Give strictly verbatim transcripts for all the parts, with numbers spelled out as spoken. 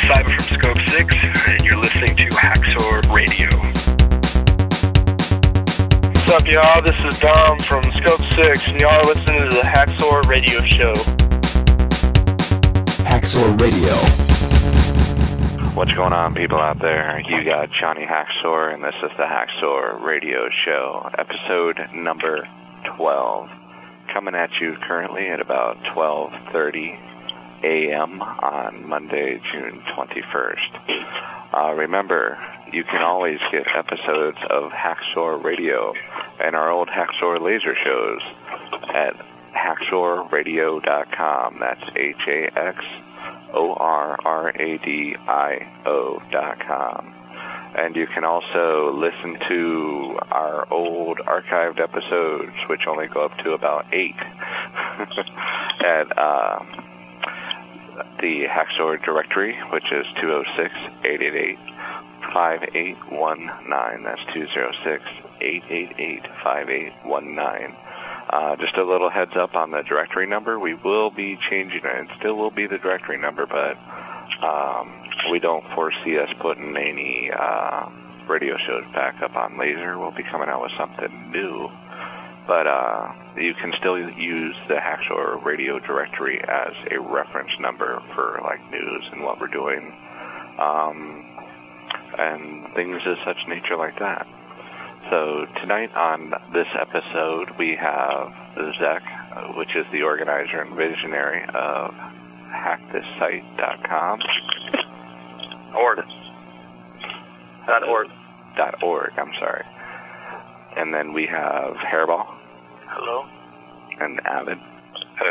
Cyber from Scope six, and you're listening to Hacksaw Radio. What's up, y'all? This is Dom from Scope six, and y'all are listening to the Hacksaw Radio Show. Hacksaw Radio. What's going on, people out there? You got Johnny Hacksaw, and this is the Hacksaw Radio Show, episode number twelve. Coming at you currently at about twelve thirty a.m. on Monday, June twenty-first. Uh, remember, you can always get episodes of Hacksaw Radio and our old Hacksaw Laser shows at hacksaw radio dot com. That's H A X O R R A D I O dot com. And you can also listen to our old archived episodes, which only go up to about eight, at uh, the Hacksaw directory, which is two oh six, eight eight eight, five eight one nine. That's two oh six, eight eight eight, five eight one nine. Uh, just a little heads up on the directory number. We will be changing it. It still will be the directory number, but um, we don't foresee us putting any uh, radio shows back up on Laser. We'll be coming out with something new. But uh, you can still use the Hacksaw Radio directory as a reference number for like news and what we're doing, um, and things of such nature like that. So tonight on this episode, we have Zach, which is the organizer and visionary of hack this site dot com. Org. Dot org. Dot org, I'm sorry. And then we have Hairball. Hello. And Avid. Hello.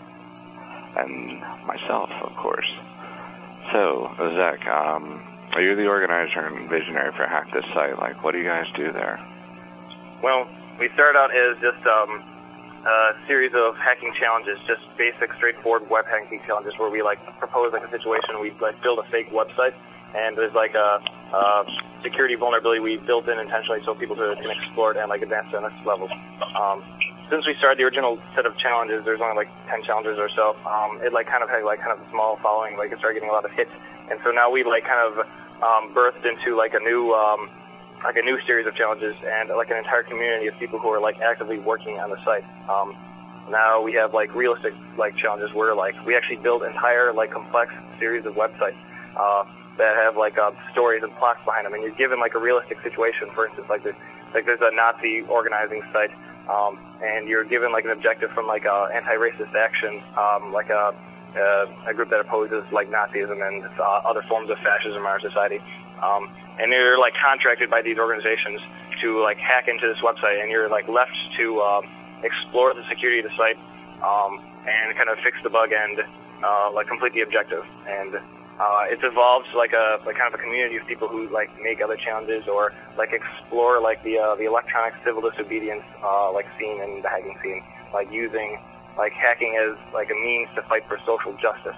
And myself, of course. So, Zach, um, are you the organizer and visionary for Hack This Site? Like, what do you guys do there? Well, we started out as just um, a series of hacking challenges, just basic, straightforward web hacking challenges where we, like, propose, like, a situation, we, like, build a fake website, and there's, like, a, a security vulnerability we built in intentionally so people can explore it and, like, advance to the next level. Um, since we started the original set of challenges, there's only, like, ten challenges or so, um, it, like, kind of had, like, kind of a small following, like, it started getting a lot of hits, and so now we, like, kind of um, birthed into, like, a new, um, like, a new series of challenges and, like, an entire community of people who are, like, actively working on the site. Um, now we have, like, realistic, like, challenges where, like, we actually build entire, like, complex series of websites, uh, that have, like, uh, stories and plots behind them, and you're given, like, a realistic situation. For instance, like, there's, like, there's a Nazi organizing site, um, and you're given, like, an objective from, like, uh, anti-racist action, um, like a, uh, a group that opposes, like, Nazism and uh, other forms of fascism in our society. Um, and they're, like, contracted by these organizations to, like, hack into this website, and you're, like, left to um, explore the security of the site um, and kind of fix the bug and, uh, like, complete the objective. And Uh, it's evolved like a like kind of a community of people who like make other challenges or like explore like the uh, the electronic civil disobedience uh, like scene and the hacking scene, like using like hacking as like a means to fight for social justice.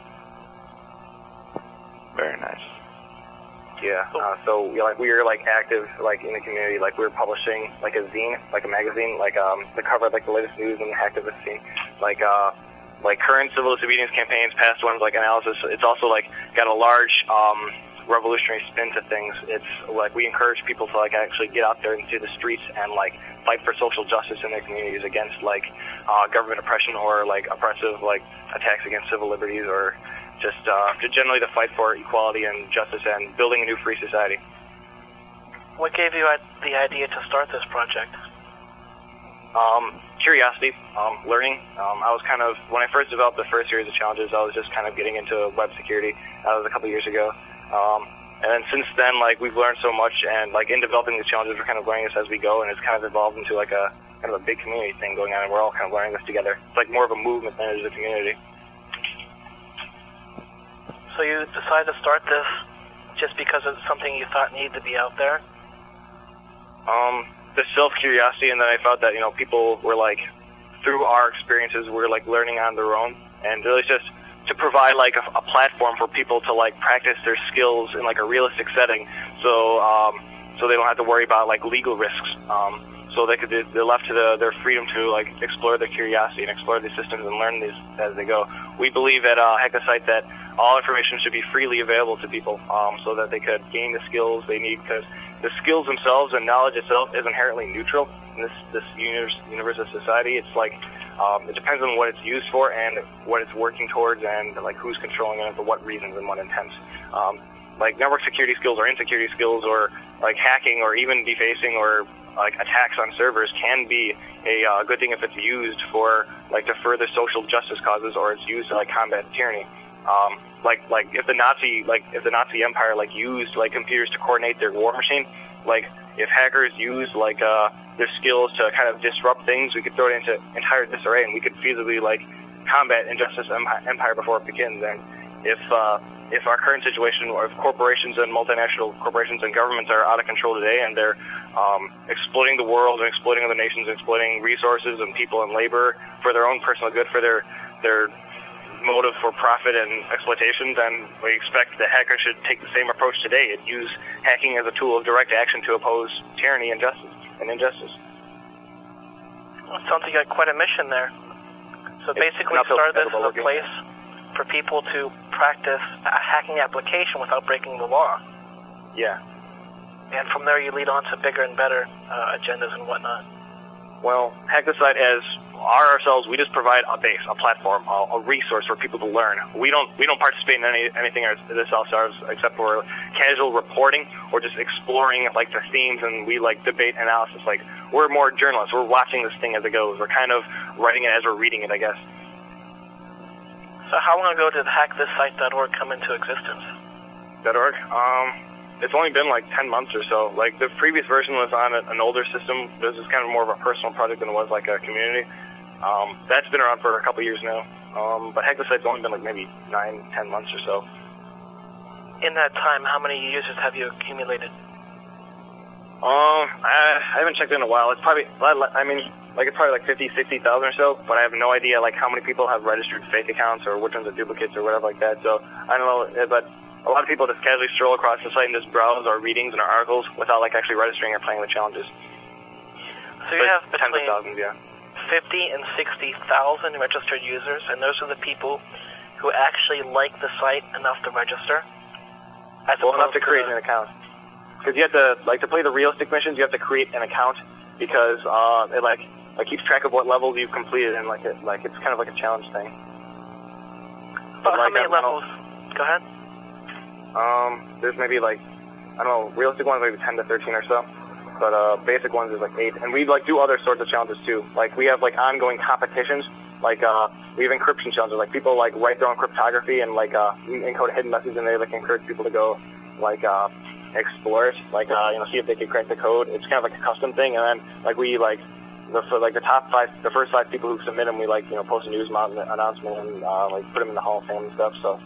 Very nice. Yeah. Uh, so yeah, like we are like active like in the community. Like we're publishing like a zine, like a magazine, like um the cover of like the latest news in the hacktivist scene, like uh. like current civil disobedience campaigns, past ones, like analysis. It's also like got a large um, revolutionary spin to things. It's like we encourage people to like actually get out there into the streets and like fight for social justice in their communities against like uh, government oppression or like oppressive like attacks against civil liberties or just uh, generally to fight for equality and justice and building a new free society. What gave you the idea to start this project? Um, curiosity, um, learning. Um, I was kind of, when I first developed the first series of challenges, I was just kind of getting into web security. That was a couple years ago. Um, and then since then, like, we've learned so much, and, like, in developing these challenges, we're kind of learning this as we go, and it's kind of evolved into, like, a kind of a big community thing going on, and we're all kind of learning this together. It's, like, more of a movement than it is a community. So you decided to start this just because it's something you thought needed to be out there? Um... the self-curiosity, and then I found that, you know, people were, like, through our experiences, we're, like, learning on their own, and really just to provide, like, a, a platform for people to, like, practice their skills in, like, a realistic setting, so, um, so they don't have to worry about, like, legal risks. Um, so they could they're left to the, their freedom to like explore their curiosity and explore these systems and learn these as they go. We believe at uh, Hack the Site that all information should be freely available to people, um, so that they could gain the skills they need, because the skills themselves and knowledge itself is inherently neutral in this this universe, universe of society. It's like um, it depends on what it's used for and what it's working towards, and like who's controlling it and for what reasons and what intents. Um, like network security skills or insecurity skills or like hacking or even defacing or like attacks on servers can be a uh, good thing if it's used for like to further social justice causes, or it's used to like combat tyranny. Um, like like if the Nazi like if the Nazi Empire like used like computers to coordinate their war machine, like if hackers used like uh, their skills to kind of disrupt things, we could throw it into entire disarray and we could feasibly like combat injustice empire before it begins. And if uh, if our current situation, or if corporations and multinational corporations and governments are out of control today and they're um, exploiting the world and exploiting other nations, exploiting resources and people and labor for their own personal good, for their their motive for profit and exploitation, then we expect the hacker should take the same approach today and use hacking as a tool of direct action to oppose tyranny and justice and injustice. Well, it sounds like you got quite a mission there. So basically, It's start this as a working. place for people to practice a hacking application without breaking the law. Yeah. And from there, you lead on to bigger and better uh, agendas and whatnot. Well, Hack the Site, as are ourselves, we just provide a base, a platform, a, a resource for people to learn. We don't we don't participate in any anything as this ourselves except for casual reporting or just exploring like the themes, and we like debate analysis. Like we're more journalists. We're watching this thing as it goes. We're kind of writing it as we're reading it, I guess. So how long ago did hack this site dot org come into existence? .org. Um, it's only been like ten months or so. Like the previous version was on a, an older system. This is kind of more of a personal project than it was like a community. Um, that's been around for a couple years now. Um, but Hack the Site's only been like maybe nine, ten months or so. In that time, how many users have you accumulated? Um, I, I haven't checked in a while. It's probably, I mean, like it's probably like fifty, sixty thousand or so, but I have no idea like how many people have registered fake accounts or which ones are duplicates or whatever like that. So I don't know, but a lot of people just casually stroll across the site and just browse our readings and our articles without like actually registering or playing the challenges. So you have tens of between thousands, yeah. fifty and sixty thousand registered users, and those are the people who actually like the site enough to register. As Well, enough opposed to create the- an account. Because you have to, like, to play the realistic missions, you have to create an account because uh, it like like keeps track of what levels you've completed, and like it like it's kind of like a challenge thing. But how like, many I don't know. levels? Go ahead. Um, there's maybe like, I don't know, realistic ones maybe ten to thirteen or so, but uh, basic ones is like eight. And we like do other sorts of challenges too. Like we have like ongoing competitions. Like uh, we have encryption challenges. Like people like write their own cryptography and like uh, encode a hidden message, and they like encourage people to go like uh, explore it. Like uh, you know, see if they can crack the code. It's kind of like a custom thing. And then like we like the for like the top five, the first five people who submit them, we like you know post a news announcement and uh, like put them in the Hall of Fame and stuff. So.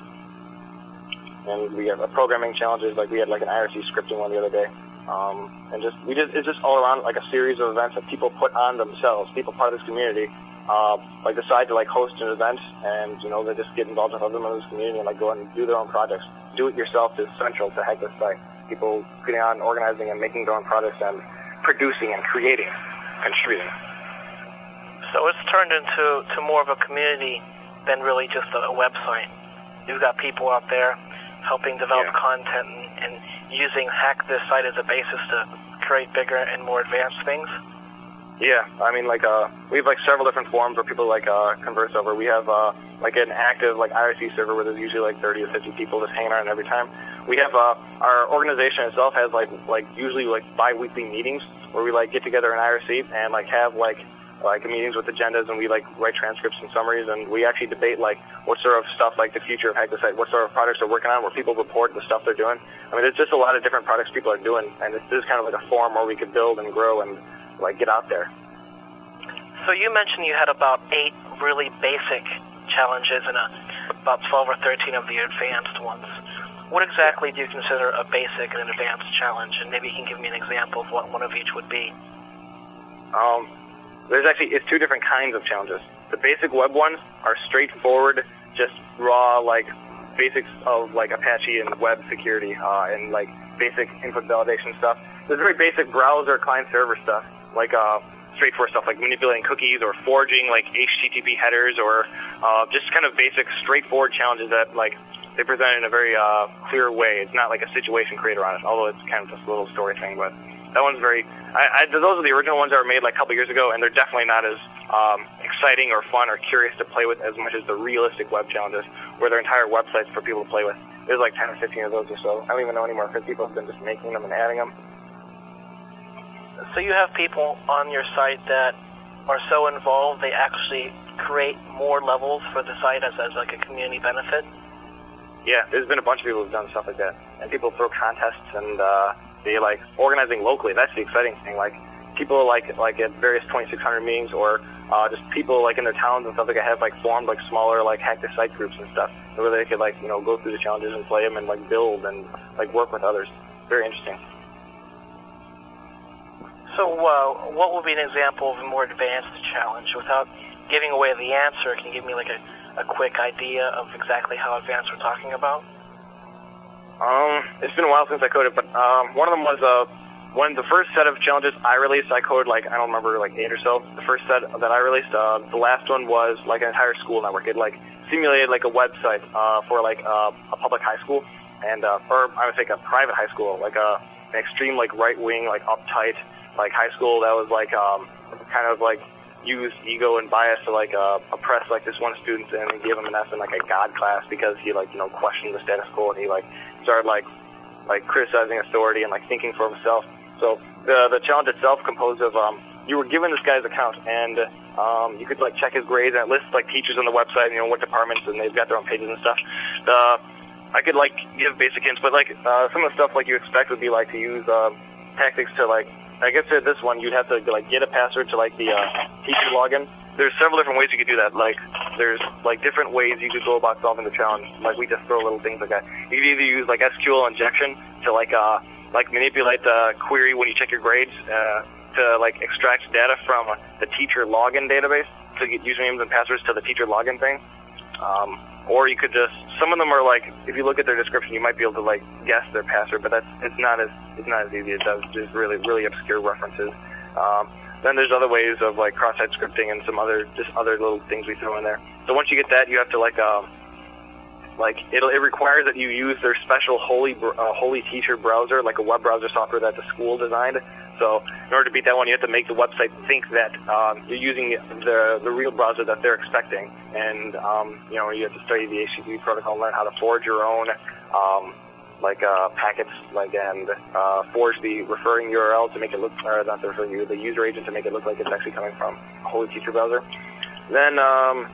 And we have a programming challenges, like we had like an I R C scripting one the other day. Um, and just, we just, it's just all around like a series of events that people put on themselves, people part of this community, uh, like decide to like host an event and, you know, they just get involved with other members of this community and like go out and do their own projects. Do it yourself is central to Hack this Site. People getting on, organizing and making their own projects and producing and creating, contributing. So it's turned into to more of a community than really just a, a website. You've got people out there helping develop Yeah. content and, and using Hack This Site as a basis to create bigger and more advanced things. Yeah, I mean, like, uh, we have, like, several different forums where people, like, uh, converse over. We have, uh, like, an active, like, I R C server where there's usually, like, thirty to fifty people just hanging around every time. We have, uh, our organization itself has, like, like usually, like, bi-weekly meetings where we, like, get together in I R C and, like, have, like, like meetings with agendas, and we like write transcripts and summaries, and we actually debate like what sort of stuff, like the future of Hack the Site, what sort of projects they're working on, where people report the stuff they're doing. I mean, there's just a lot of different projects people are doing, and this is kind of like a forum where we could build and grow and like get out there. So you mentioned you had about eight really basic challenges and a, about twelve or thirteen of the advanced ones. What exactly do you consider a basic and an advanced challenge? And maybe you can give me an example of what one of each would be. Um, There's actually, it's two different kinds of challenges. The basic web ones are straightforward, just raw, like, basics of, like, Apache and web security, uh, and, like, basic input validation stuff. There's very basic browser client-server stuff. like uh, straightforward stuff like manipulating cookies or forging like H T T P headers, or uh, just kind of basic, straightforward challenges that like they present in a very uh, clear way. It's not like a situation creator on it, although it's kind of just a little story thing. But that one's very. I, I, those are the original ones that were made like a couple years ago, and they're definitely not as um, exciting or fun or curious to play with as much as the realistic web challenges, where they're entire websites for people to play with. There's like ten or fifteen of those or so. I don't even know anymore because people have been just making them and adding them. So you have people on your site that are so involved they actually create more levels for the site as, as like a community benefit? Yeah, there's been a bunch of people who've done stuff like that. And people throw contests and uh, they like organizing locally. That's the exciting thing. Like people like like at various twenty-six hundred meetings, or uh, just people like in their towns and stuff like that have like formed like smaller like hack the site groups and stuff where they could like, you know, go through the challenges and play them and like build and like work with others. Very interesting. So uh, what would be an example of a more advanced challenge? Without giving away the answer, can you give me like a, a quick idea of exactly how advanced we're talking about? Um, it's been a while since I coded, but um, one of them was uh, when the first set of challenges I released, I coded like, I don't remember, like eight or so. The first set that I released, uh, the last one was like an entire school network. It like simulated like a website uh, for like uh, a public high school, and uh, or I would say a private high school, like a an extreme like right wing, like uptight like high school that was like um, kind of like used ego and bias to like uh, oppress like this one student and give him in essence like a god class because he like, you know, questioned the status quo and he like started like like criticizing authority and like thinking for himself. So the the challenge itself composed of um, you were given this guy's account and um, you could like check his grades, and it lists like teachers on the website, you know, what departments, and they've got their own pages and stuff. The I could like give basic hints, but like uh, some of the stuff like you expect would be like to use uh, tactics to like, I guess at this one you'd have to like get a password to like the uh, teacher login. There's several different ways you could do that. Like there's like different ways you could go about solving the challenge. Like we just throw little things like that. You could either use like S Q L injection to like uh like manipulate the query when you check your grades uh, to like extract data from the teacher login database to get usernames and passwords to the teacher login thing. Um, or you could just, some of them are like, if you look at their description, you might be able to like guess their password, but that's it's not as it's not as easy as that. It's just really really obscure references. Um, then there's other ways of like cross-site scripting and some other just other little things we throw in there. So once you get that, you have to like um, like it'll it requires that you use their special Holy uh, Holy Teacher browser, like a web browser software that the school designed. So in order to beat that one, you have to make the website think that um, you're using the the real browser that they're expecting, and um, you know, you have to study the H T T P protocol and learn how to forge your own um, like uh, packets, like and uh, forge the referring U R L to make it look, or not the referring U R L, the user agent to make it look like it's actually coming from a Holy Teacher browser. Then um,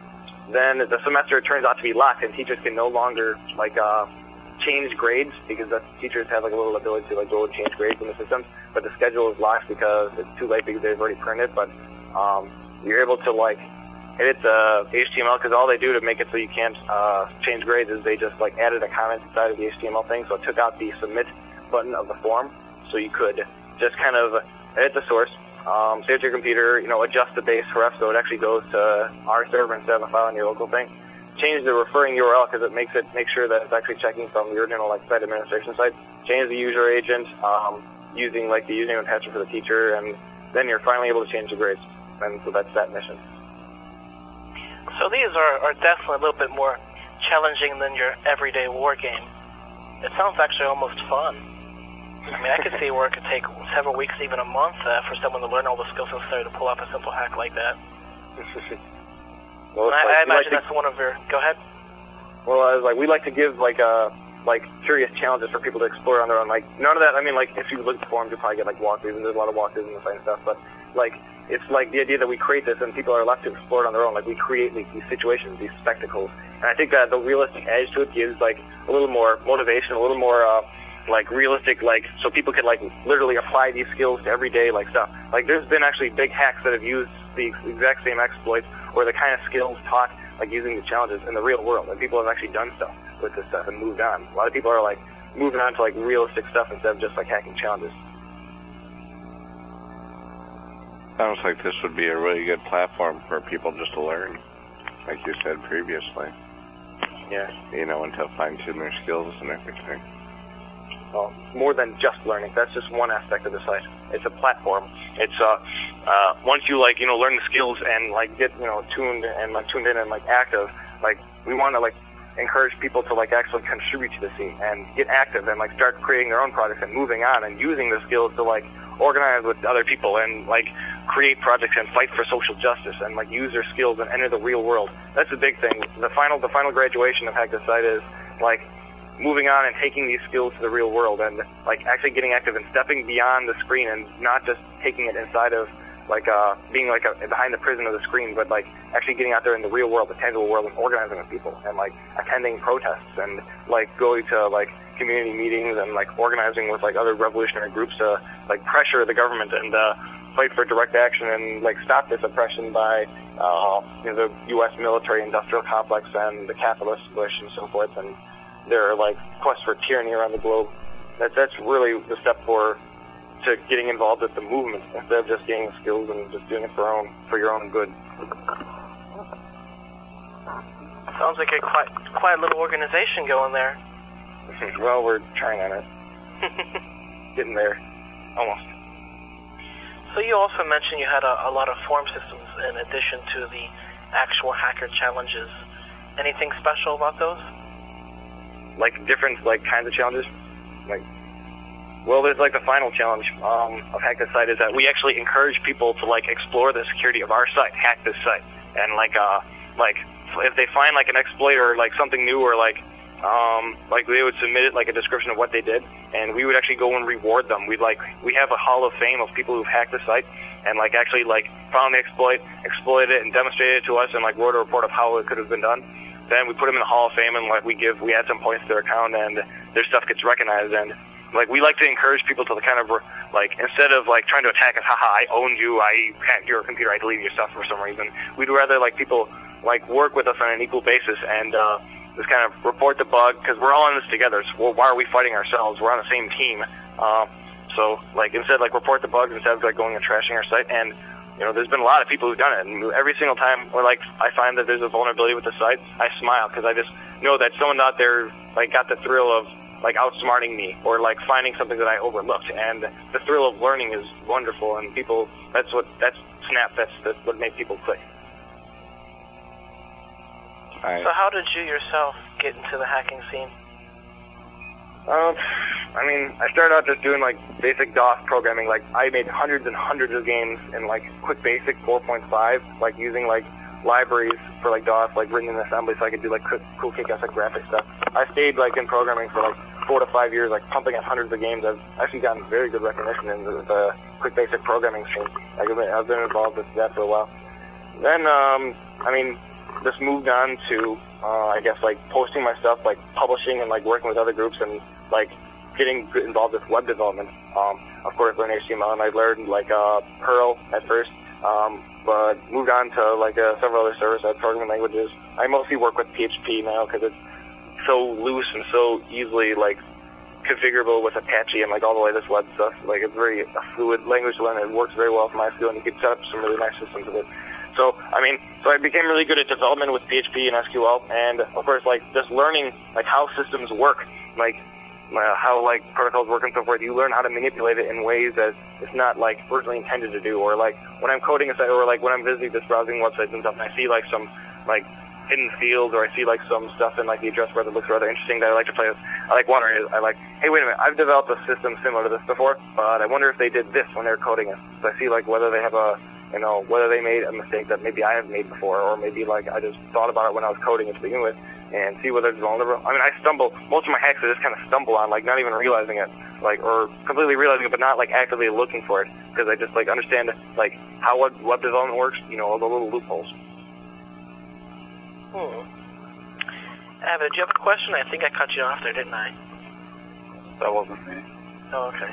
then the semester turns out to be locked, and teachers can no longer like uh, change grades because the teachers have like a little ability to like go and change grades in the system, but the schedule is locked because it's too late because they've already printed. But um, you're able to like edit the H T M L because all they do to make it so you can't uh, change grades is they just like added a comment inside of the H T M L thing, so it took out the submit button of the form, so you could just kind of edit the source, um, save it to your computer, you know, adjust the base ref so it actually goes to our server instead of a file on your local thing. Change the referring U R L because it makes it make sure that it's actually checking from the original like site administration site. Change the user agent um, using like the username and password for the teacher, and then you're finally able to change the grades. And so that's that mission. So these are, are definitely a little bit more challenging than your everyday war game. It sounds actually almost fun. I mean, I could see where it could take several weeks, even a month, uh, for someone to learn all the skills necessary to pull off a simple hack like that. Well, I, like, I imagine like that's to, one of your... Go ahead. Well, I was like, we like to give like uh, like curious challenges for people to explore on their own. Like none of that. I mean, like if you look at the forums, you probably get like walkthroughs, and there's a lot of walkthroughs and the same stuff. But like, it's like the idea that we create this, and people are left to explore it on their own. Like we create these, these situations, these spectacles, and I think that the realistic edge to it gives like a little more motivation, a little more uh, like realistic, like so people could like literally apply these skills to everyday like stuff. Like there's been actually big hacks that have used the exact same exploits or the kind of skills taught, like using the challenges in the real world, and people have actually done stuff with this stuff and moved on. A lot of people are like moving on to like realistic stuff instead of just like hacking challenges. Sounds like this would be a really good platform for people just to learn, like you said previously. Yeah. You know, and to fine-tune their skills and everything. Well, more than just learning. That's just one aspect of the site. it's a platform. It's uh, uh, once you like you know learn the skills and like get you know tuned and like tuned in and like active, like we want to like encourage people to like actually contribute to the scene and get active and like start creating their own projects and moving on and using the skills to like organize with other people and like create projects and fight for social justice and like use their skills and enter the real world. That's the big thing. The final the final graduation of Hack the Site is like moving on and taking these skills to the real world and like actually getting active and stepping beyond the screen and not just taking it inside of like uh being like a, behind the prison of the screen, but like actually getting out there in the real world, the tangible world, and organizing with people and like attending protests and like going to like community meetings and like organizing with like other revolutionary groups to like pressure the government and uh fight for direct action and like stop this oppression by uh you know, the U S military industrial complex and the capitalist push and so forth and their like quest for tyranny around the globe. That that's really the step for to getting involved with the movement instead of just gaining skills and just doing it for own for your own good. Sounds like a quite quite little organization going there. Well, we're trying on it. Getting there. Almost. So you also mentioned you had a, a lot of form systems in addition to the actual hacker challenges. Anything special about those? Like different like kinds of challenges? Like Well, there's like the final challenge um, of Hack the Site is that we actually encourage people to like explore the security of our site, hack this site, and like uh like if they find like an exploit or like something new or like um like they would submit it like a description of what they did, and we would actually go and reward them. We'd like we have a hall of fame of people who've hacked the site and like actually like found the exploit, exploited it, and demonstrated it to us, and like wrote a report of how it could have been done. Then we put them in the hall of fame and like we give we add some points to their account, and their stuff gets recognized. And like we like to encourage people to kind of like instead of like trying to attack us, haha, I owned you, I hacked your computer, I deleted your stuff for some reason. We'd rather like people like work with us on an equal basis and uh, just kind of report the bug, because we're all in this together. So well, why are we fighting ourselves? We're on the same team. Uh, so like instead like report the bugs instead of like going and trashing our site. And you know, there's been a lot of people who've done it, and every single time where like I find that there's a vulnerability with the site, I smile because I just know that someone out there like got the thrill of like outsmarting me or like finding something that I overlooked, and the thrill of learning is wonderful. And people, that's what that's Snap. That's, that's what made people click. All right. So how did you yourself get into the hacking scene? Um, I mean, I started out just doing like basic DOS programming. Like I made hundreds and hundreds of games in like Quick Basic four point five, like using like libraries for like DOS, like written in assembly, so I could do like cool kick-ass like graphic stuff. I stayed like in programming for like four to five years, like pumping out hundreds of games. I've actually gotten very good recognition in the, the Quick Basic programming scene. Like, I've been involved with that for a while. Then, um, I mean, just moved on to, uh, I guess, like posting my stuff, like publishing and like working with other groups and like getting involved with web development. Um, of course, learning H T M L, and I learned like uh, Perl at first, um, but moved on to like uh, several other server-side programming languages. I mostly work with P H P now because it's so loose and so easily like configurable with Apache and like all the latest web stuff. Like it's very a fluid language to learn. It works very well for my skill, and you can set up some really nice systems with it. So, I mean, so I became really good at development with P H P and S Q L, and of course, like, just learning, like, how systems work, like, uh, how, like, protocols work and so forth. You learn how to manipulate it in ways that it's not, like, originally intended to do, or, like, when I'm coding a site, or, like, when I'm visiting just browsing websites and stuff, and I see, like, some, like, hidden fields, or I see, like, some stuff in, like, the address bar that looks rather interesting that I like to play with. I like wondering, I like, hey, wait a minute, I've developed a system similar to this before, but I wonder if they did this when they were coding it. So I see, like, whether they have a, you know, whether they made a mistake that maybe I have made before, or maybe like I just thought about it when I was coding it to begin with, and see whether it's vulnerable. I mean, I stumble, most of my hacks I just kind of stumble on, like not even realizing it, like, or completely realizing it, but not like actively looking for it, because I just like understand like how web, web development works, you know, all the little loopholes. Hmm. Avid, do you have a question? I think I cut you off there, didn't I? That wasn't me. Oh, okay.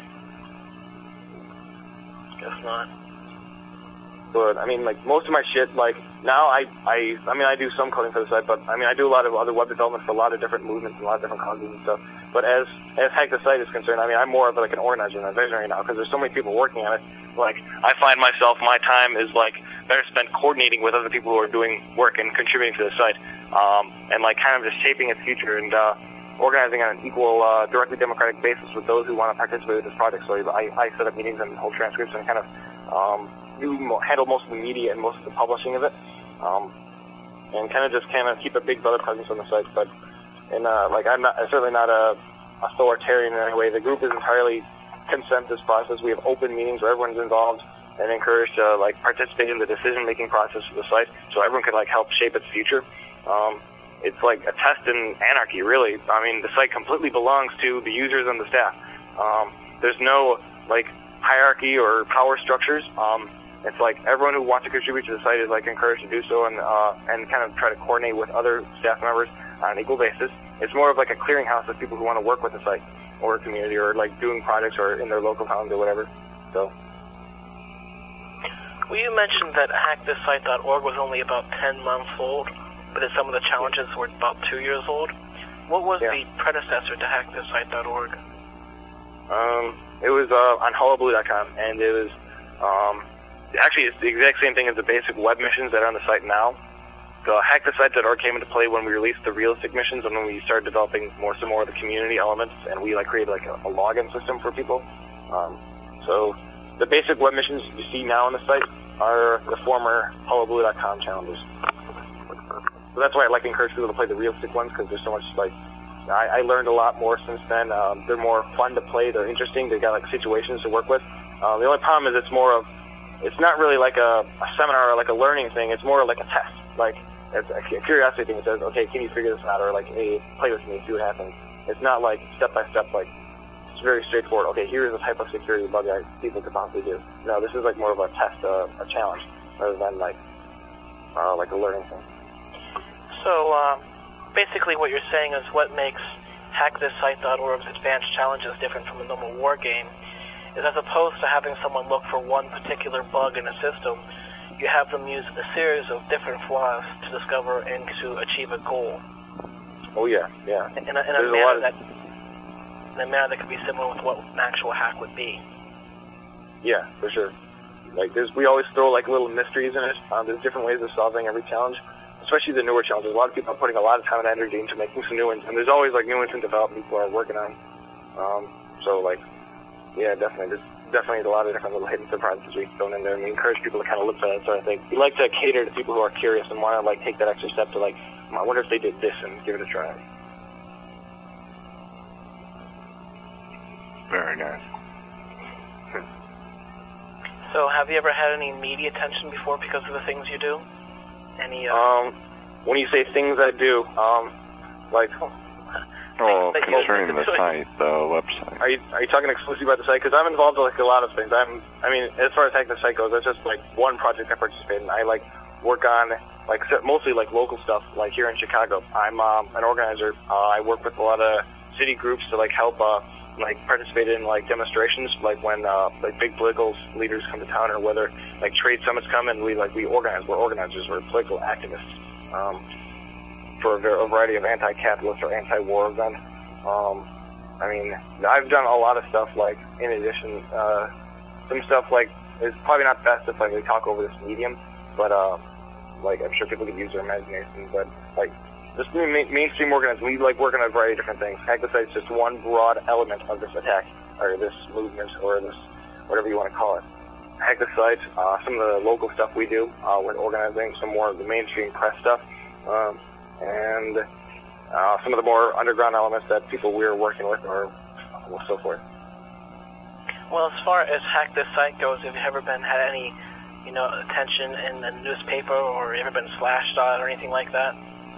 Guess not. But I mean, like most of my shit, like now I, I, I mean, I do some coding for the site, but I mean, I do a lot of other web development for a lot of different movements and a lot of different causes and stuff. But as as Hack the Site is concerned, I mean, I'm more of like an organizer and a visionary now because there's so many people working on it. Like I find myself, my time is like better spent coordinating with other people who are doing work and contributing to the site, um, and like kind of just shaping its future. And uh, organizing on an equal, uh, directly democratic basis with those who want to participate with this project. So I, I set up meetings and hold transcripts and kind of um, do, handle most of the media and most of the publishing of it, um, and kind of just kind of keep a big brother presence on the site. But and uh, like I'm not I'm certainly not a authoritarian in any way. The group is entirely consensus process. We have open meetings where everyone's involved and encouraged to like participate in the decision-making process of the site, so everyone can like help shape its future. Um, it's like a test in anarchy, really. I mean, the site completely belongs to the users and the staff. Um, there's no like hierarchy or power structures. Um, it's like everyone who wants to contribute to the site is like encouraged to do so, and uh, and kind of try to coordinate with other staff members on an equal basis. It's more of like a clearinghouse of people who want to work with the site or a community or like doing projects or in their local towns or whatever. So. Well, you mentioned that hack this site dot org was only about ten months old, but that some of the challenges were about two years old. What was yeah. the predecessor to hack this site dot org? Um, it was uh, on hullabaloo dot com, and it was um, actually it's the exact same thing as the basic web missions that are on the site now. The hack the site dot org came into play when we released the realistic missions and when we started developing more some more of the community elements, and we like created like a, a login system for people. Um, so the basic web missions you see now on the site are the former hullabaloo dot com challenges. So that's why I like to encourage people to play the realistic ones, because there's so much like I, I learned a lot more since then. Um, they're more fun to play. They're interesting. They got like situations to work with. Uh, the only problem is it's more of it's not really like a, a seminar or like a learning thing. It's more like a test. Like it's a curiosity thing that says, okay, can you figure this out? Or like, hey, play with me, see what happens. It's not like step by step. Like it's very straightforward. Okay, here's the type of security bug that people could possibly do. No, this is like more of a test, uh, a challenge, rather than like uh, like a learning thing. So uh, basically, what you're saying is what makes hack this site dot org's advanced challenges different from a normal war game is, as opposed to having someone look for one particular bug in a system, you have them use a series of different flaws to discover and to achieve a goal. Oh yeah, yeah. In a, in a manner that in a manner that could be similar with what an actual hack would be. Yeah, for sure. Like there's, we always throw like little mysteries in it. Um, there's different ways of solving every challenge, especially the newer challenges. A lot of people are putting a lot of time and energy into making some new ones, and there's always like new ones in development people are working on. Um, so like, yeah, definitely. There's definitely a lot of different little hidden surprises we thrown in there, and we encourage people to kind of look for that sort of thing. We like to cater to people who are curious and want to like take that extra step to like, I wonder if they did this, and give it a try. Very nice. So, have you ever had any media attention before because of the things you do? Any? Uh, um, when you say things I do, um, like. Oh, concerning the site, the website. Are you are you talking exclusively about the site? Because I'm involved in like a lot of things. I'm, I mean, as far as hack the site goes, that's just like one project I participate in. I like work on like mostly like local stuff. Like here in Chicago, I'm um, an organizer. Uh, I work with a lot of city groups to like help uh, like participate in like demonstrations, like when uh, like big political leaders come to town, or whether like trade summits come, and we like we organize. We're organizers. We're political activists. Um, for a variety of anti-capitalist or anti-war events. Um, I mean, I've done a lot of stuff, like, in addition, uh, some stuff, like, it's probably not best if, like, we talk over this medium, but, uh, like, I'm sure people could use their imagination, but, like, just main, mainstream organizers, we, like, work on a variety of different things. Hack the Site is just one broad element of this attack, or this movement, or this, whatever you want to call it. Hack the Site, uh, some of the local stuff we do, uh, with organizing, some more of the mainstream press stuff, um, and uh, some of the more underground elements that people we're working with, or so forth. Well, as far as hack this site goes, have you ever been had any, you know, attention in the newspaper, or ever been slashed on or anything like that?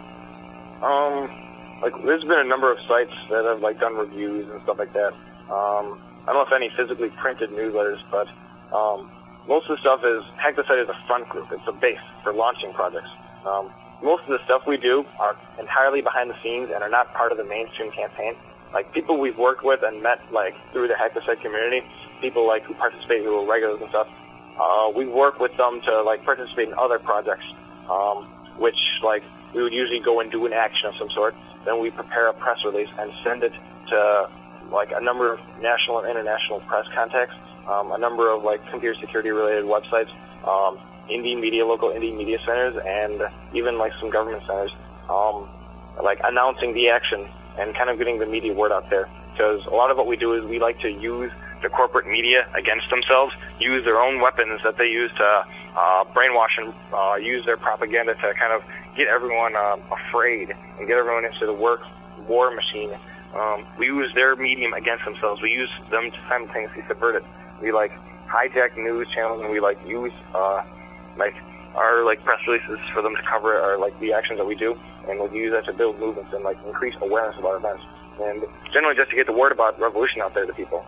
Um, like there's been a number of sites that have like done reviews and stuff like that. Um, I don't know if any physically printed newsletters, but um, most of the stuff is hack the site is a front group. It's a base for launching projects. Um, Most of the stuff we do are entirely behind the scenes and are not part of the mainstream campaign. Like, people we've worked with and met, like, through the Hack the Site community, people, like, who participate, who are regulars and stuff, uh, we work with them to, like, participate in other projects, um, which, like, we would usually go and do an action of some sort. Then we prepare a press release and send it to, like, a number of national and international press contacts, um, a number of, like, computer security-related websites, um, indie media, local indie media centers, and even like some government centers, um, like announcing the action and kind of getting the media word out there. Because a lot of what we do is we like to use the corporate media against themselves, use their own weapons that they use to uh, brainwash and uh, use their propaganda to kind of get everyone uh, afraid and get everyone into the work war machine. Um, we use their medium against themselves. We use them to simultaneously subvert it. We like hijack news channels, and we like use uh, like our like press releases for them to cover our like the actions that we do, and we'll use that to build movements and like increase awareness about events, and generally just to get the word about revolution out there to people.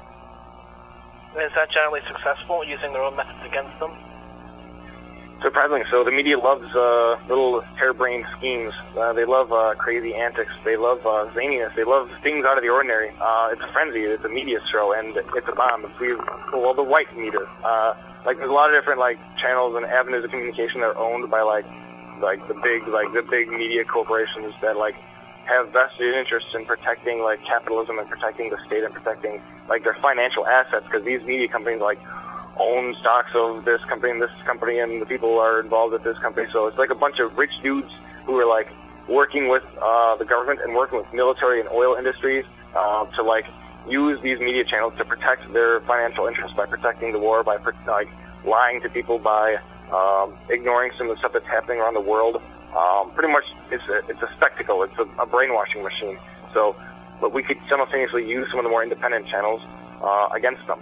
Is that generally successful, using their own methods against them? Surprisingly so. The media loves uh, little harebrained schemes. Uh, they love uh, crazy antics. They love uh, zaniness. They love things out of the ordinary. Uh, it's a frenzy. It's a media show, and it's a bomb. It's we, well, the white meter. Uh, like there's a lot of different like channels and avenues of communication that are owned by like like the big like the big media corporations that like have vested interests in protecting like capitalism and protecting the state and protecting like their financial assets, because these media companies like own stocks of this company and this company, and the people are involved with this company. So it's like a bunch of rich dudes who are like working with uh, the government and working with military and oil industries uh, to like use these media channels to protect their financial interests by protecting the war, by like lying to people, by um, ignoring some of the stuff that's happening around the world. Um, pretty much, it's a, it's a spectacle. It's a, a brainwashing machine. So, but we could simultaneously use some of the more independent channels uh, against them.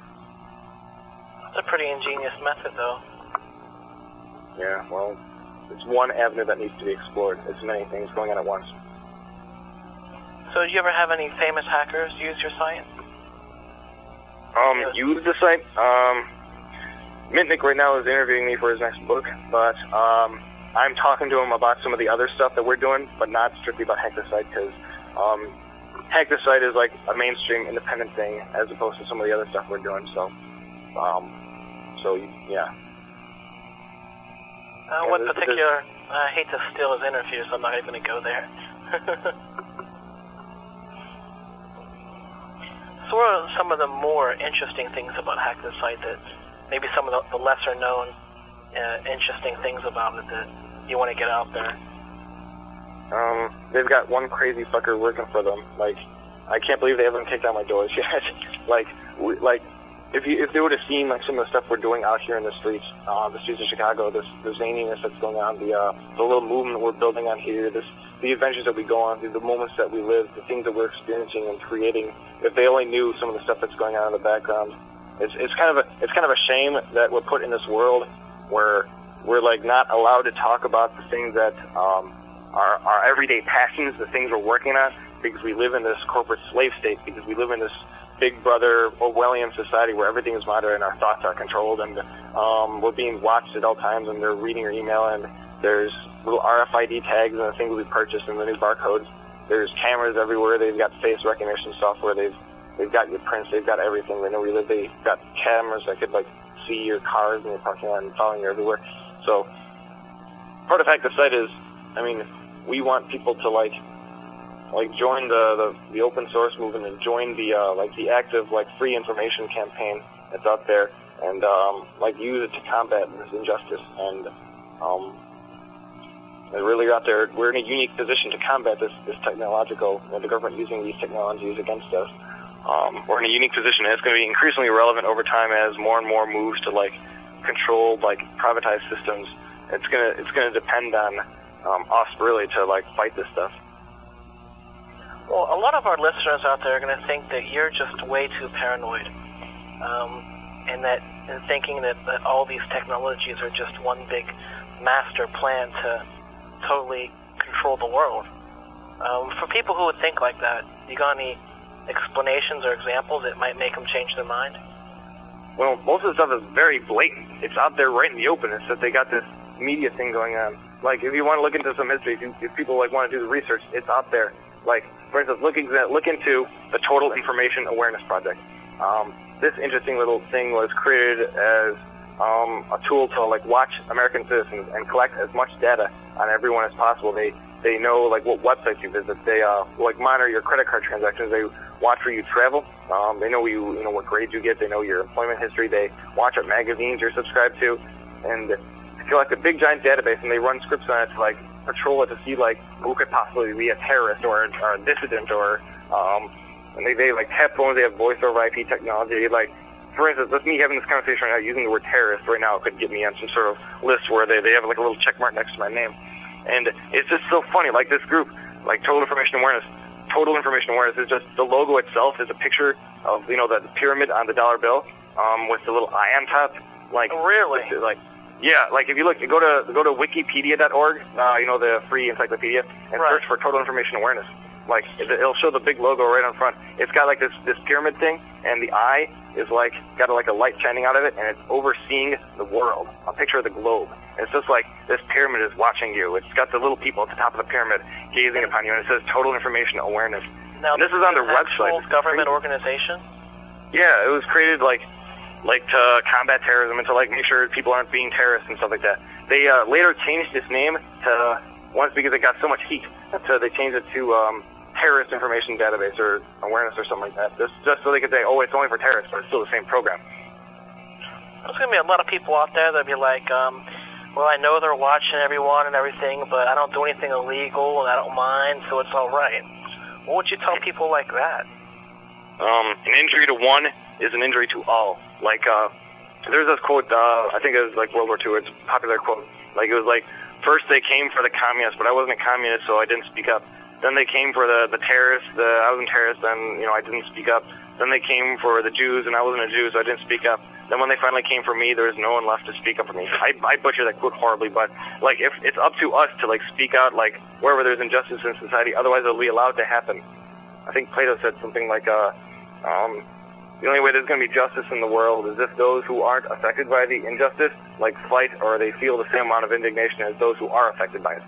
That's a pretty ingenious method, though. Yeah, well, it's one avenue that needs to be explored. There's many things going on at once. So, do you ever have any famous hackers use your site? Um, use the site? Um, Mitnick right now is interviewing me for his next book, but um, I'm talking to him about some of the other stuff that we're doing, but not strictly about Hack the Site, because um, Hack the Site is like a mainstream independent thing as opposed to some of the other stuff we're doing, so... Um, so, yeah. Uh, what yeah, particular... I hate to steal his interview, so I'm not even going to go there. So what are some of the more interesting things about Hack the Site that maybe some of the, the lesser known uh, interesting things about it that you want to get out there? Um, they've got one crazy fucker working for them. Like, I can't believe they haven't kicked out my doors yet. like, we, like... If you if they would have seen like some of the stuff we're doing out here in the streets, uh, the streets of Chicago, this the zaniness that's going on, the uh, the little movement we're building on here, this the adventures that we go on, the moments that we live, the things that we're experiencing and creating. If they only knew some of the stuff that's going on in the background, it's it's kind of a it's kind of a shame that we're put in this world where we're like not allowed to talk about the things that um, are our everyday passions, the things we're working on, because we live in this corporate slave state, because we live in this Big Brother Orwellian society where everything is monitored and our thoughts are controlled, and um, we're being watched at all times, and they're reading your email, and there's little R F I D tags and the things we purchased and the new barcodes. There's cameras everywhere. They've got face recognition software. They've they've got your prints. They've got everything. They know where you live. They've got cameras that could like see your cars in your parking lot and following you everywhere. So part of Hack the Site is, I mean, we want people to like. like join the, the the open source movement and join the uh, like the active like free information campaign that's out there, and um, like use it to combat this injustice. And um, and really out there, we're in a unique position to combat this this technological, you know, the government using these technologies against us. Um, we're in a unique position, and it's going to be increasingly relevant over time as more and more moves to like controlled like privatized systems. It's gonna it's gonna depend on um, us really to like fight this stuff. Well, a lot of our listeners out there are going to think that you're just way too paranoid, um, and that and thinking that, that all these technologies are just one big master plan to totally control the world. Um, for people who would think like that, you got any explanations or examples that might make them change their mind? Well, most of the stuff is very blatant. It's out there right in the open. It's that they got this media thing going on. Like, if you want to look into some history, if, you, if people like want to do the research, it's out there. Like, for instance, look, look into the Total Information Awareness Project. Um, this interesting little thing was created as um, a tool to like watch American citizens and collect as much data on everyone as possible. They they know like what websites you visit. They uh, like monitor your credit card transactions. They watch where you travel. Um, they know you you know what grades you get. They know your employment history. They watch what magazines you're subscribed to, and they collect a big giant database, and they run scripts on it to like patrol it to see like who could possibly be a terrorist or, or a dissident or um, and they, they like tap phones. They have voice over I P technology. Like for instance, with me having this conversation right now, using the word terrorist right now could get me on some sort of list where they they have like a little check mark next to my name, and it's just so funny. Like this group, like Total Information Awareness. Total Information Awareness is just the logo itself is a picture of you know the pyramid on the dollar bill um, with the little eye on top. Like really, like yeah, like if you look, you go to go to wikipedia dot org, uh, you know the free encyclopedia, and right. search for Total Information Awareness. Like it'll show the big logo right on front. It's got like this this pyramid thing, and the eye is like got like a light shining out of it, and it's overseeing the world. A picture of the globe. And it's just like this pyramid is watching you. It's got the little people at the top of the pyramid gazing upon you, and it says Total Information Awareness. Now, and this is on their website. Actual government organization? Yeah, it was created like like to combat terrorism and to like make sure people aren't being terrorists and stuff like that. They uh, later changed its name to once because it got so much heat. So they changed it to um, Terrorist Information Database or Awareness or something like that. Just, just so they could say, oh, it's only for terrorists, but it's still the same program. There's going to be a lot of people out there that'll be like, um, well, I know they're watching everyone and everything, but I don't do anything illegal and I don't mind, so it's all right. What would you tell people like that? Um, an injury to one is an injury to all. Like, uh, there's this quote, uh, I think it was like World War Two, it's a popular quote. Like, it was like, first they came for the communists, but I wasn't a communist, so I didn't speak up. Then they came for the, the terrorists, the, I wasn't a terrorist, then, you know, I didn't speak up. Then they came for the Jews, and I wasn't a Jew, so I didn't speak up. Then when they finally came for me, there was no one left to speak up for me. I, I butcher that quote horribly, but, like, if it's up to us to, like, speak out, like, wherever there's injustice in society, otherwise it'll be allowed to happen. I think Plato said something like, uh, um, the only way there's going to be justice in the world is if those who aren't affected by the injustice, like, fight or they feel the same amount of indignation as those who are affected by it.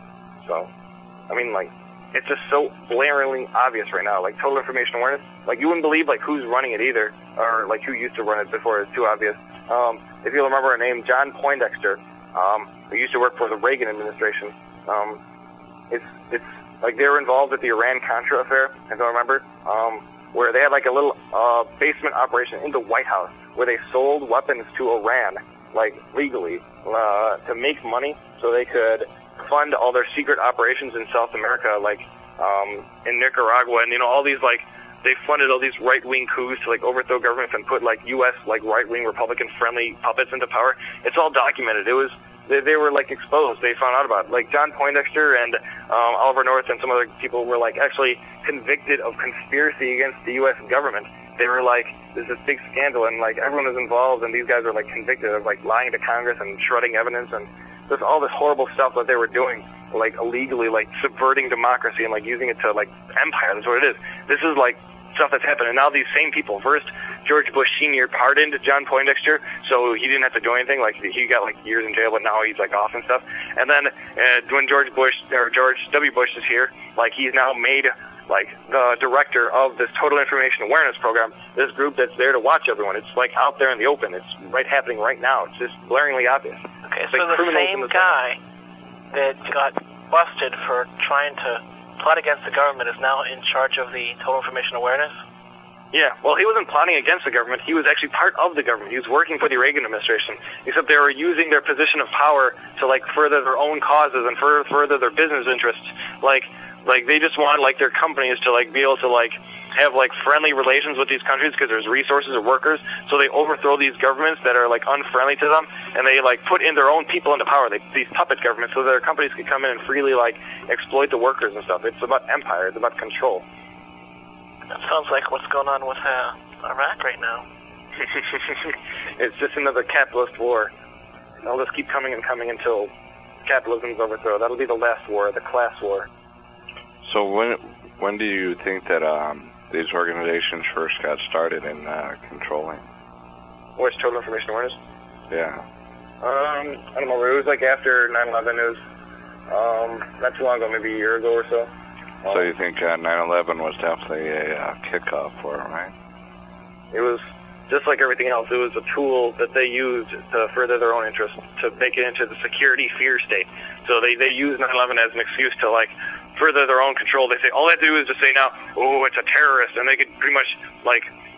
So, I mean, like, it's just so blaringly obvious right now. Like, Total Information Awareness, like, you wouldn't believe, like, who's running it either, or, like, who used to run it before it's too obvious. Um, if you'll remember a name, John Poindexter, um, who used to work for the Reagan administration, um, it's, it's, like, they were involved with the Iran-Contra affair, if you'll remember, um, where they had, like, a little, uh, basement operation in the White House, where they sold weapons to Iran, like, legally, uh, to make money so they could fund all their secret operations in South America, like um, in Nicaragua, and you know all these like they funded all these right-wing coups to like overthrow governments and put like U S like right-wing Republican-friendly puppets into power. It's all documented. It was they, they were like exposed. They found out about it. Like John Poindexter and um, Oliver North and some other people were like actually convicted of conspiracy against the U S government. They were like, there's this big scandal, and like everyone was involved, and these guys were like convicted of like lying to Congress and shredding evidence and. There's all this horrible stuff that they were doing, like illegally, like subverting democracy and like using it to like empire. That's what it is. This is like stuff that's happened. And now these same people, first George Bush Senior pardoned John Poindexter, so he didn't have to do anything. Like he got like years in jail, but now he's like off and stuff. And then uh, when George Bush or George W. Bush is here, like he's now made like the director of this Total Information Awareness program, this group that's there to watch everyone. It's like out there in the open. It's right happening right now. It's just blaringly obvious. Okay, it's so like the same guy that got busted for trying to plot against the government is now in charge of the Total Information Awareness? Yeah, well, he wasn't plotting against the government. He was actually part of the government. He was working for the Reagan administration, except they were using their position of power to, like, further their own causes and further, further their business interests. Like, like they just want, like, their companies to, like, be able to, like, have, like, friendly relations with these countries because there's resources or workers, so they overthrow these governments that are, like, unfriendly to them, and they, like, put in their own people into power, they, these puppet governments, so their companies can come in and freely, like, exploit the workers and stuff. It's about empire. It's about control. That sounds like what's going on with uh, Iraq right now. It's just another capitalist war. They'll just keep coming and coming until capitalism's overthrown. That'll be the last war, the class war. So when when do you think that um, these organizations first got started in uh, controlling? Where's Total Information Awareness? Yeah. Um, I don't know. It was like after nine eleven. It was um, not too long ago, maybe a year ago or so. Um, so you think uh, nine eleven was definitely a uh, kickoff for it, right? It was just like everything else. It was a tool that they used to further their own interests, to make it into the security fear state. So they, they use nine eleven as an excuse to, like, further their own control. They say, all they have to do is just say now, oh, it's a terrorist, and they could pretty much, like,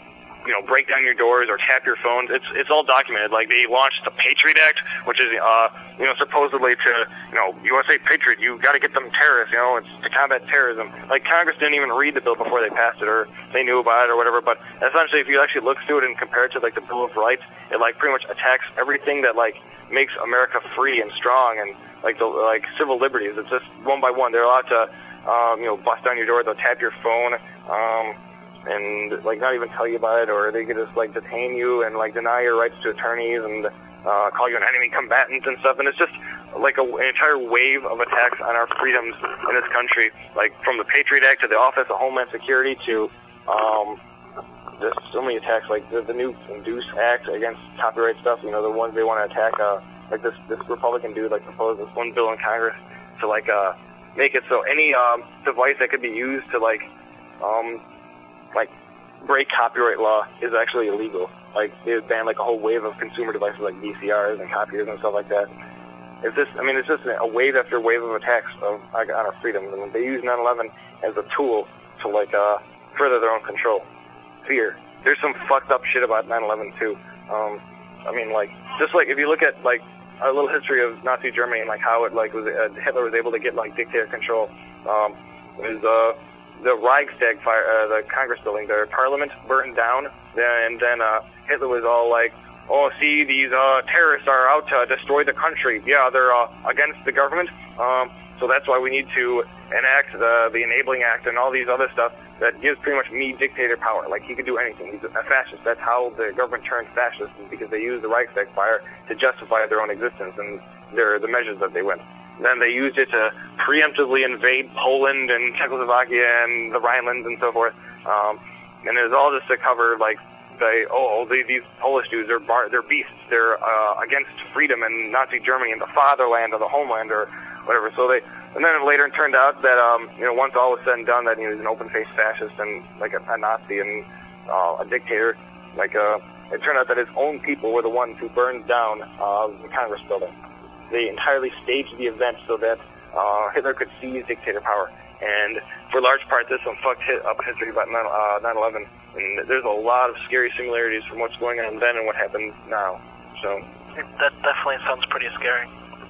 you know, break down your doors or tap your phones. It's it's all documented. Like, they launched the Patriot Act, which is, uh, you know, supposedly to, you know, you want to say Patriot, you got to get them terrorists, you know, it's to combat terrorism. Like, Congress didn't even read the bill before they passed it, or they knew about it or whatever, but essentially if you actually look through it and compare it to, like, the Bill of Rights, it, like, pretty much attacks everything that, like, makes America free and strong, and, like, the, like, civil liberties. It's just one by one. They're allowed to, um, you know, bust down your door, they'll tap your phone, um, and, like, not even tell you about it, or they could just, like, detain you and, like, deny your rights to attorneys and uh, call you an enemy combatant and stuff. And it's just, like, a, an entire wave of attacks on our freedoms in this country, like, from the Patriot Act to the Office of Homeland Security to, um, there's so many attacks, like the, the new Induce Act against copyright stuff, you know, the ones they want to attack, uh, like this, this Republican dude, like, proposed this one bill in Congress to, like, uh, make it so any, um, device that could be used to, like, um, like, break copyright law is actually illegal. Like, they would ban, like, a whole wave of consumer devices like V C Rs and copiers and stuff like that. It's just, I mean, it's just a wave after wave of attacks of, like, on our freedoms. And they use nine eleven as a tool to, like, uh, further their own control. Fear. There's some fucked up shit about nine eleven, too. Um, I mean, like, just, like, if you look at, like, a little history of Nazi Germany and, like, how it, like, was, uh, Hitler was able to get, like, dictator control, um, is, uh, the Reichstag fire, uh, the Congress building, their parliament burned down, and then uh, Hitler was all like, oh, see, these uh, terrorists are out to destroy the country. Yeah, they're uh, against the government, um, so that's why we need to enact the, the Enabling Act and all these other stuff that gives pretty much me dictator power. Like, he could do anything. He's a fascist. That's how the government turned fascist, because they used the Reichstag fire to justify their own existence and their the measures that they went. Then they used it to preemptively invade Poland and Czechoslovakia and the Rhinelands and so forth. Um, and it was all just to cover, like, they, oh, they, these Polish dudes, they're, bar, they're beasts. They're uh, against freedom and Nazi Germany and the fatherland or the homeland or whatever. So they, and then later it turned out that, um, you know, once all was said and done, that he was an open-faced fascist and, like, a, a Nazi and uh, a dictator. Like, uh, it turned out that his own people were the ones who burned down uh, the Congress building. They entirely staged the event so that uh, Hitler could seize dictator power. And for large part, there's some fucked hit up history about nine eleven. And there's a lot of scary similarities from what's going on then and what happened now. So that definitely sounds pretty scary.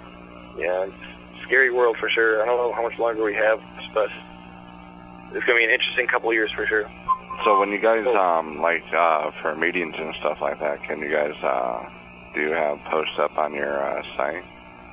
Yeah, it's a scary world for sure. I don't know how much longer we have, but it's going to be an interesting couple of years for sure. So when you guys, um, like, uh, for meetings and stuff like that, can you guys, uh, do you have posts up on your uh, site?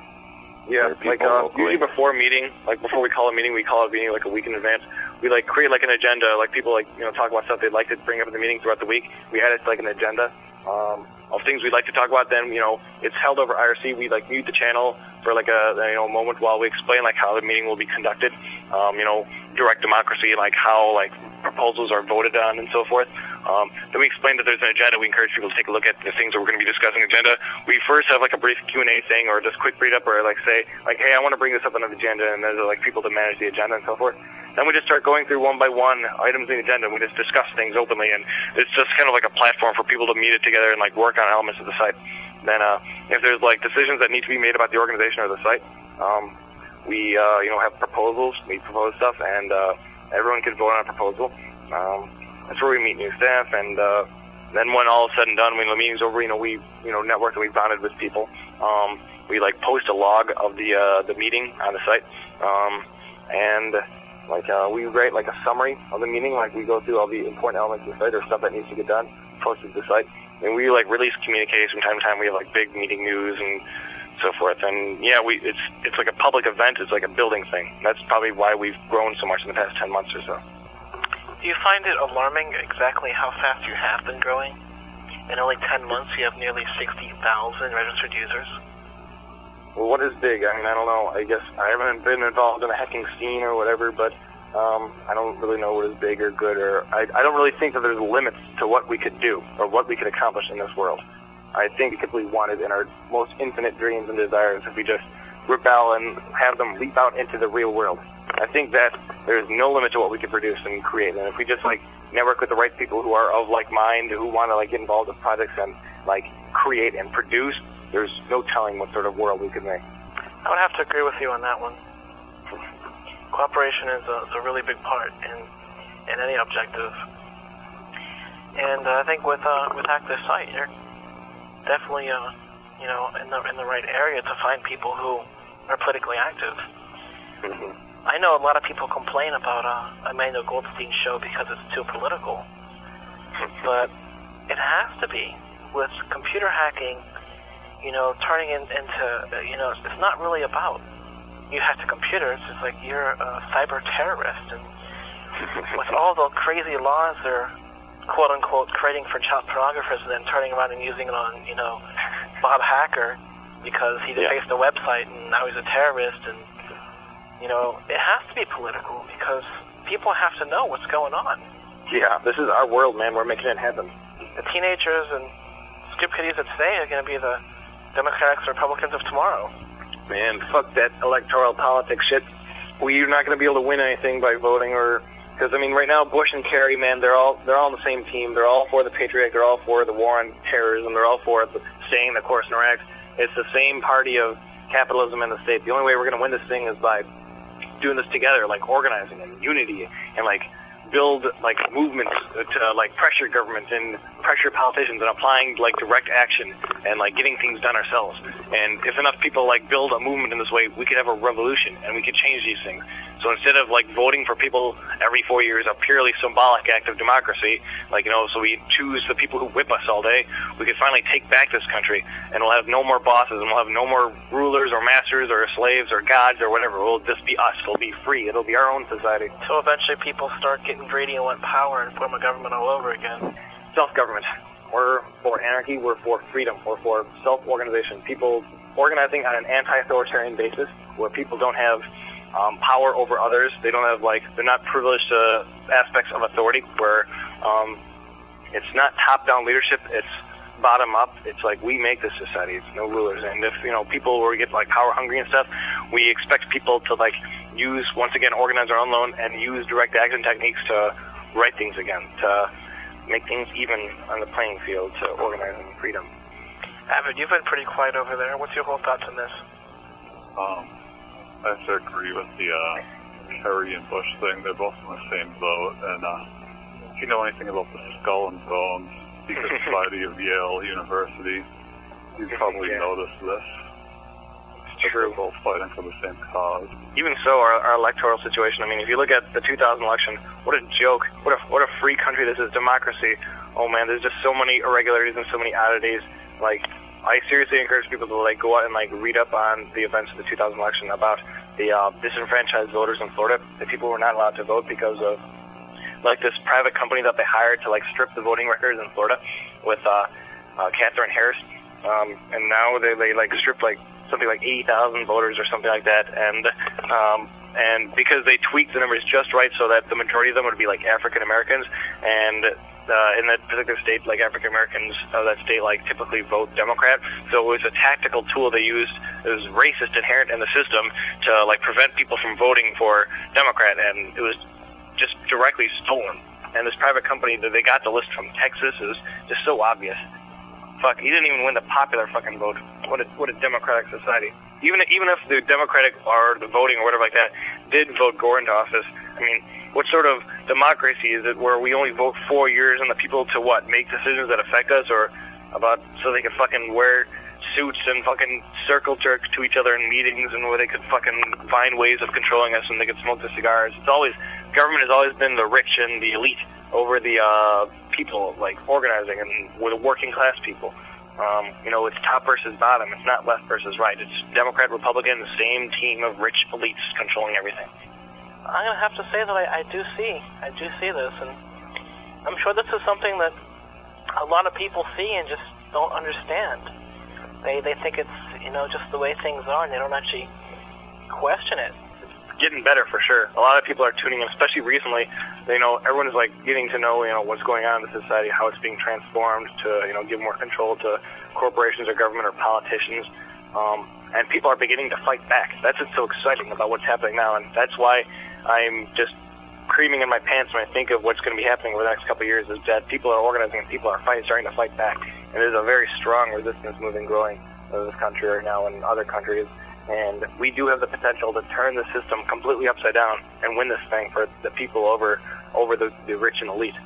Yeah, like uh, usually before a meeting, like before we call a meeting, we call a meeting like a week in advance. We like create like an agenda, like people like, you know, talk about stuff they'd like to bring up in the meeting throughout the week. We add it to like an agenda um, of things we'd like to talk about. Then, you know, it's held over I R C. We like mute the channel for like a, you know, moment while we explain like how the meeting will be conducted. Um, you know, direct democracy, like how like proposals are voted on and so forth. Um, then we explain that there's an agenda. We encourage people to take a look at the things that we're going to be discussing. Agenda. We first have like a brief Q and A thing, or just quick read up, or like say like, hey, I want to bring this up on the agenda, and there's like people to manage the agenda and so forth. Then we just start going through one by one items in the agenda, and we just discuss things openly, and it's just kind of like a platform for people to meet it together and like work on elements of the site. Then uh, if there's like decisions that need to be made about the organization or the site, um, we uh, you know have proposals. We propose stuff, and uh, everyone can vote on a proposal. Um, that's where we meet new staff, and uh, then when all is said and done, when the meeting's over, you know we you know network and we bonded with people. Um, we like post a log of the uh, the meeting on the site, um, and like uh, we write like a summary of the meeting. Like we go through all the important elements of the site or stuff that needs to get done, post it to the site, and we like release communiques from time to time. We have like big meeting news and so forth. And yeah, we it's it's like a public event. It's like a building thing. That's probably why we've grown so much in the past ten months or so. Do you find it alarming exactly how fast you have been growing? In only ten months, you have nearly sixty thousand registered users. Well, what is big? I mean, I don't know. I guess I haven't been involved in the hacking scene or whatever, but um, I don't really know what is big or good. Or I, I don't really think that there's limits to what we could do or what we could accomplish in this world. I think if we wanted in our most infinite dreams and desires, if we just rebel and have them leap out into the real world. I think that there's no limit to what we can produce and create. And if we just like network with the right people who are of like mind, who want to like get involved with projects and like create and produce, there's no telling what sort of world we could make. I would have to agree with you on that one. Cooperation is a, is a really big part in in any objective. And uh, I think with uh, with Hack This Site, you're definitely uh, you know in the in the right area to find people who are politically active. Mm-hmm. I know a lot of people complain about uh, Emmanuel Goldstein's show because it's too political, but it has to be. With computer hacking, you know, turning in, into, you know, it's not really about you hack the computer. It's just like you're a cyber terrorist, and with all the crazy laws they're quote unquote creating for child pornographers, and then turning around and using it on, you know, Bob Hacker because he defaced yeah. the website and now he's a terrorist, and you know, it has to be political because people have to know what's going on. Yeah, this is our world, man. We're making it happen. The teenagers and stupid kiddies of today are going to be the Democrats or Republicans of tomorrow. Man, fuck that electoral politics shit. We're not going to be able to win anything by voting, or because I mean, right now Bush and Kerry, man, they're all they're all on the same team. They're all for the Patriot Act. They're all for the war on terrorism. They're all for the, staying the course in Iraq. It's the same party of capitalism in the state. The only way we're going to win this thing is by doing this together, like organizing and unity, and like build like movements to like pressure governments and pressure politicians and applying like direct action and like getting things done ourselves. And if enough people like build a movement in this way, we could have a revolution and we could change these things. So instead of like voting for people every four years, a purely symbolic act of democracy, like, you know, so we choose the people who whip us all day, we could finally take back this country, and we'll have no more bosses, and we'll have no more rulers or masters or slaves or gods or whatever. It'll just be us. It'll be free. It'll be our own society. So eventually people start getting greedy and want power and form a government all over again. Self-government. We're for anarchy. We're for freedom. We're for self-organization. People organizing on an anti-authoritarian basis where people don't have um, power over others. They don't have, like, they're not privileged to aspects of authority where um, it's not top-down leadership. It's bottom-up. It's like we make this society. It's no rulers. And if, you know, people were get, like, power-hungry and stuff, we expect people to, like, use, once again, organize our own loan and use direct action techniques to right things again, to make things even on the playing field, to organizing freedom. Avid, you've been pretty quiet over there. What's your whole thoughts on this? Um, I have to agree with the uh, Kerry and Bush thing. They're both in the same boat. And uh, if you know anything about the Skull and Bones Secret Society of Yale University, you probably yeah. noticed this. It's true. They're both fighting for the same cause. Even so, our, our electoral situation, I mean, if you look at the two thousand election, what a joke. What a, what a free country this is, democracy. Oh, man, there's just so many irregularities and so many oddities. Like, I seriously encourage people to, like, go out and, like, read up on the events of the two thousand election about the uh, disenfranchised voters in Florida. The people were not allowed to vote because of, like, this private company that they hired to, like, strip the voting records in Florida with uh, uh, Catherine Harris. Um, and now they, they, like, stripped, like, something like eighty thousand voters or something like that, and um, and because they tweaked the numbers just right so that the majority of them would be like African Americans, and uh, in that particular state, like African Americans of that state, like typically vote Democrat. So it was a tactical tool they used. It was racist inherent in the system to like prevent people from voting for Democrat, and it was just directly stolen. And this private company that they got the list from Texas is just so obvious. Fuck, he didn't even win the popular fucking vote. What a what a democratic society. Even even if the Democratic or the voting or whatever like that did vote Gore into office, I mean, what sort of democracy is it where we only vote four years and the people to what make decisions that affect us, or about so they can fucking wear suits and fucking circle jerk to each other in meetings, and where they could fucking find ways of controlling us and they could smoke the cigars. It's always government has always been the rich and the elite over the uh, people, like organizing, and with the working class people. Um, you know, it's top versus bottom. It's not left versus right. It's Democrat, Republican, the same team of rich elites controlling everything. I'm gonna have to say that I, I do see, I do see this, and I'm sure this is something that a lot of people see and just don't understand. They they think it's, you know, just the way things are, and they don't actually question it. Getting better for sure. A lot of people are tuning in, especially recently. They know everyone is like getting to know, you know, what's going on in the society, how it's being transformed to, you know, give more control to corporations or government or politicians. Um, and people are beginning to fight back. That's what's so exciting about what's happening now, and that's why I'm just creaming in my pants when I think of what's going to be happening over the next couple of years. Is that people are organizing and people are fighting, starting to fight back, and there's a very strong resistance movement growing in this country right now and other countries. And we do have the potential to turn the system completely upside down and win this thing for the people over over the, the rich and elite.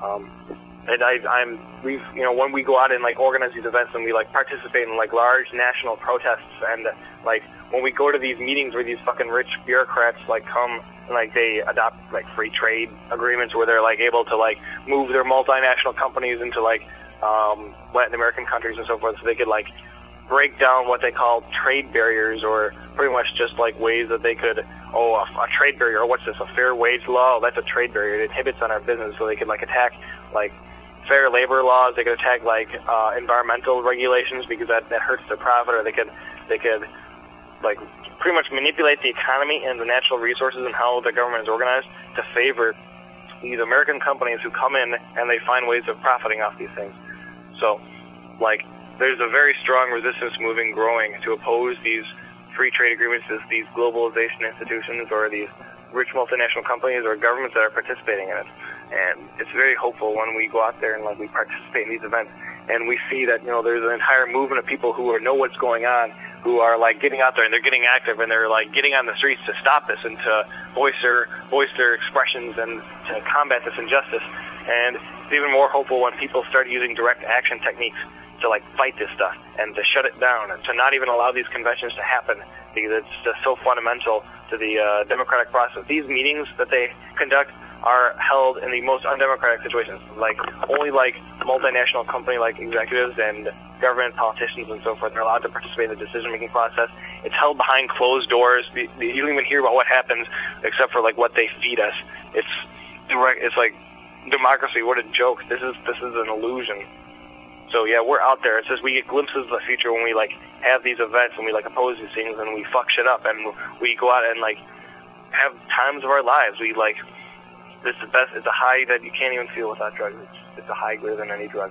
Um, and I, I'm, we've, you know, when we go out and like organize these events and we like participate in like large national protests and uh, like when we go to these meetings where these fucking rich bureaucrats like come and like they adopt like free trade agreements where they're like able to like move their multinational companies into like um, Latin American countries and so forth, so they could like break down what they call trade barriers, or pretty much just like ways that they could, oh, a, a trade barrier, or what's this, a fair wage law? Oh, that's a trade barrier. It inhibits on our business, so they could like attack like fair labor laws. They could attack like uh, environmental regulations because that, that hurts their profit, or they could they could like pretty much manipulate the economy and the natural resources and how the government is organized to favor these American companies who come in and they find ways of profiting off these things. So, like, there's a very strong resistance moving growing to oppose these free trade agreements, these globalization institutions, or these rich multinational companies or governments that are participating in it. And it's very hopeful when we go out there and like we participate in these events and we see that, you know, there's an entire movement of people who are, know what's going on, who are like getting out there and they're getting active and they're like getting on the streets to stop this and to voice their voice their expressions and to combat this injustice. And it's even more hopeful when people start using direct action techniques to like fight this stuff and to shut it down and to not even allow these conventions to happen, because it's just so fundamental to the uh, democratic process. These meetings that they conduct are held in the most undemocratic situations. Like only like multinational company like executives and government politicians and so forth are allowed to participate in the decision-making process. It's held behind closed doors. You don't even hear about what happens except for like what they feed us. It's direct. It's like democracy. What a joke! This is this is an illusion. So yeah, we're out there. It's just we get glimpses of the future when we like have these events and we like oppose these things and we fuck shit up and we go out and like have times of our lives. We like this is the best. It's a high that you can't even feel without drugs. It's, it's a high greater than any drug.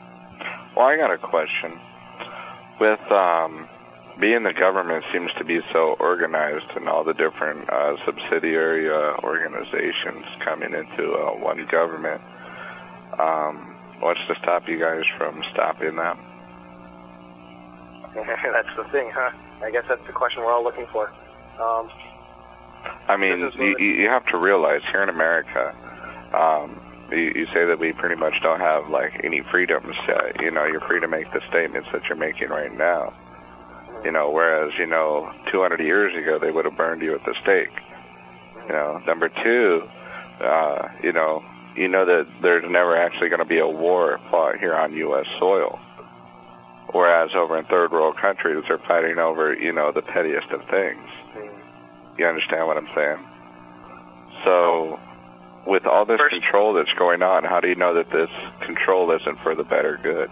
Well, I got a question. With um, being the government seems to be so organized and all the different uh, subsidiary uh, organizations coming into uh, one government. Um, What's to stop you guys from stopping that? That's the thing, huh? I guess that's the question we're all looking for. Um, I mean, you, you have to realize here in America, um, you, you say that we pretty much don't have like any freedoms. Uh, you know, you're free to make the statements that you're making right now. You know, whereas you know, two hundred years ago they would have burned you at the stake. You know, number two, uh, you know. You know that there's never actually going to be a war fought here on U S soil. Whereas over in third world countries, they're fighting over, you know, the pettiest of things. You understand what I'm saying? So, with all this First, control that's going on, how do you know that this control isn't for the better good?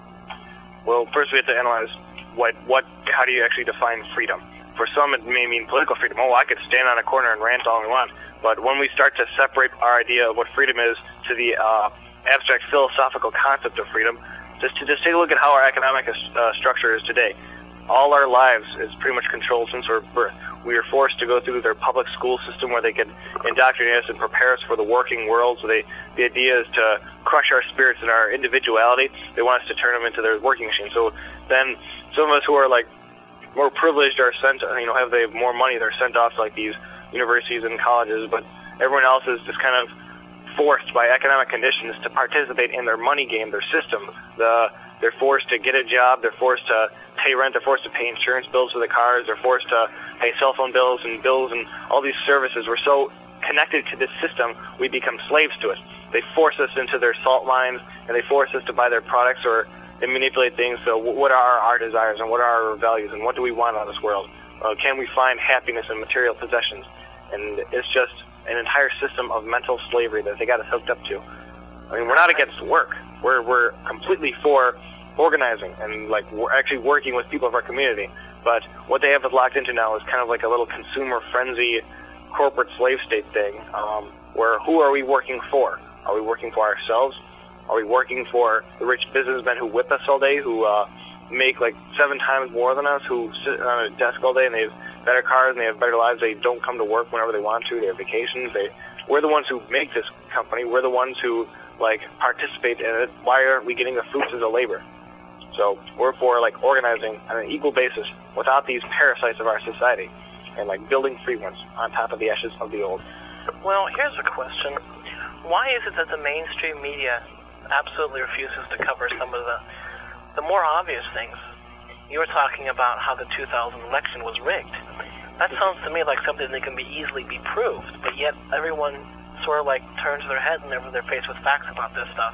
Well, first we have to analyze what, what, how do you actually define freedom? For some, it may mean political freedom. Oh, I could stand on a corner and rant all I want. But when we start to separate our idea of what freedom is to the uh, abstract philosophical concept of freedom, just to just take a look at how our economic uh, structure is today. All our lives is pretty much controlled since our birth. We are forced to go through their public school system where they can indoctrinate us and prepare us for the working world. So they, the idea is to crush our spirits and our individuality. They want us to turn them into their working machine. So then some of us who are like more privileged are sent, you know, have they have more money, they're sent off to like these universities and colleges, but everyone else is just kind of forced by economic conditions to participate in their money game, their system. The, they're forced to get a job, they're forced to pay rent, they're forced to pay insurance bills for the cars, they're forced to pay cell phone bills and bills and all these services. We're so connected to this system, we become slaves to it. They force us into their salt mines, and they force us to buy their products, or they manipulate things. So what are our desires, and what are our values, and what do we want out of this world? Uh, can we find happiness in material possessions? And it's just an entire system of mental slavery that they got us hooked up to. I mean, we're not against work. We're we're completely for organizing and like we're actually working with people of our community. But what they have us locked into now is kind of like a little consumer frenzy, corporate slave state thing. Um, where who are we working for? Are we working for ourselves? Are we working for the rich businessmen who whip us all day, who uh, make like seven times more than us, who sit on a desk all day and they have better cars and they have better lives? They don't come to work whenever they want to. They have vacations. They, we're the ones who make this company. We're the ones who like participate in it. Why aren't we getting the fruits of the labor? So we're for like organizing on an equal basis without these parasites of our society, and like building free ones on top of the ashes of the old. Well, here's a question. why is it that the mainstream media absolutely refuses to cover some of the the more obvious things? You were talking about how the two thousand election was rigged. That sounds to me like something that can be easily be proved, but yet everyone sort of like turns their head whenever they're faced with facts about this stuff.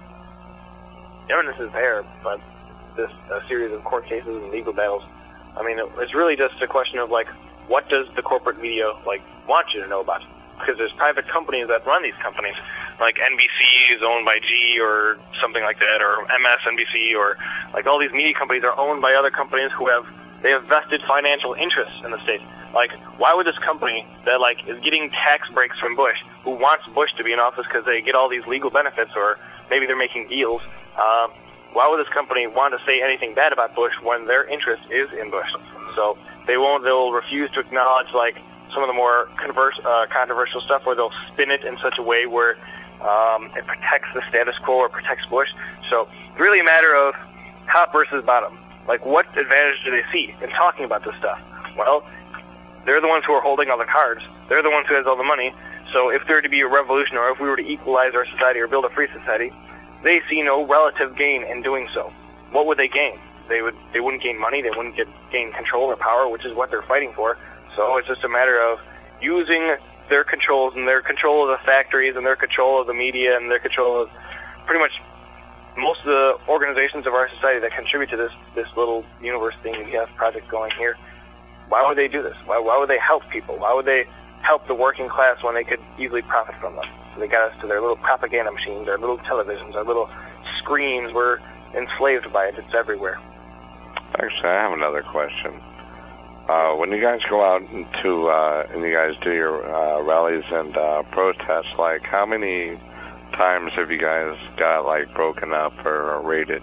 Evidence is there, but this a series of court cases and legal battles. I mean, it, it's really just a question of like, what does the corporate media like want you to know about? Because there's private companies that run these companies, like N B C is owned by G or something like that, or M S N B C, or like all these media companies are owned by other companies who have they have vested financial interests in the state. Like, why would this company that like is getting tax breaks from Bush, who wants Bush to be in office because they get all these legal benefits, or maybe they're making deals? Uh, why would this company want to say anything bad about Bush when their interest is in Bush? So they won't. They'll refuse to acknowledge like some of the more converse, uh, controversial stuff, where they'll spin it in such a way where um, it protects the status quo or protects Bush. So it's really a matter of top versus bottom. Like, what advantage do they see in talking about this stuff? Well, they're the ones who are holding all the cards. They're the ones who has all the money. So if there were to be a revolution, or if we were to equalize our society or build a free society, they see no relative gain in doing so. What would they gain? They would. They wouldn't gain money. They wouldn't get gain control or power, which is what they're fighting for. So it's just a matter of using their controls and their control of the factories and their control of the media and their control of pretty much most of the organizations of our society that contribute to this this little universe thing we have project going here. Why would they do this? Why, why would they help people? Why would they help the working class when they could easily profit from them? So they got us to their little propaganda machines, their little televisions, their little screens. We're enslaved by it. It's everywhere. Actually, I have another question. Uh, when you guys go out to uh, and you guys do your uh, rallies and uh, protests, like how many times have you guys got like broken up or raided?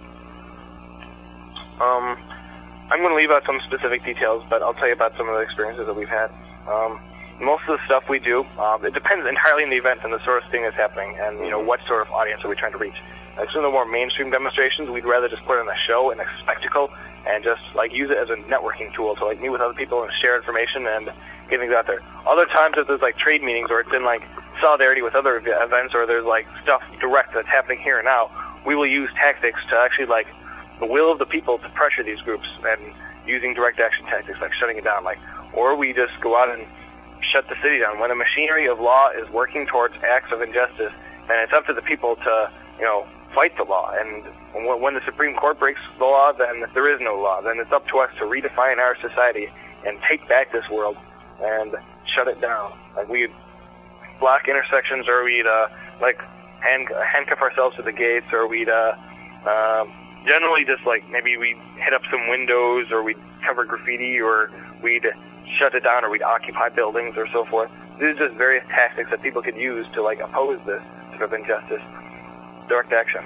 Um, I'm going to leave out some specific details, but I'll tell you about some of the experiences that we've had. Um, most of the stuff we do, um, it depends entirely on the event and the sort of thing that's happening, and you know what sort of audience are we trying to reach. Like some of the more mainstream demonstrations, we'd rather just put on a show and a spectacle, and just like use it as a networking tool to like meet with other people and share information and get things out there. Other times, if there's like trade meetings or it's in like solidarity with other events, or there's like stuff direct that's happening here and now, we will use tactics to actually like the will of the people to pressure these groups, and using direct action tactics like shutting it down, like, or we just go out and shut the city down when the machinery of law is working towards acts of injustice. And it's up to the people to, you know, fight the law. And when the Supreme Court breaks the law, then there is no law. Then it's up to us to redefine our society and take back this world and shut it down. Like, we'd block intersections, or we'd uh, like hand, handcuff ourselves to the gates, or we'd uh, uh, generally just like maybe we'd hit up some windows, or we'd cover graffiti, or we'd shut it down, or we'd occupy buildings, or so forth. These are just various tactics that people could use to like oppose this sort of injustice. Direct action.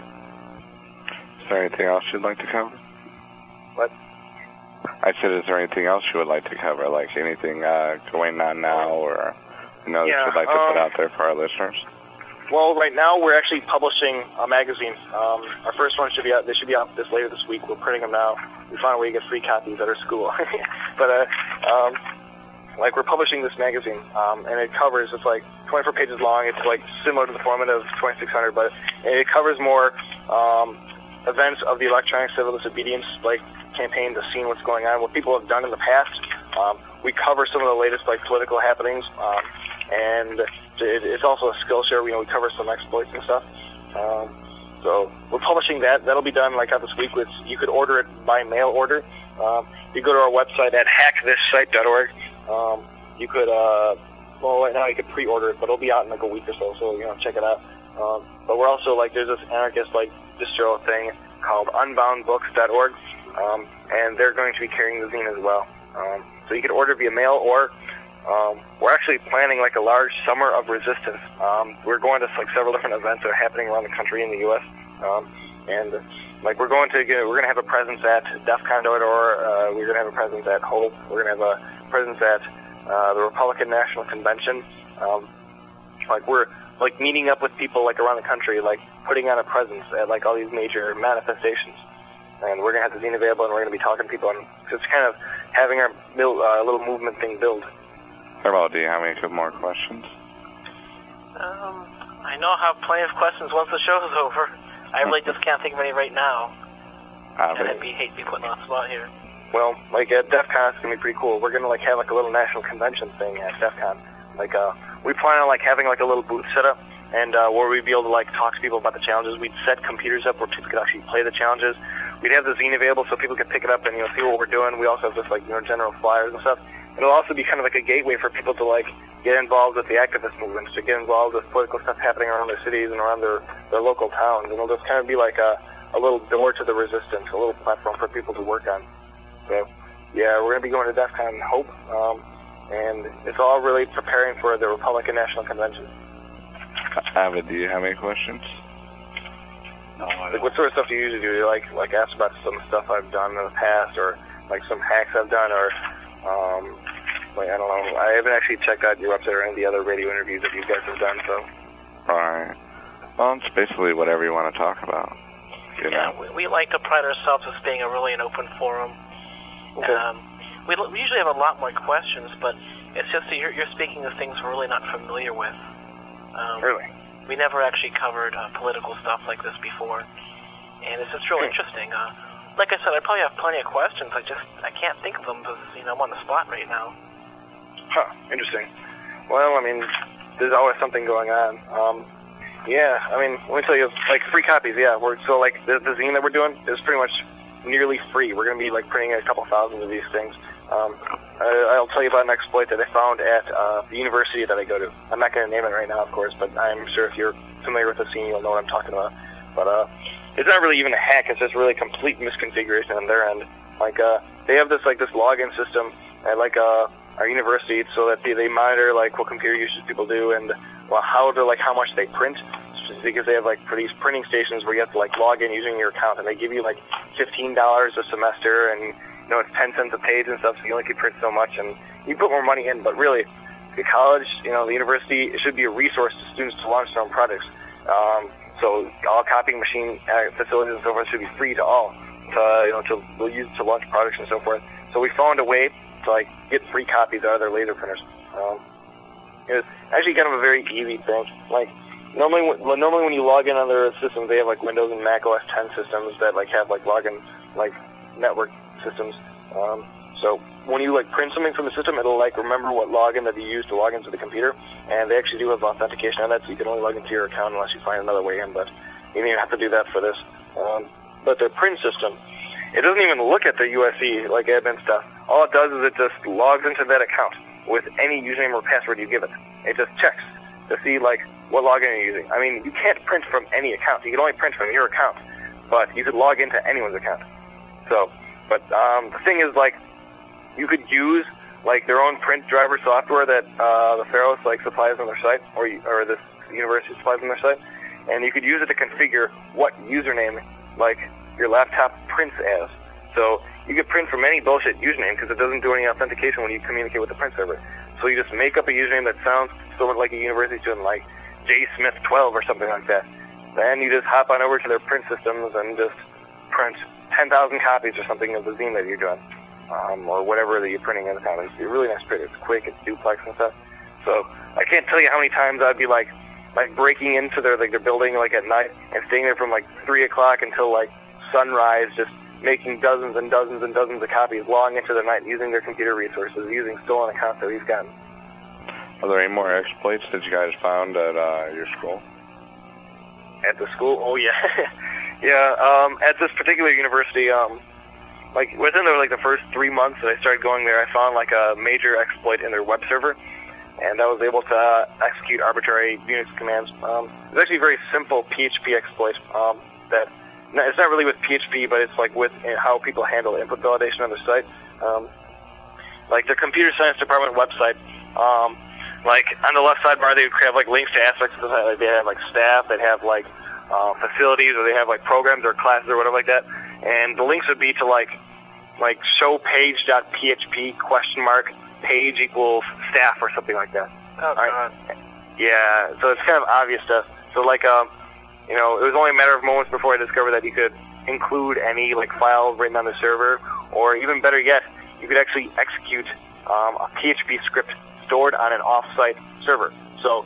Is there anything else you'd like to cover? What? I said, is there anything else you would like to cover? Like anything uh, going on now, or you know, yeah, that you'd like to um, put out there for our listeners? Well, right now we're actually publishing a magazine. Um, our first one should be out. They should be out this later this week. We're printing them now. We found a way to get free copies at our school. but uh, um, like we're publishing this magazine, um, and it covers. It's like twenty-four pages long. It's like similar to the format of twenty-six hundred, but it covers more um, events of the electronic civil disobedience like campaign, to see what's going on, what people have done in the past. Um, we cover some of the latest like political happenings, um, and it, it's also a skill share. You know, we cover some exploits and stuff. Um, so we're publishing that. That'll be done like out this week. With you could order it by mail order. Um, you go to our website at hack this site dot org. Um, you could, uh, well, right now you could pre-order it, but it'll be out in like a week or so. So you know, check it out. Um, but we're also like there's this anarchist like distro thing called unbound books dot org, um, and they're going to be carrying the zine as well. Um, so you could order via mail, or um, we're actually planning like a large summer of resistance. Um, we're going to like several different events that are happening around the country in the U S Um, and like we're going to get, we're going to have a presence at DEFCON dot org. Uh, we're going to have a presence at HOPE. We're going to have a presence at uh, the Republican National Convention. Um, like we're like meeting up with people like around the country, like putting on a presence at like all these major manifestations. And we're going to have the zine available, and we're going to be talking to people. And so it's kind of having our build, uh, little movement thing build. Herbo, do you have any good more questions? Um, I know I have plenty of questions once the show is over. I really just can't think of any right now. Uh, and I'd be hate to be put on the spot here. Well, like at DEF CON, it's gonna be pretty cool. We're gonna like have like a little national convention thing at DEF CON. Like, uh, we plan on like having like a little booth set up, and uh, where we'd be able to like talk to people about the challenges. We'd set computers up where people could actually play the challenges. We'd have the zine available so people could pick it up and you know see what we're doing. We also have just like you know general flyers and stuff. It'll also be kind of like a gateway for people to like get involved with the activist movements, to get involved with political stuff happening around their cities and around their, their local towns. And it'll just kind of be like a, a little door to the resistance, a little platform for people to work on. So, yeah, we're going to be going to DEF CON Hope, um, and it's all really preparing for the Republican National Convention. Avid, do you have any questions? No, I Like, what sort of stuff do you usually do? Do you like, like ask about some stuff I've done in the past, or like some hacks I've done, or um, like I don't know. I haven't actually checked out your website or any of the other radio interviews that you guys have done. So, Alright. Well, it's basically whatever you want to talk about. You Yeah, know? we, we like to pride ourselves as being a really an open forum. okay. Um, we, l- we usually have a lot more questions, but it's just that you're, you're speaking of things we're really not familiar with. Um, Really? We never actually covered uh, political stuff like this before, and it's just real interesting. Uh, like I said, I probably have plenty of questions. I just I can't think of them because you know I'm on the spot right now. Huh, interesting. Well, I mean, there's always something going on. Um, yeah, I mean, let me tell you, like, free copies, yeah. We're, so, like, the, the zine that we're doing is pretty much nearly free. We're going to be, like, printing a couple thousand of these things. Um, I, I'll tell you about an exploit that I found at uh, the university that I go to. I'm not going to name it right now, of course, but I'm sure if you're familiar with the scene, you'll know what I'm talking about. But uh, it's not really even a hack. It's just really complete misconfiguration on their end. Like, uh, they have this, like, this login system at, like, uh, our university so that they, they monitor, like, what computer usage people do and, well, how to, like, how much they print. Just because they have, like, for these printing stations where you have to, like, log in using your account, and they give you, like, fifteen dollars a semester, and, you know, it's ten cents a page and stuff, so you only can print so much, and you put more money in. But really, the college, you know, the university, it should be a resource to students to launch their own projects. Um, so all copying machine uh, facilities and so forth should be free to all, to, you know, to we'll use to launch products and so forth. So we found a way to, like, get free copies out of their laser printers. Um, it was actually kind of a very easy thing. Like, Normally, when- normally when you log in on their systems, they have like Windows and Mac O S ten systems that like have like login like network systems. Um, so when you like print something from the system, it'll like remember what login that you used to log into the computer, and they actually do have authentication on that, so you can only log into your account unless you find another way in. But you don't even have to do that for this. Um, but their print system, it doesn't even look at the U S C like admin stuff. All it does is it just logs into that account with any username or password you give it. It just checks to see like what login you're using. I mean, you can't print from any account. You can only print from your account, but you could log into anyone's account. So, but um, the thing is, like, you could use like their own print driver software that uh, the Pharos like supplies on their site, or or this university supplies on their site, and you could use it to configure what username like your laptop prints as. So you could print from any bullshit username because it doesn't do any authentication when you communicate with the print server. So you just make up a username that sounds sort of like a university student, like J Smith twelve or something like that. Then you just hop on over to their print systems and just print ten thousand copies or something of the zine that you're doing, um, or whatever that you're printing in the time. It's a really nice print. It's quick. It's duplex and stuff. So I can't tell you how many times I'd be like, like breaking into their like their building like at night and staying there from like three o'clock until like sunrise, just making dozens and dozens and dozens of copies long into the night, using their computer resources, using stolen accounts that we've gotten. Are there any more exploits that you guys found at uh, your school? At the school? Oh, yeah. yeah, um, at this particular university, um, like, within the, like, the first three months that I started going there, I found, like, a major exploit in their web server, and I was able to uh, execute arbitrary Unix commands. Um, it's actually a very simple P H P exploit um, that, no, it's not really with P H P, but it's, like, with uh, how people handle input validation on their site. Um, like, the computer science department website, um, like, on the left sidebar, they would have, like, links to aspects of the site. Like, they have, like, staff, they'd have, like, uh, facilities, or they have, like, programs or classes or whatever like that. And the links would be to, like, like, showpage.php question mark page equals staff or something like that. Oh, God. Yeah, so it's kind of obvious stuff. So, like, um, you know, it was only a matter of moments before I discovered that you could include any, like, file written on the server, or even better yet, you could actually execute um, a P H P script stored on an off-site server. So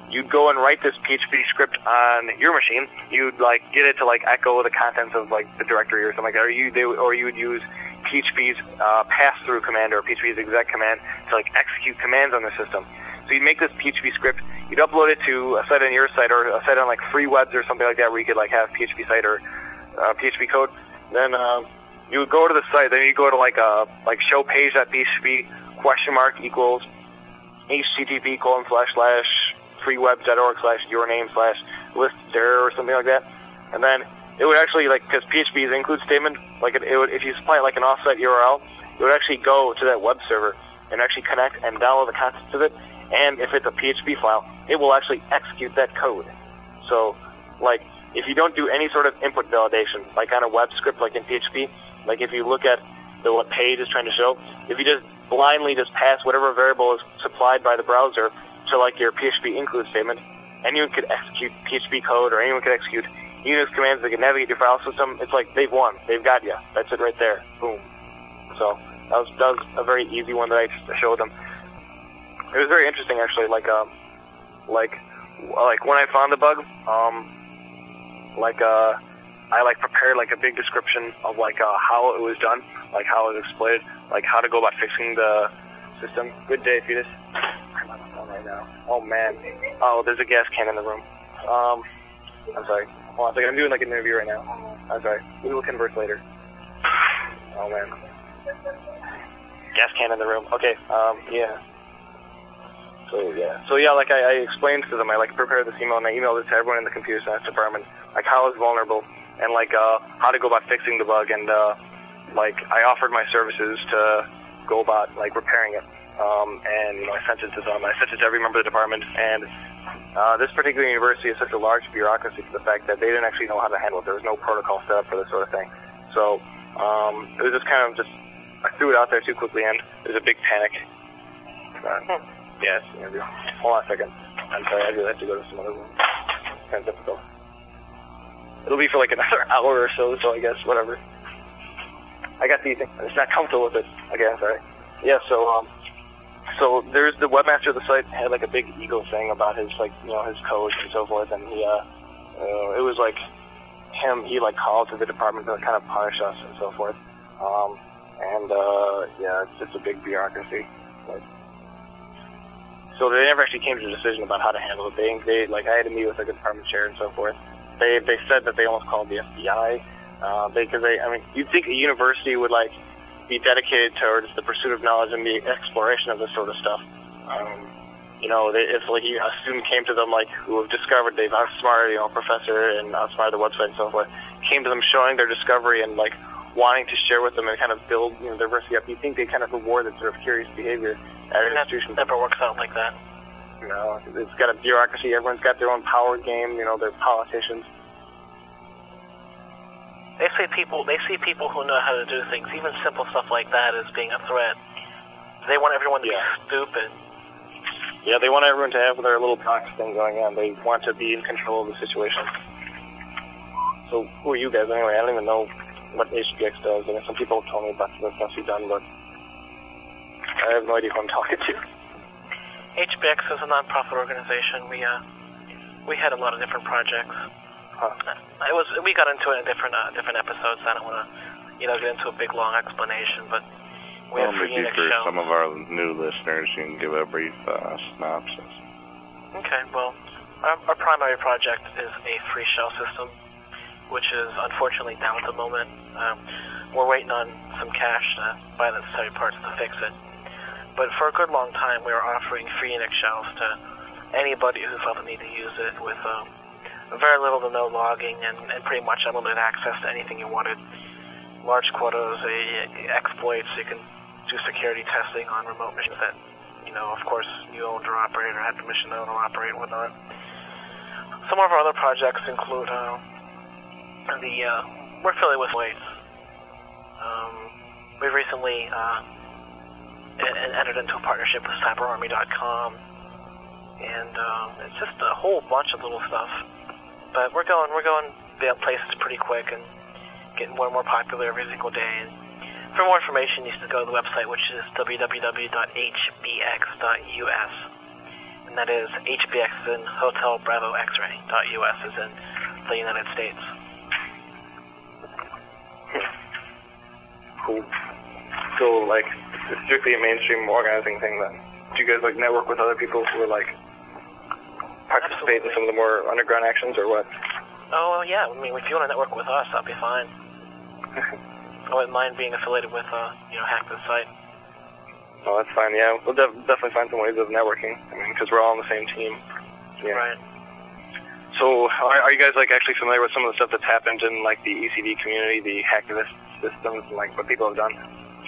you'd go and write this P H P script on your machine. You'd like get it to like echo the contents of like the directory or something like that, or you they, or you would use P H P's uh, pass-through command or P H P's exec command to like execute commands on the system. So you'd make this P H P script, you'd upload it to a site on your site or a site on like FreeWebs or something like that where you could like have P H P site or uh, P H P code. Then um, you would go to the site, then you go to like a like show page.php question mark equals http colon slash slash freewebs.org slash your name slash list there or something like that. And then it would actually, like, because P H P is an include statement, like it, it would, if you supply like an offsite U R L, it would actually go to that web server and actually connect and download the contents of it. And if it's a P H P file, it will actually execute that code. So, like, if you don't do any sort of input validation, like on a web script, like in P H P, like if you look at the what page is trying to show, if you just blindly just pass whatever variable is supplied by the browser to like your P H P include statement, anyone could execute P H P code or anyone could execute Unix commands that can navigate your file system. It's like they've won. They've got you. That's it right there. Boom. So that was, that was a very easy one that I just showed them. It was very interesting, actually. Like, um, like, like when I found the bug, um, like, uh, I like prepared like a big description of like uh, how it was done, like how it was exploited, like how to go about fixing the system. Good day, Fetus. I'm on the phone right now. Oh man. Oh, there's a gas can in the room. Um, I'm sorry. Hold on a second. I'm doing like an interview right now. I'm sorry. We will converse later. Oh man. Gas can in the room. Okay. Um. Yeah. So yeah. So yeah. Like I, I explained to them, I like prepared this email and I emailed it to everyone in the computer science department, like how it's vulnerable and like uh how to go about fixing the bug and uh like I offered my services to go about like repairing it. Um. And you know I sent it to them. I sent it to every member of the department and. Uh, this particular university is such a large bureaucracy for the fact that they didn't actually know how to handle it. There was no protocol set up for this sort of thing. So um, it was just kind of just, I threw it out there too quickly and there was a big panic. Uh, yes, interview. Hold on a second. I'm sorry, I do have to go to some other room. It's kind of difficult. It'll be for like another hour or so, so I guess, whatever. I got the thing. I'm just not comfortable with it. Okay, I'm sorry. Yeah, so, um, So there's the webmaster of the site had like a big ego thing about his like you know his code and so forth, and he uh, uh it was like him he like called to the department to kind of punish us and so forth, um and uh yeah it's just a big bureaucracy. Like, so they never actually came to a decision about how to handle it. They they like I had to meet with like a department chair and so forth. They they said that they almost called the F B I uh, because they I mean you'd think a university would like. Be dedicated towards the pursuit of knowledge and the exploration of this sort of stuff. Um, you know, they, if like a student came to them, like who have discovered they've outsmarted, you know, a professor and outsmarted the website and so forth, came to them showing their discovery and like wanting to share with them and kind of build you know, diversity up. You think they kind of reward that sort of curious behavior at an institution? Never works out like that. You know, it's got a bureaucracy. Everyone's got their own power game. You know, they're politicians. They say people. They see people who know how to do things, even simple stuff like that, as being a threat. They want everyone to yeah. be stupid. Yeah, they want everyone to have their little box thing going on. They want to be in control of the situation. So, who are you guys anyway? I don't even know what H B X does. I mean, some people have told me about the stuff you've done, but I have no idea who I'm talking to. H B X is a non-profit organization. We uh, we had a lot of different projects. Huh. It was we got into it in different uh, different episodes. I don't want to, you know, get into a big long explanation, but we well, have free maybe Unix for show. some of our new listeners, you can give a brief uh, synopsis. Okay, well, our, our primary project is a free shell system, which is unfortunately down at the moment. Um, we're waiting on some cash to buy the necessary parts to fix it. But for a good long time, we were offering free Unix shells to anybody who felt the need to use it with um, very little to no logging and, and pretty much unlimited access to anything you wanted. Large quotas, a, exploits, you can do security testing on remote machines that, you know, of course, you owned or operated or had permission to own or operate and whatnot. Some of our other projects include uh, the, uh, we're affiliated with Waits. Um, we recently uh, entered into a partnership with cyber army dot com, and um, it's just a whole bunch of little stuff. But we're going, we're going places pretty quick and getting more and more popular every single day. And for more information, you should go to the website, which is w w w dot h b x dot u s. And and that is H B X in Hotel Bravo X-ray dot U S is in the United States. Cool. So, like, it's strictly a mainstream organizing thing then. Do you guys, like, network with other people who are, like, participate Absolutely. in some of the more underground actions, or what? Oh, yeah. I mean, if you want to network with us, that'll be fine. I wouldn't mind being affiliated with, uh, you know, Hack the Site. Oh, that's fine, yeah. We'll def- definitely find some ways of networking. I mean, because we're all on the same team. Yeah. Right. So, are, are you guys, like, actually familiar with some of the stuff that's happened in, like, the E C D community, the hacktivist systems, and, like, what people have done?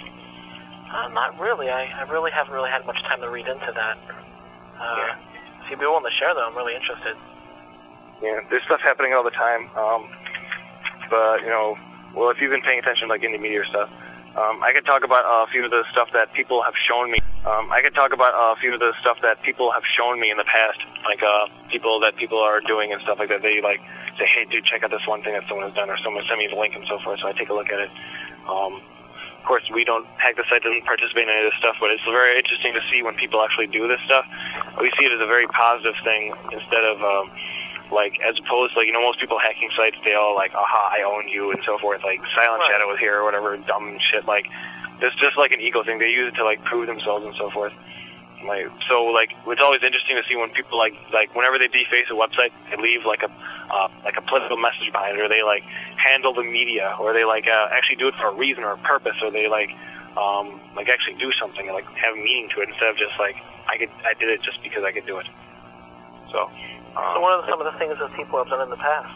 Uh, not really. I, I really haven't really had much time to read into that. Uh, Yeah. If you'd be willing to share, though, I'm really interested. Yeah, there's stuff happening all the time. Um, but, you know, well, if you've been paying attention, like, in the media stuff, um, I could talk about uh, a few of the stuff that people have shown me. Um, I could talk about uh, a few of the stuff that people have shown me in the past, like uh, people that people are doing and stuff like that. They, like, say, hey, dude, check out this one thing that someone has done, or someone send me the link and so forth, so I take a look at it. Um, of course, we don't, Hack the Site doesn't participate in any of this stuff, but it's very interesting to see when people actually do this stuff. We see it as a very positive thing instead of, um, like, as opposed to, like, you know, most people hacking sites, they all, like, aha, I own you, and so forth, like, Silent Right. Shadow was here, or whatever, dumb shit, like, it's just like an ego thing. They use it to, like, prove themselves and so forth. Like, so, like, it's always interesting to see when people, like, like whenever they deface a website, they leave, like, a uh, like a political message behind it, or they, like, handle the media, or they, like, uh, actually do it for a reason or a purpose, or they, like, um, like, actually do something and, like, have meaning to it instead of just, like, I could, I did it just because I could do it. So, um, So what are some of the things that people have done in the past?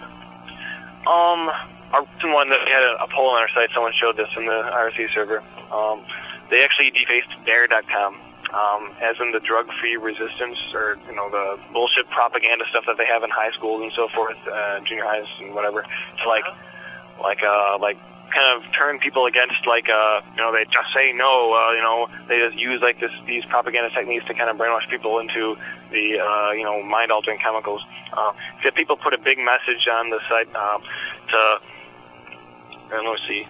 Um, our recent one that we had a, a poll on our site, someone showed this in the I R C server. Um, they actually defaced dare dot com, um, as in the drug-free resistance, or, you know, the bullshit propaganda stuff that they have in high schools and so forth, uh, junior highs and whatever, to, like, like, uh, like, kind of turn people against, like, uh, you know, they just say no, uh, you know, they just use, like, this, these propaganda techniques to kind of brainwash people into the, uh, you know, mind-altering chemicals. Uh, so people put a big message on the site, um, to, and let's see,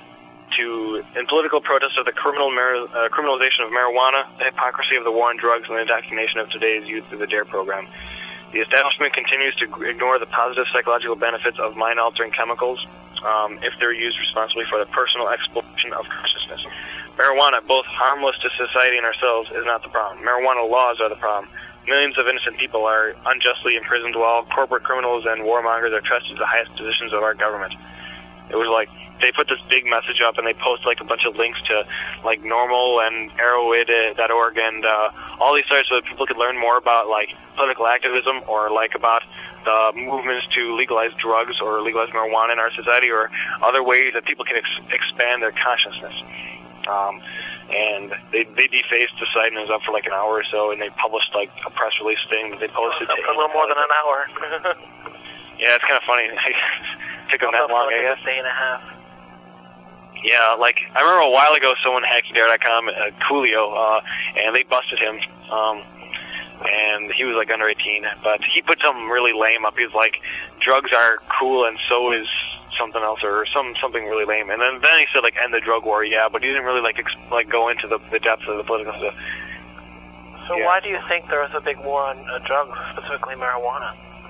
to, in political protest of the criminal mar- uh, criminalization of marijuana, the hypocrisy of the war on drugs, and the indoctrination of today's youth through the DARE program. The establishment continues to ignore the positive psychological benefits of mind-altering chemicals, um, if they're used responsibly for the personal exploitation of consciousness. Marijuana, both harmless to society and ourselves, is not the problem. Marijuana laws are the problem. Millions of innocent people are unjustly imprisoned while corporate criminals and warmongers are trusted to the highest positions of our government. It was like, they put this big message up and they post like a bunch of links to like Normal and Arrowhead dot org and uh, all these sites so that people could learn more about like political activism or like about the movements to legalize drugs or legalize marijuana in our society or other ways that people can ex- expand their consciousness. Um, and they they defaced the site and it was up for like an hour or so, and they published like a press release thing that they posted. Oh, to a little more than an hour. Yeah, it's kind of funny. It took them that long, I guess. A day and a half. Yeah, like, I remember a while ago someone hacked dare dot com, uh, Coolio, uh, and they busted him, um, and he was, like, under eighteen, but he put something really lame up. He was like, drugs are cool and so is something else, or some something really lame, and then, then he said, like, end the drug war, yeah, but he didn't really, like, ex- like go into the, the depths of the political stuff. So Yeah. why do you think there was a big war on uh, drugs, specifically marijuana?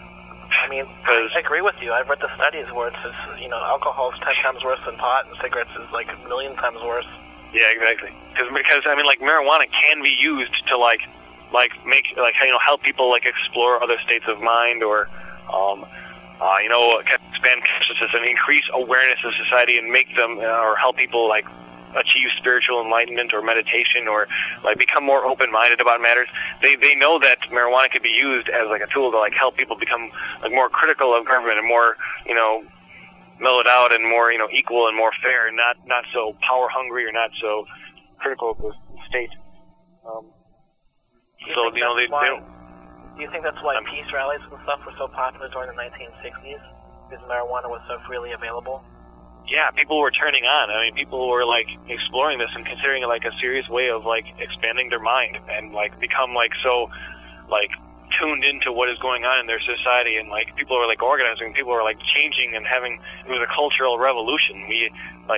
I mean, I I agree with you. I've read the studies where it says, you know, alcohol is ten times worse than pot, and cigarettes is like a million times worse. Yeah, exactly. Cause, because, I mean, like, marijuana can be used to, like, like, make, like, you know, help people, like, explore other states of mind or, um, uh, you know, expand consciousness and increase awareness of society and make them, uh, or help people, like, achieve spiritual enlightenment or meditation or, like, become more open-minded about matters. They they know that marijuana could be used as, like, a tool to, like, help people become, like, more critical of government and more, you know, mellowed out and more, you know, equal and more fair and not, not so power-hungry or not so critical of the state. Um, Do you so, think you know, they, that's they why, don't... do you think that's why Um, peace rallies and stuff were so popular during the nineteen sixties? Because marijuana was so freely available? Yeah, people were turning on. I mean, people were, like, exploring this and considering it, like, a serious way of, like, expanding their mind and, like, become, like, so, like, tuned into what is going on in their society. And, like, people were, like, organizing. People were, like, changing and having... It was a cultural revolution. We, like... It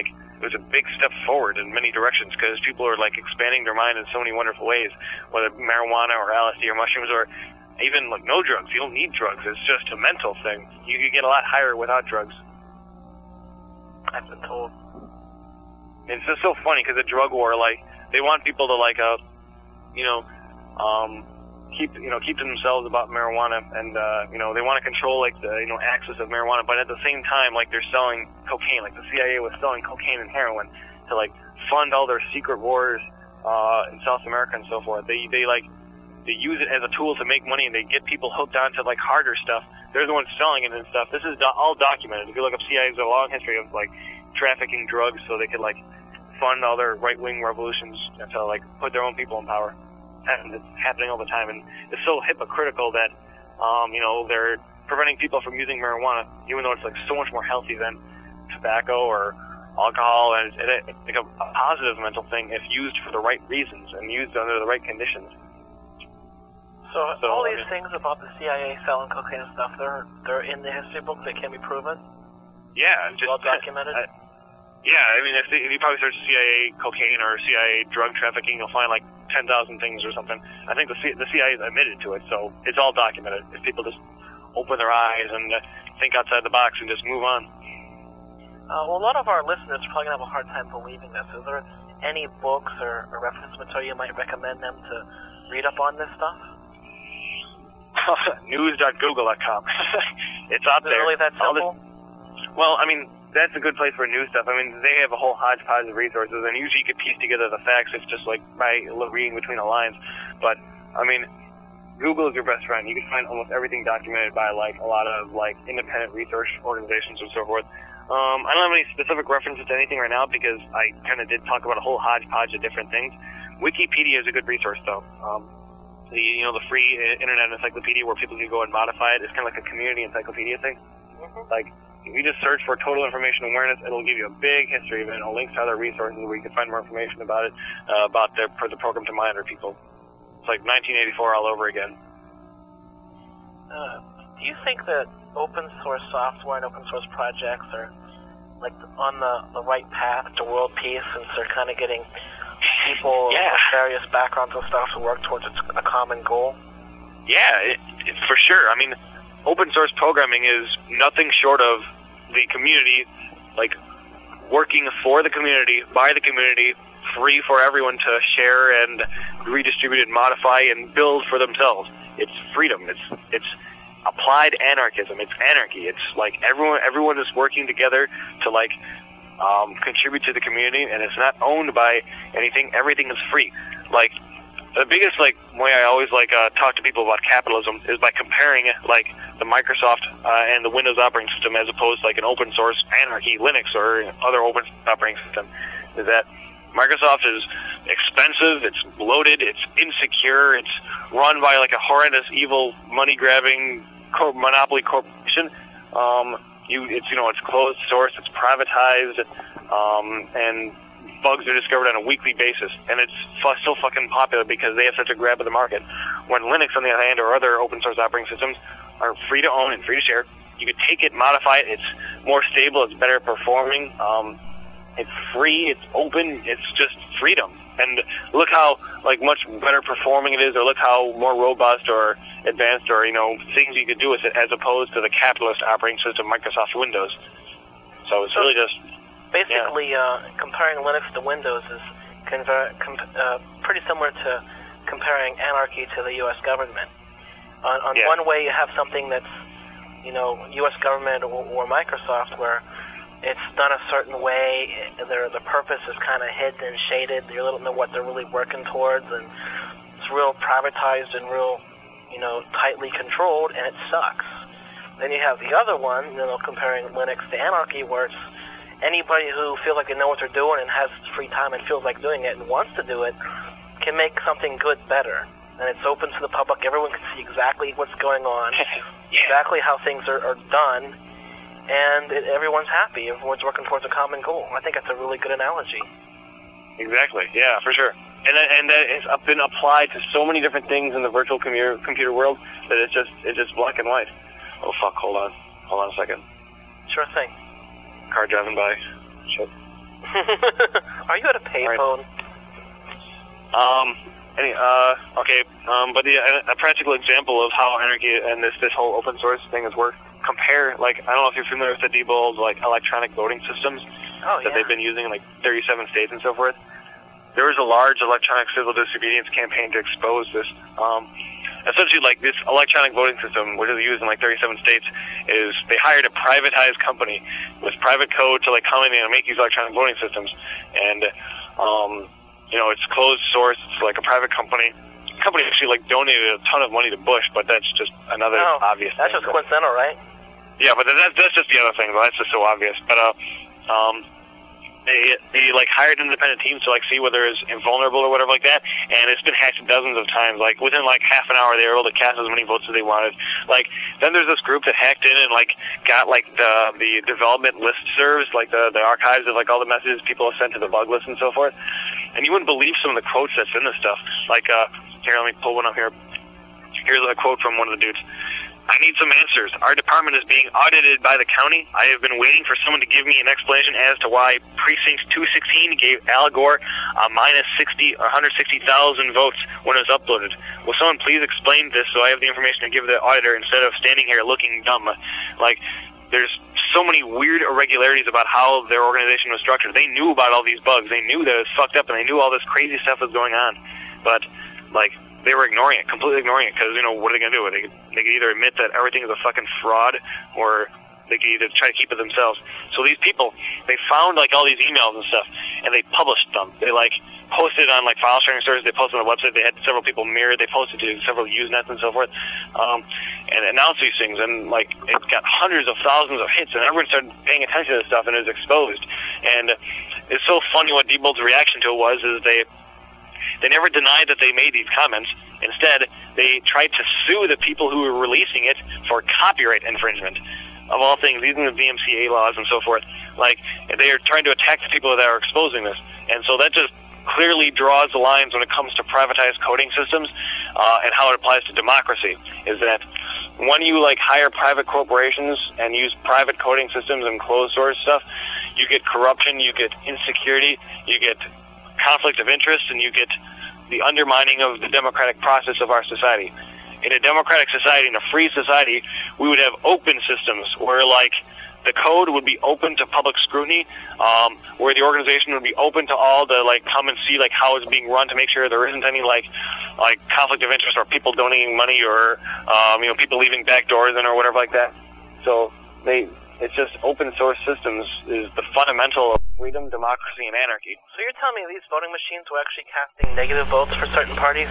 it was a big step forward in many directions because people are like expanding their mind in so many wonderful ways, whether marijuana or L S D or mushrooms or even like no drugs. You don't need drugs. It's just a mental thing. You can get a lot higher without drugs. I've been told. It's just so funny because the drug war, like, they want people to like, uh, you know, um, keep, you know, keep to themselves about marijuana, and uh, you know, they want to control like the, you know, access of marijuana, but at the same time, like, they're selling cocaine. Like the C I A was selling cocaine and heroin to like fund all their secret wars uh, in South America and so forth. They, they like, they use it as a tool to make money, and they get people hooked onto like harder stuff. They're the ones selling it and stuff. This is do- all documented. If you look up C I A, there's a long history of like trafficking drugs so they could like fund all their right-wing revolutions to like put their own people in power. And it's happening all the time, and it's so hypocritical that um, you know, they're preventing people from using marijuana, even though it's like so much more healthy than tobacco or alcohol, and it's, it, it's like a, a positive mental thing if used for the right reasons and used under the right conditions. So, So, all I these mean- things about the C I A selling cocaine and stuff, they're they're in the history books. They can be proven. Yeah, just Well documented. I, yeah, I mean, if, they, if you probably search C I A cocaine or C I A drug trafficking, you'll find like ten thousand things or something. I think the C, the C I A admitted to it, so it's all documented. If people just open their eyes and uh, think outside the box and just move on. Uh, well, a lot of our listeners are probably going to have a hard time believing this. Is there any books or, or reference material you might recommend them to read up on this stuff? news dot google dot com. It's out Is it there. really that All simple? this- well, I mean, that's a good place for news stuff. I mean, they have a whole hodgepodge of resources, and usually you can piece together the facts. It's just like by reading between the lines. But I mean, Google is your best friend. You can find almost everything documented by like a lot of like independent research organizations and so forth. Um, I don't have any specific references to anything right now because I kind of did talk about a whole hodgepodge of different things. Wikipedia is a good resource, though. Um, the you know the free internet encyclopedia where people can go and modify it. It's kind of like a community encyclopedia thing. Mm-hmm. Like, if you just search for total information awareness, it'll give you a big history of it. It'll link to other resources where you can find more information about it, uh, about their for the program to monitor people. It's like nineteen eighty-four all over again. Uh, do you think that open source software and open source projects are like on the, the right path to world peace, since they're kind of getting people Yeah. with various backgrounds and stuff to work towards a common goal? Yeah, it, it, for sure. I mean, open source programming is nothing short of the community, like, working for the community, by the community, free for everyone to share and redistribute and modify and build for themselves. It's freedom. It's it's applied anarchism. It's anarchy. It's like everyone everyone is working together to like um, contribute to the community, and it's not owned by anything. Everything is free. Like, the biggest like way I always like uh, talk to people about capitalism is by comparing like the Microsoft uh, and the Windows operating system as opposed to like an open source anarchy, Linux or other open operating system. Is that Microsoft is expensive, it's bloated, it's insecure, it's run by like a horrendous, evil, money-grabbing cor- monopoly corporation. Um, you, it's you know, it's closed source, it's privatized, um, and bugs are discovered on a weekly basis, and it's fu- so fucking popular because they have such a grab of the market. When Linux, on the other hand, or other open source operating systems are free to own and free to share, you can take it, modify it, it's more stable, it's better performing, um, it's free, it's open, it's just freedom. And look how like much better performing it is, or look how more robust or advanced, or you know, things you could do with it as opposed to the capitalist operating system, Microsoft Windows. So it's really just Basically, yeah. uh, comparing Linux to Windows is conver- com- uh, pretty similar to comparing anarchy to the U S government. On, on yeah. one way, you have something that's, you know, U S government or, or Microsoft, where it's done a certain way. Their the purpose is kind of hidden and shaded. You don't know what they're really working towards, and it's real privatized and real, you know, tightly controlled, and it sucks. Then you have the other one, you know, comparing Linux to anarchy, where it's anybody who feels like they know what they're doing and has free time and feels like doing it and wants to do it can make something good better. And it's open to the public. Everyone can see exactly what's going on, yeah. exactly how things are, are done, and it, everyone's happy. Everyone's working towards a common goal. I think that's a really good analogy. Exactly. Yeah, for sure. And that, and that has been applied to so many different things in the virtual computer computer world that it's just it's just black and white. Oh fuck! Hold on. Hold on a second. Sure thing. Car driving by. Shit. Are you at a payphone? Um. Any, uh, okay, um, but the, a, a practical example of how anarchy and this, this whole open source thing has worked, compare, like, I don't know if you're familiar with the Diebold, like, electronic voting systems oh, that yeah. they've been using in, like, thirty-seven states and so forth. There was a large electronic civil disobedience campaign to expose this. Um, essentially, like, this electronic voting system, which is used in, like, thirty-seven states, is they hired a privatized company with private code to, like, come in and make these electronic voting systems. And, um... you know, it's closed source. It's like a private company. The company actually, like, donated a ton of money to Bush, but that's just another no, obvious that's thing. just coincidental, right? Yeah, but that, that's just the other thing. That's just so obvious. But, uh, um, they, they, like, hired independent teams to, like, see whether it's invulnerable or whatever like that, and it's been hacked dozens of times. Like, within, like, half an hour, they were able to cast as many votes as they wanted. Like, then there's this group that hacked in and, like, got, like, the the development list serves, like, the, the archives of, like, all the messages people have sent to the bug list and so forth. And you wouldn't believe some of the quotes that's in this stuff. Like, uh, here, let me pull one up here. Here's a quote from one of the dudes. I need some answers. Our department is being audited by the county. I have been waiting for someone to give me an explanation as to why Precinct two sixteen gave Al Gore a minus sixty or one hundred sixty thousand votes when it was uploaded. Will someone please explain this so I have the information to give the auditor instead of standing here looking dumb? Like, there's so many weird irregularities about how their organization was structured. They knew about all these bugs. They knew that it was fucked up, and they knew all this crazy stuff was going on. But, like, they were ignoring it, completely ignoring it, because, you know, what are they going to do? They could, they could either admit that everything is a fucking fraud, or they could either try to keep it themselves. So these people, they found, like, all these emails and stuff, and they published them. They, like, posted on, like, file sharing servers. They posted on the website. They had several people mirrored. They posted to several Usenets and so forth, um, and announced these things. And, like, it got hundreds of thousands of hits, and everyone started paying attention to this stuff, and it was exposed. And it's so funny what Diebold's reaction to it was, is they They never denied that they made these comments. Instead, they tried to sue the people who were releasing it for copyright infringement. Of all things, using the V M C A laws and so forth. Like, they are trying to attack the people that are exposing this. And so that just clearly draws the lines when it comes to privatized coding systems uh, and how it applies to democracy. Is that when you, like, hire private corporations and use private coding systems and closed source stuff, you get corruption, you get insecurity, you get conflict of interest, and you get the undermining of the democratic process of our society. In a democratic society, in a free society, we would have open systems where, like, the code would be open to public scrutiny, um, where the organization would be open to all to, like, come and see, like, how it's being run to make sure there isn't any, like, like conflict of interest or people donating money or, um, you know, people leaving back doors in or whatever like that. So they, it's just open source systems is the fundamental of freedom, democracy, and anarchy. So you're telling me these voting machines were actually casting negative votes for certain parties?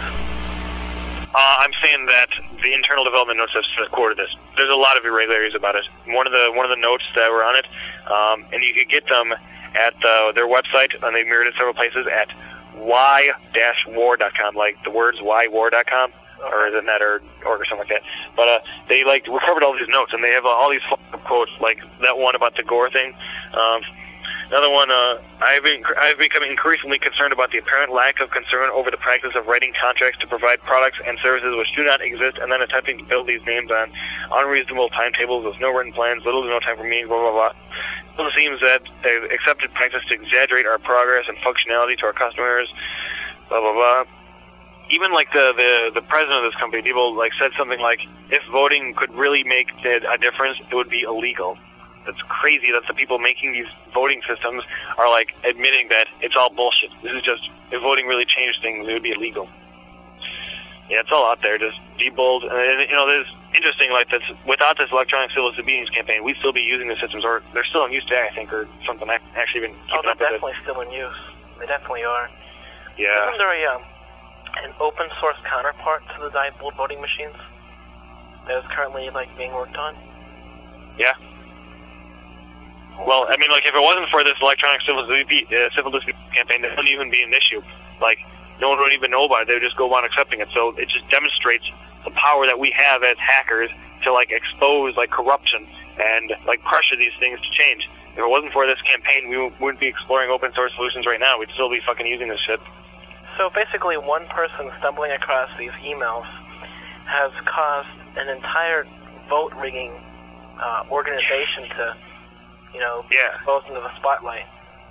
Uh, I'm saying that the internal development notes have recorded this. There's a lot of irregularities about it. One of the one of the notes that were on it, um, and you could get them at uh, their website, and they mirrored it several places at y dash war dot com, like the words y war dot com, or is it net or org or something like that. But uh, they like recovered all these notes, and they have uh, all these quotes, like that one about the Gore thing. Um, Another one, uh, I've, been, I've become increasingly concerned about the apparent lack of concern over the practice of writing contracts to provide products and services which do not exist, and then attempting to build these names on unreasonable timetables with no written plans, little to no time for meetings, blah, blah, blah. It seems that they've accepted practice to exaggerate our progress and functionality to our customers, blah, blah, blah. Even, like, the, the, the president of this company, Diebold, like, said something like, if voting could really make a difference, it would be illegal. That's crazy that the people making these voting systems are, like, admitting that it's all bullshit. This is just, if voting really changed things, it would be illegal. Yeah, it's all out there. Just Diebold, and, you know, there's interesting, like, that's, without this electronic civil disobedience campaign, we'd still be using the systems, or they're still in use today, I think, or something. I've actually been keeping oh, they're up with definitely it. still in use. They definitely are. Yeah. Isn't there a, um, an open source counterpart to the Diebold voting machines that is currently, like, being worked on? Yeah. Well, I mean, like, if it wasn't for this electronic civil disobedience uh, civil disobedience campaign, there wouldn't even be an issue. Like, no one would even know about it. They would just go on accepting it. So it just demonstrates the power that we have as hackers to, like, expose, like, corruption and, like, pressure these things to change. If it wasn't for this campaign, we wouldn't be exploring open source solutions right now. We'd still be fucking using this shit. So basically, one person stumbling across these emails has caused an entire vote rigging uh, organization to, you know, yeah. exposed into the spotlight.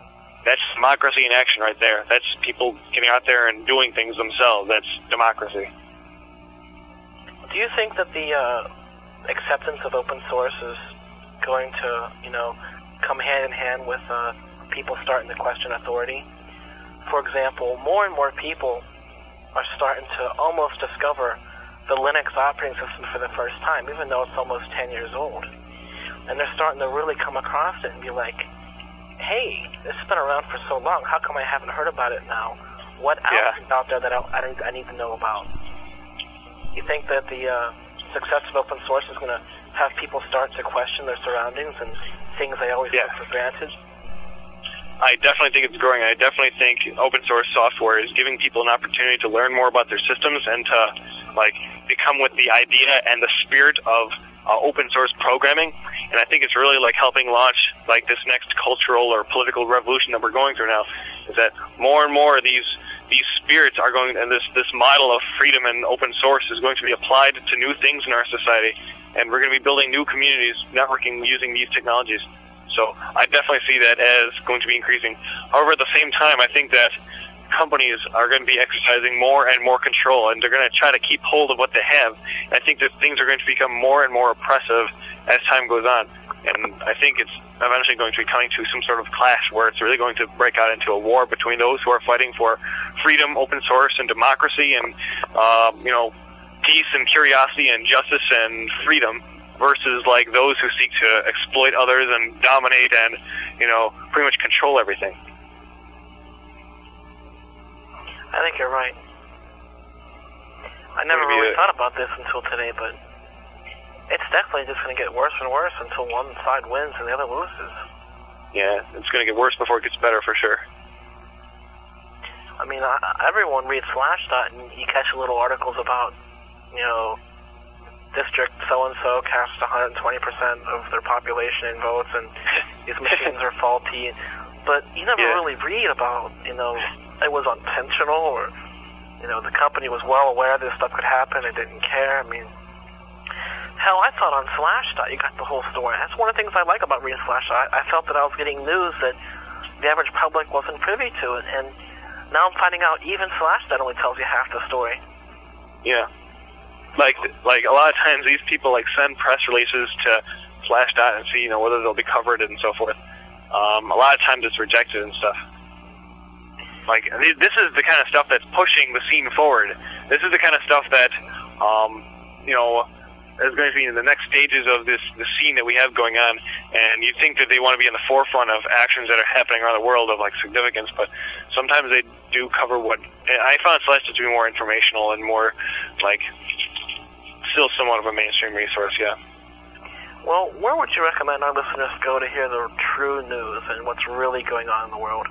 that's democracy in action right there. That's people getting out there and doing things themselves. That's democracy. Do you think that the uh, acceptance of open source is going to, you know, come hand in hand with uh, people starting to question authority? For example, more and more people are starting to almost discover the Linux operating system for the first time, even though it's almost ten years old. And they're starting to really come across it and be like, hey, this has been around for so long, how come I haven't heard about it now? What else Yeah. is out there that I, I, need, I need to know about? You think that the uh, success of open source is going to have people start to question their surroundings and things they always Yeah. took for granted? I definitely think it's growing. I definitely think open source software is giving people an opportunity to learn more about their systems and to like become with the idea and the spirit of uh, open source programming. And I think it's really like helping launch like this next cultural or political revolution that we're going through now. Is that more and more of these these spirits are going, and this this model of freedom and open source is going to be applied to new things in our society. And we're going to be building new communities, networking using these technologies. So I definitely see that as going to be increasing. However, at the same time, I think that companies are going to be exercising more and more control, and they're going to try to keep hold of what they have. And I think that things are going to become more and more oppressive as time goes on. And I think it's eventually going to be coming to some sort of clash where it's really going to break out into a war between those who are fighting for freedom, open source, and democracy, and uh, you know, peace and curiosity and justice and freedom, versus like those who seek to exploit others and dominate and, you know, pretty much control everything. I think you're right. I never Maybe really a- thought about this until today, but it's definitely just going to get worse and worse until one side wins and the other loses. Yeah, it's going to get worse before it gets better for sure. I mean, I, everyone reads Slashdot, and you catch little articles about, you know, district so-and-so cast one hundred twenty percent of their population in votes, and these machines are faulty. But you never Yeah. really read about, you know, it was intentional, or, you know, the company was well aware this stuff could happen and didn't care. I mean, hell, I thought on Slashdot you got the whole story. That's one of the things I like about reading Slashdot. I, I felt that I was getting news that the average public wasn't privy to it, and now I'm finding out even Slashdot only tells you half the story. Yeah. Like, like a lot of times these people like send press releases to Slashdot and see, you know, whether they'll be covered and so forth. Um, a lot of times it's rejected and stuff. Like, th- this is the kind of stuff that's pushing the scene forward. This is the kind of stuff that, um, you know, is going to be in the next stages of this the scene that we have going on. And you'd think that they want to be in the forefront of actions that are happening around the world of like significance, but sometimes they do cover what I found Slashdot to be more informational and more like still somewhat of a mainstream resource. Yeah. Well, where would you recommend our listeners go to hear the true news and what's really going on in the world?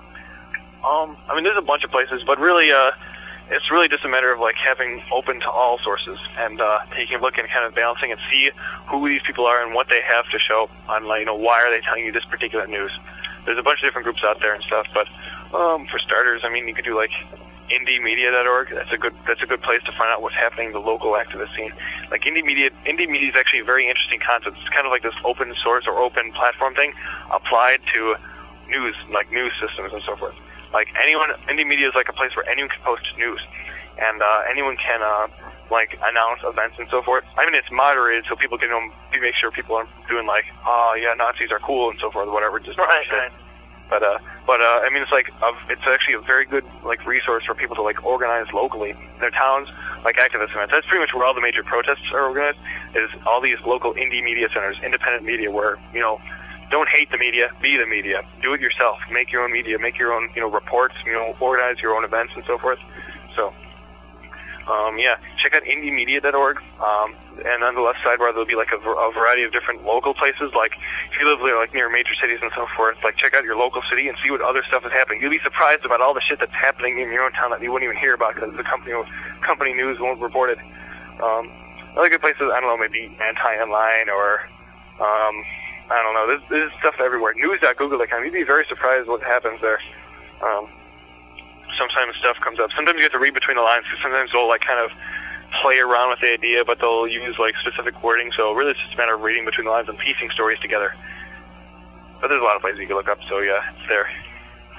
Um, I mean, there's a bunch of places, but really, uh, it's really just a matter of like having open to all sources and uh, taking a look and kind of balancing and see who these people are and what they have to show on, like, you know, why are they telling you this particular news. There's a bunch of different groups out there and stuff, but um, for starters, I mean, you could do like indie media dot org. That's a good that's a good place to find out what's happening in the local activist scene. Like indie media, indie media is actually a very interesting concept. It's kind of like this open source or open platform thing applied to news, like news systems and so forth. Like anyone, indie media is like a place where anyone can post news, and uh, anyone can uh, like announce events and so forth. I mean, it's moderated so people can um, make sure people aren't doing like, oh yeah, Nazis are cool and so forth, or whatever. Just Right, shit. right. But uh, but uh, I mean, it's like a, it's actually a very good like resource for people to like organize locally in their towns, like activist events. That's pretty much where all the major protests are organized. Is all these local indie media centers, independent media, where you know. Don't hate the media, be the media. Do it yourself. Make your own media. Make your own, you know, reports. You know, organize your own events and so forth. So, um, yeah, check out indie media dot org. Um, and on the left sidebar, there'll be like a, a variety of different local places. Like if you live like near major cities and so forth, like check out your local city and see what other stuff is happening. You'll be surprised about all the shit that's happening in your own town that you wouldn't even hear about because the company company news won't report it. Um, other good places, I don't know, maybe Anti-Online or. Um, I don't know. There's, there's stuff everywhere. news dot google dot com. You'd be very surprised what happens there. Um, sometimes stuff comes up. Sometimes you have to read between the lines because sometimes they'll like kind of play around with the idea, but they'll use like specific wording. So really, it's just a matter of reading between the lines and piecing stories together. But there's a lot of places you can look up. So yeah, it's there.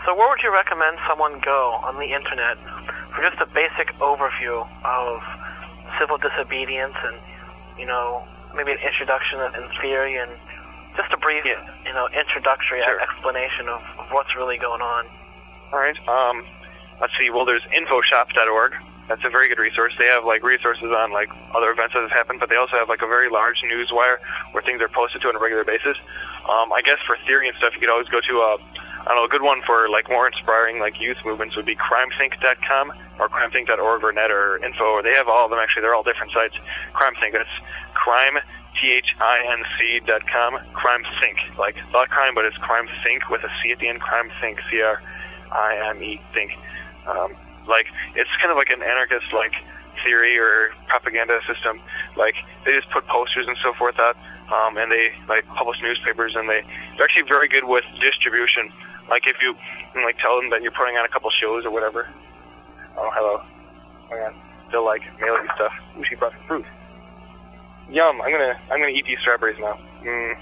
So where would you recommend someone go on the internet for just a basic overview of civil disobedience and, you know, maybe an introduction in theory and just a brief, Yeah. you know, introductory Sure. explanation of, of what's really going on? All right. Um, let's see. Well, there's infoshop dot org. That's a very good resource. They have like resources on like other events that have happened, but they also have like a very large news wire where things are posted to on a regular basis. Um, I guess for theory and stuff, you could always go to uh, I don't know, a good one for like more inspiring like youth movements would be crime think dot com or crime think dot org or net or info. They have all of them actually. They're all different sites. CrimeThink. That's crime T H I N C dot com. CrimeThink, like thought crime, but it's crime think with a C at the end. CrimeThink, C R I M E think. Um, like it's kind of like an anarchist like theory or propaganda system. Like they just put posters and so forth out, um, and they like publish newspapers, and they they're actually very good with distribution. Like if you like tell them that you're putting on a couple shows or whatever. Oh, hello. Hang on. They'll like mail you stuff. Ooh, she brought fruit. Yum! I'm gonna I'm gonna eat these strawberries now. Mm.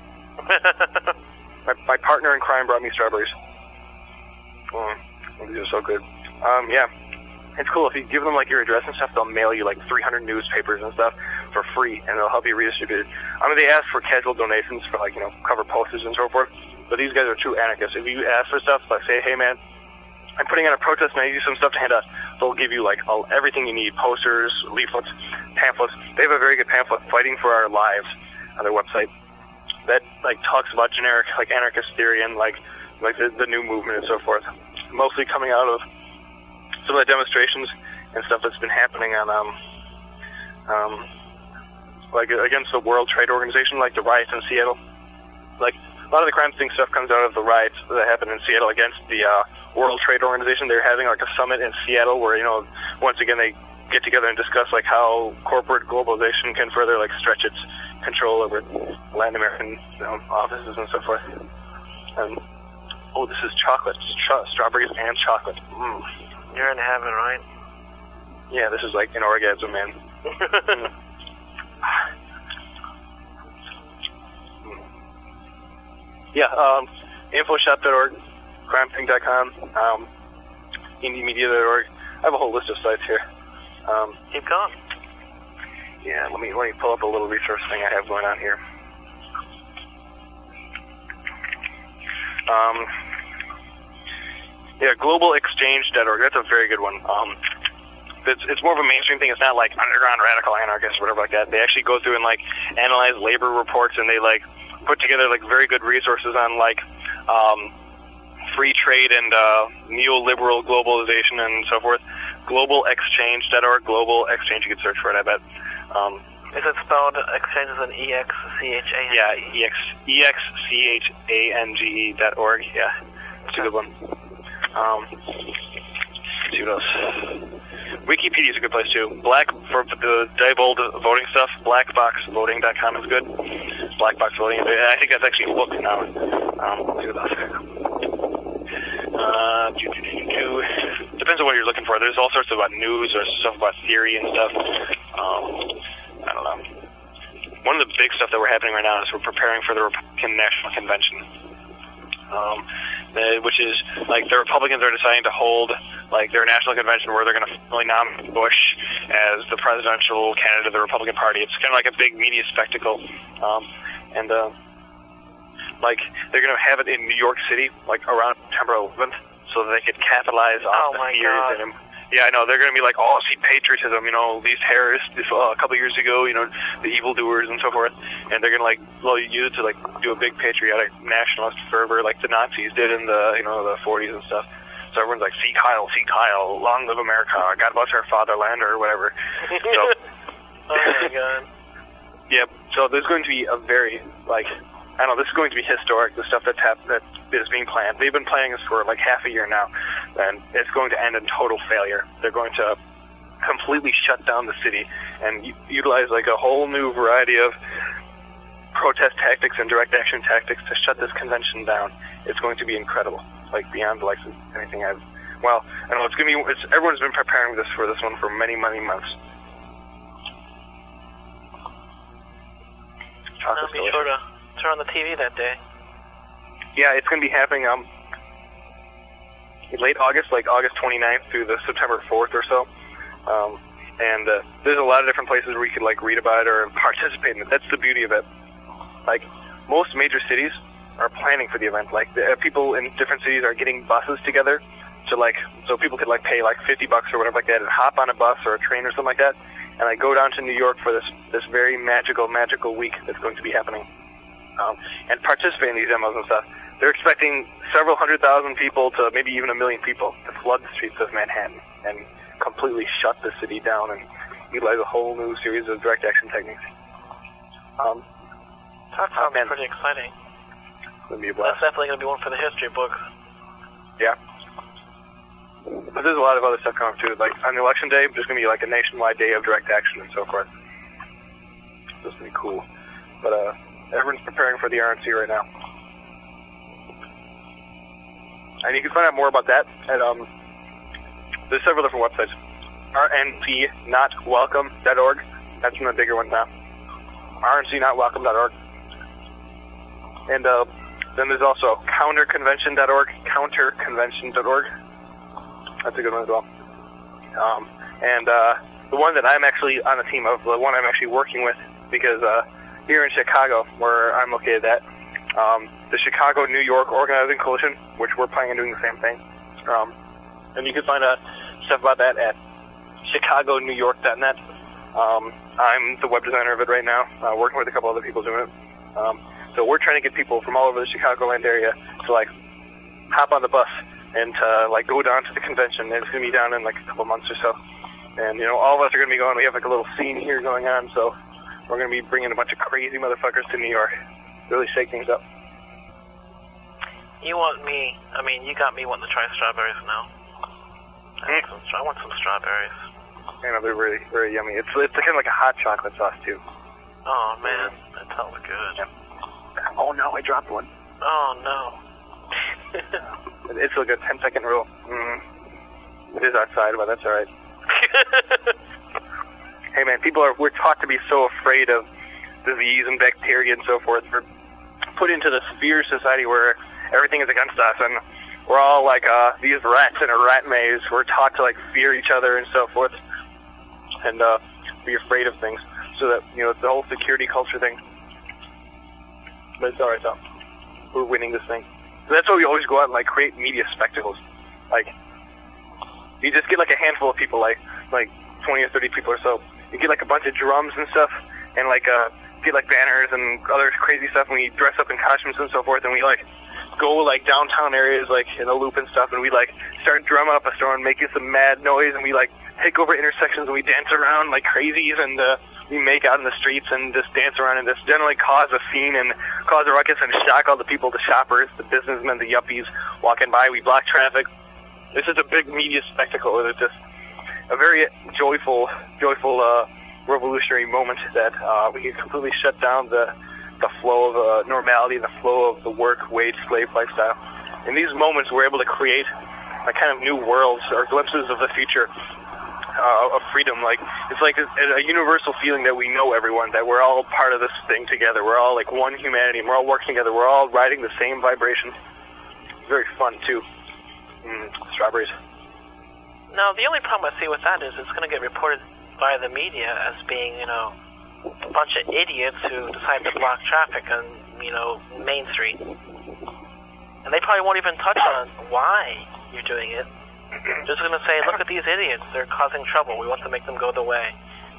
my my partner in crime brought me strawberries. Mm. These are so good. Um, yeah. It's cool. If you give them like your address and stuff, they'll mail you like three hundred newspapers and stuff for free, and they'll help you redistribute it. I mean, they ask for casual donations for like, you know, cover posters and so forth, but these guys are true anarchists. If you ask for stuff, like say, hey man, I'm putting on a protest and I need some stuff to hand out, they'll give you like all, everything you need, posters, leaflets, pamphlets. They have a very good pamphlet, Fighting for Our Lives, on their website that like talks about generic like anarchist theory and like like the, the new movement and so forth, mostly coming out of some of the demonstrations and stuff that's been happening on, um, um, like against the World Trade Organization, like the riots in Seattle. Like a lot of the crime thing stuff comes out of the riots that happened in Seattle against the uh, World Trade Organization. They're having like a summit in Seattle where, you know, once again they get together and discuss like how corporate globalization can further like stretch its control over Latin American, you know, offices and so forth. And oh, this is chocolate, Ch- strawberries and chocolate. Mm. You're in heaven, right? Yeah, this is like an orgasm, man. Yeah, um, infoshop dot org, crime think dot com, um, indie media dot org. I have a whole list of sites here. Um, Keep going. Yeah, let me let me pull up a little resource thing I have going on here. Um, yeah, global exchange dot org. That's a very good one. Um, it's it's more of a mainstream thing. It's not like underground radical anarchists or whatever like that. They actually go through and like analyze labor reports, and they like put together like very good resources on like um, free trade and uh, neoliberal globalization and so forth. global exchange dot org. Global Exchange. You can search for it, I bet. Um, Is it spelled exchange as an E X C H A N G E? Yeah, E X E X C H A N G E dot org. Yeah, it's a good one. Um, let's see what else. Wikipedia is a good place too. Black for the Diebold voting stuff. black box voting dot com is good. Black Box Voting. I think that's actually a book now. Um, let's see what else. Uh, do, do, do, do. Depends on what you're looking for. There's all sorts about news or stuff about theory and stuff. Um, I don't know. One of the big stuff that we're happening right now is we're preparing for the Republican National Convention, um, the, which is like the Republicans are deciding to hold like their national convention where they're going to formally nominate Bush as the presidential candidate of the Republican Party. It's kind of like a big media spectacle, um, and uh, like they're going to have it in New York City, like around September eleventh, so that they could capitalize on Oh the my fears God. and yeah, I know. They're going to be like, oh, see, patriotism, you know, these terrorists uh, a couple years ago, you know, the evildoers and so forth. And they're going to, like, well, use it to, like, do a big patriotic nationalist fervor like the Nazis did in the, you know, the forties and stuff. So everyone's like, see Kyle, see Kyle, long live America, God bless our fatherland, or whatever. So, Oh my God. yeah, so there's going to be a very, like, I don't know, this is going to be historic, the stuff that's hap- that is being planned. They've been planning this for like half a year now, and it's going to end in total failure. They're going to completely shut down the city and u- utilize like a whole new variety of protest tactics and direct action tactics to shut this convention down. It's going to be incredible, like beyond like anything I've, well, I don't know, it's going to be, it's, everyone's been preparing this for this one for many, many months. I'll be sure to turn on the T V that day. Yeah, it's going to be happening. Um, late August, like August twenty-ninth through the September fourth or so. Um, and uh, there's a lot of different places where you could like read about it or participate in it. That's the beauty of it. Like most major cities are planning for the event. Like the, uh, people in different cities are getting buses together to like, so people could like pay like fifty bucks or whatever like that and hop on a bus or a train or something like that, and like go down to New York for this this very magical magical week that's going to be happening, um, and participate in these demos and stuff. They're expecting several hundred thousand people to maybe even a million people to flood the streets of Manhattan and completely shut the city down and utilize a whole new series of direct action techniques. Um, that sounds man. pretty exciting. It's going to be a blast. That's definitely going to be one for the history books. Yeah. But there's a lot of other stuff coming too. Like on election day, there's going to be like a nationwide day of direct action and so forth. So it's going to be cool. But uh, everyone's preparing for the R N C right now. And you can find out more about that at, um, there's several different websites. R N C not welcome dot org. That's one of the bigger ones now. R N C not welcome dot org. And uh, then there's also counter convention dot org, counter convention dot org. That's a good one as well. Um, and uh, the one that I'm actually on the team of, the one I'm actually working with, because uh, here in Chicago, where I'm located at, um, the Chicago New York Organizing Coalition, which we're planning on doing the same thing. Um, and you can find out stuff about that at chicago new york dot net. Um, I'm the web designer of it right now, uh, working with a couple other people doing it. Um, so we're trying to get people from all over the Chicagoland area to like hop on the bus and to like go down to the convention. It's going to be down in like a couple months or so. And, you know, all of us are going to be going. We have like a little scene here going on, so we're going to be bringing a bunch of crazy motherfuckers to New York. Really shake things up. You want me, I mean, you got me wanting to try strawberries now. I want some, I want some strawberries. You know, they're really, very yummy. It's it's kind of like a hot chocolate sauce, too. Oh, man, that sounds good. Yeah. Oh, no, I dropped one. Oh, no. It's like a ten second rule. Mm. It is outside, but that's all right. Hey, man, people are, we're taught to be so afraid of disease and bacteria and so forth. We're put into this fear society where everything is against us, and we're all like uh, these rats in a rat maze. We're taught to like fear each other and so forth, and uh, be afraid of things. So that, you know, it's the whole security culture thing. But it's all right, though. We're winning this thing. So that's why we always go out and like create media spectacles. Like, you just get like a handful of people, like like twenty or thirty people or so. You get like a bunch of drums and stuff, and like uh, get like banners and other crazy stuff, and we dress up in costumes and so forth, and we like go like downtown areas like in a loop and stuff, and we like start drumming up a storm, making some mad noise, and we like take over intersections and we dance around like crazies, and uh, we make out in the streets and just dance around and just generally cause a scene and cause a ruckus and shock all the people, the shoppers, the businessmen, the yuppies walking by. We block traffic. It's just a big media spectacle. It's just a very joyful, joyful, uh, revolutionary moment that uh, we can completely shut down the the flow of uh, normality, the flow of the work, wage, slave lifestyle. In these moments, we're able to create a kind of new worlds or glimpses of the future uh, of freedom. Like it's like a, a universal feeling that we know everyone, that we're all part of this thing together. We're all like one humanity, and we're all working together. We're all riding the same vibration. It's very fun too. Mm, strawberries. Now, the only problem I see with that is it's going to get reported by the media as being, you know, a bunch of idiots who decide to block traffic on, you know, Main Street. And they probably won't even touch on why you're doing it. They're just going to say, look at these idiots. They're causing trouble. We want to make them go the way.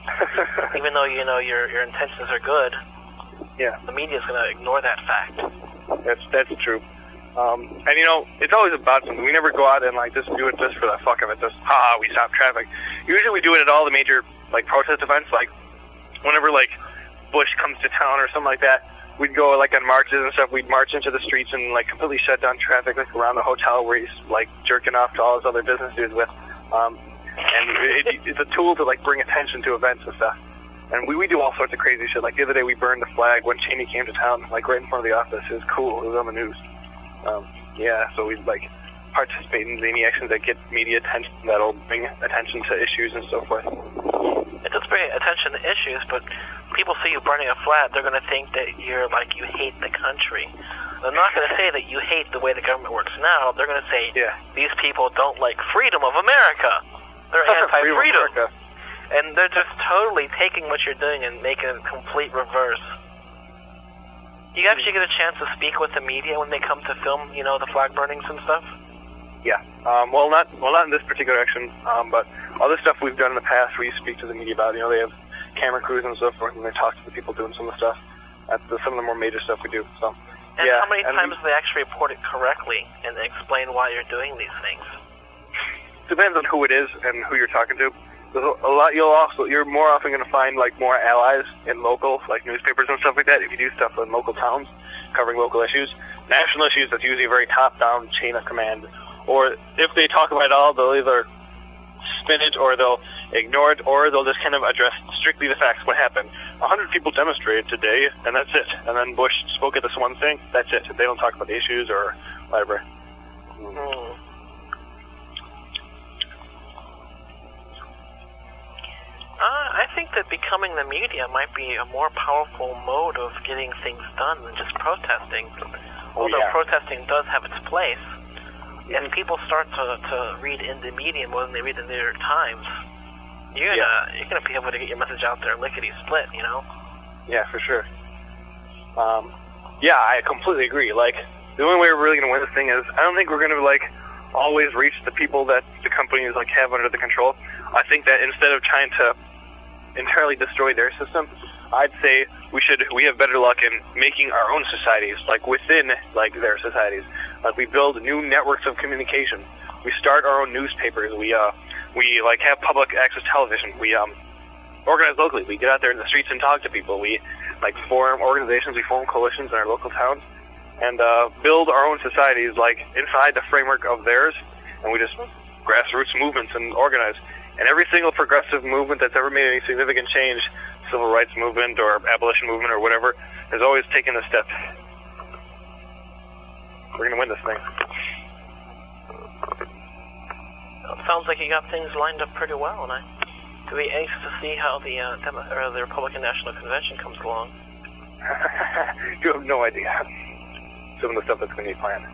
Even though, you know, your your intentions are good, yeah, the media's going to ignore that fact. That's, that's true. Um, and, you know, it's always about something. We never go out and, like, just do it just for the fuck of it. Just, ha, we stop traffic. Usually we do it at all the major, like, protest events. Like, whenever, like, Bush comes to town or something like that, we'd go, like, on marches and stuff. We'd march into the streets and, like, completely shut down traffic, like, around the hotel where he's, like, jerking off to all his other business dudes with. Um, and it, it, it's a tool to, like, bring attention to events and stuff. And we, we do all sorts of crazy shit. Like, the other day we burned the flag when Cheney came to town, like, right in front of the office. It was cool. It was on the news. Um, yeah, so we like participate in any actions that get media attention, that'll bring attention to issues and so forth. It does bring attention to issues, but people see you burning a flag, they're going to think that you're like you hate the country. they're not going to say that you hate the way the government works now. They're going to say, Yeah. these people don't like freedom of America. They're Freedom of anti-freedom. America. And they're just totally taking what you're doing and making it a complete reverse. You actually get a chance to speak with the media when they come to film, you know, the flag burnings and stuff? Yeah. Um, well, not well, not in this particular action, um, but other stuff we've done in the past where you speak to the media about. You know, they have camera crews and so forth, and they talk to the people doing some of the stuff. That's the, some of the more major stuff we do. So. And yeah, how many and times we, do they actually report it correctly and explain why you're doing these things? Depends on who it is and who you're talking to. There's a lot. You'll also you're more often going to find like more allies in local like newspapers and stuff like that. If you do stuff in local towns, covering local issues, national issues, that's usually a very top-down chain of command. Or if they talk about it all, they'll either spin it or they'll ignore it, or they'll just kind of address strictly the facts. What happened? A hundred people demonstrated today, and that's it. And then Bush spoke at this one thing. That's it. They don't talk about the issues or whatever. Hmm. Uh, I think that becoming the media might be a more powerful mode of getting things done than just protesting. Although yeah. protesting does have its place, if people start to, to read in the media more than they read the New York Times, you're gonna Yeah. you're gonna be able to get your message out there lickety split, you know. Yeah, for sure. Um, yeah, I completely agree. Like, the only way we're really going to win this thing is, I don't think we're going to, like, always reach the people that the companies, like, have under the control. I think that instead of trying to entirely destroy their system, I'd say we should, we have better luck in making our own societies, like, within, like, their societies. Like, we build new networks of communication. We start our own newspapers. We, uh, we, like, have public access television. We, um, organize locally. We get out there in the streets and talk to people. We, like, form organizations. We form coalitions in our local towns and uh, build our own societies, like, inside the framework of theirs. And we just grassroots movements and organize. And every single progressive movement that's ever made any significant change, civil rights movement or abolition movement or whatever, has always taken a step. We're going to win this thing. Well, it sounds like you got things lined up pretty well, and I to be anxious to see how the uh, Demo- or the Republican National Convention comes along. You have no idea some of the stuff that's going to be planned.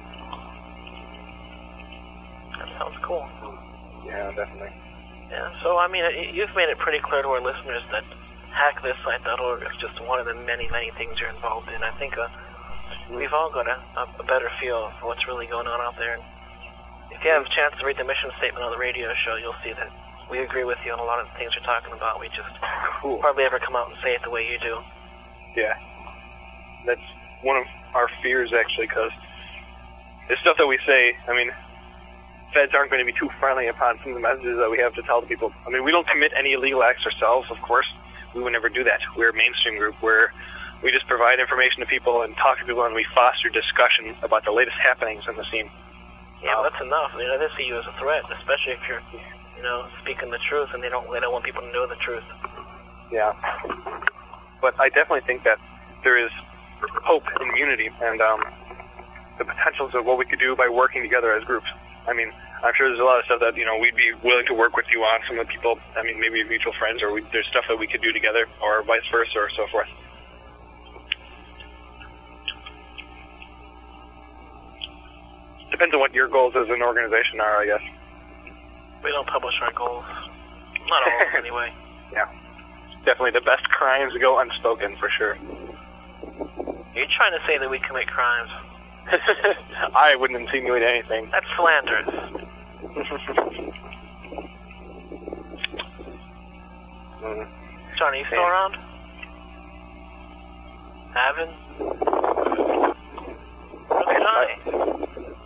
That sounds cool. Yeah, definitely. Yeah, so, I mean, it- you've made it pretty clear to our listeners that hack this site dot org is just one of the many, many things you're involved in. I think uh, we've all got a, a better feel of what's really going on out there. And if you have a chance to read the mission statement on the radio show, you'll see that we agree with you on a lot of the things you're talking about. We just Cool. hardly ever come out and say it the way you do. Yeah. That's one of our fears, actually, because the stuff that we say, I mean, feds aren't going to be too friendly upon some of the messages that we have to tell the people. I mean, we don't commit any illegal acts ourselves, of course. We would never do that. We're a mainstream group where we just provide information to people and talk to people, and we foster discussion about the latest happenings in the scene. Yeah, well, that's enough. You know, they see you as a threat, especially if you're, you know, speaking the truth, and they don't, they don't want people to know the truth. Yeah. But I definitely think that there is hope in unity and um, the potentials of what we could do by working together as groups. I mean, I'm sure there's a lot of stuff that, you know, we'd be willing to work with you on. Some of the people, I mean, maybe mutual friends, or we, there's stuff that we could do together, or vice versa, or so forth. Depends on what your goals as an organization are, I guess. We don't publish our goals. Not all of them, anyway. Yeah. Definitely the best crimes go unspoken, for sure. You're trying to say that we commit crimes. I wouldn't insinuate anything. That's slanderous. mm. Johnny, you still Yeah. around? Avin? Okay, Johnny.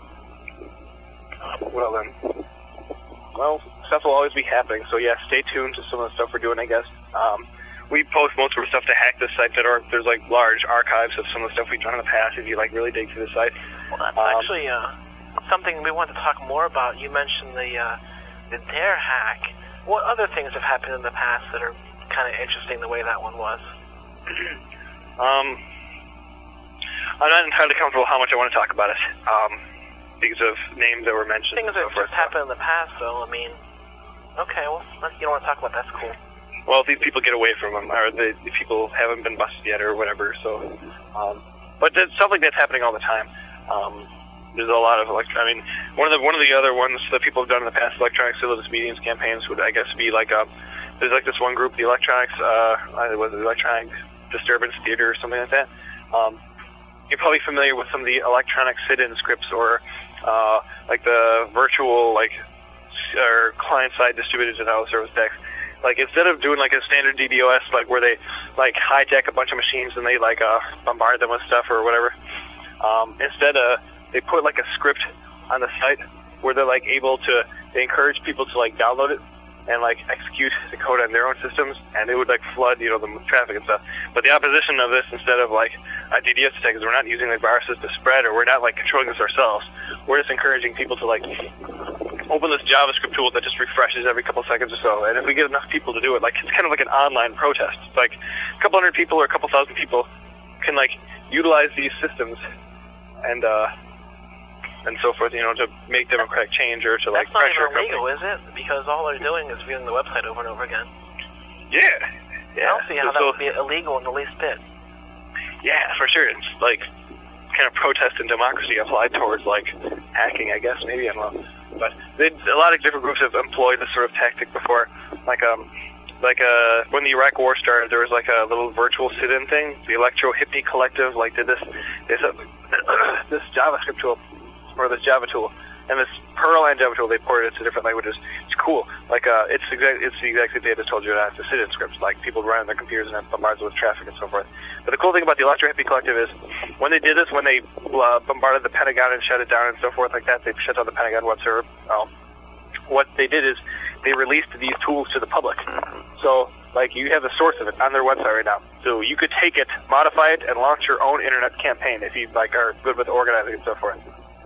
Well then. Well, stuff will always be happening, so yeah, stay tuned to some of the stuff we're doing, I guess. Um, we post most of our stuff to hack this site dot org. There's like large archives of some of the stuff we've done in the past if you like really dig through the site. Well, that's Um, actually uh, something we want to talk more about. You mentioned the uh, the Dare hack. What other things have happened in the past that are kind of interesting the way that one was? um, I'm not entirely comfortable how much I want to talk about it. Um, because of names that were mentioned. Things and that so forth. just happened in the past, though. I mean, okay, well, you don't want to talk about that. That's cool. Well, if these people get away from them, or the, the people haven't been busted yet, or whatever. So, um, but that, stuff like that's happening all the time. Um, there's a lot of elect- I mean, one of the one of the other ones that people have done in the past, electronic civil disobedience campaigns, would I guess be like a, there's like this one group, the Electronics, uh, was it Electronic Disturbance Theater or something like that. Um, you're probably familiar with some of the electronic sit-in scripts, or uh, like the virtual like or client-side distributed denial of service attacks. Like, instead of doing like a standard D DoS, like where they like hijack a bunch of machines and they like uh, bombard them with stuff or whatever, um, instead uh, they put like a script on the site where they're like able to, they encourage people to like download it and like execute the code on their own systems, and it would like flood, you know, them with traffic and stuff. But the opposition of this, instead of like a D DoS attack, is we're not using like viruses to spread, or we're not like controlling this ourselves. We're just encouraging people to like open this JavaScript tool that just refreshes every couple seconds or so. And if we get enough people to do it, like it's kind of like an online protest. It's like a couple hundred people or a couple thousand people can like utilize these systems and uh and so forth, you know, to make democratic change or to like That's pressure. That's not even illegal, is it? Because all they're doing is viewing the website over and over again. Yeah. I Yeah. don't see how so, that would be illegal in the least bit. Yeah, for sure. It's like kind of protest and democracy applied towards like hacking, I guess, maybe, I don't know. But they, a lot of different groups have employed this sort of tactic before. Like um, like uh, when the Iraq War started, there was like a little virtual sit-in thing. The Electro Hippie Collective like did this this uh, this JavaScript tool, or this Java tool, and this Perl and Java tool, they ported it to different languages. It's cool. Like, uh, it's exact, it's the exact same thing I just told you about the sit-in scripts. Like, people run on their computers and have bombarded with traffic and so forth. But the cool thing about the Electro Hippie Collective is, when they did this, when they uh, bombarded the Pentagon and shut it down and so forth like that, they shut down the Pentagon web server. Um, what they did is, they released these tools to the public. So, like, you have the source of it on their website right now. So you could take it, modify it, and launch your own internet campaign if you, like, are good with organizing and so forth.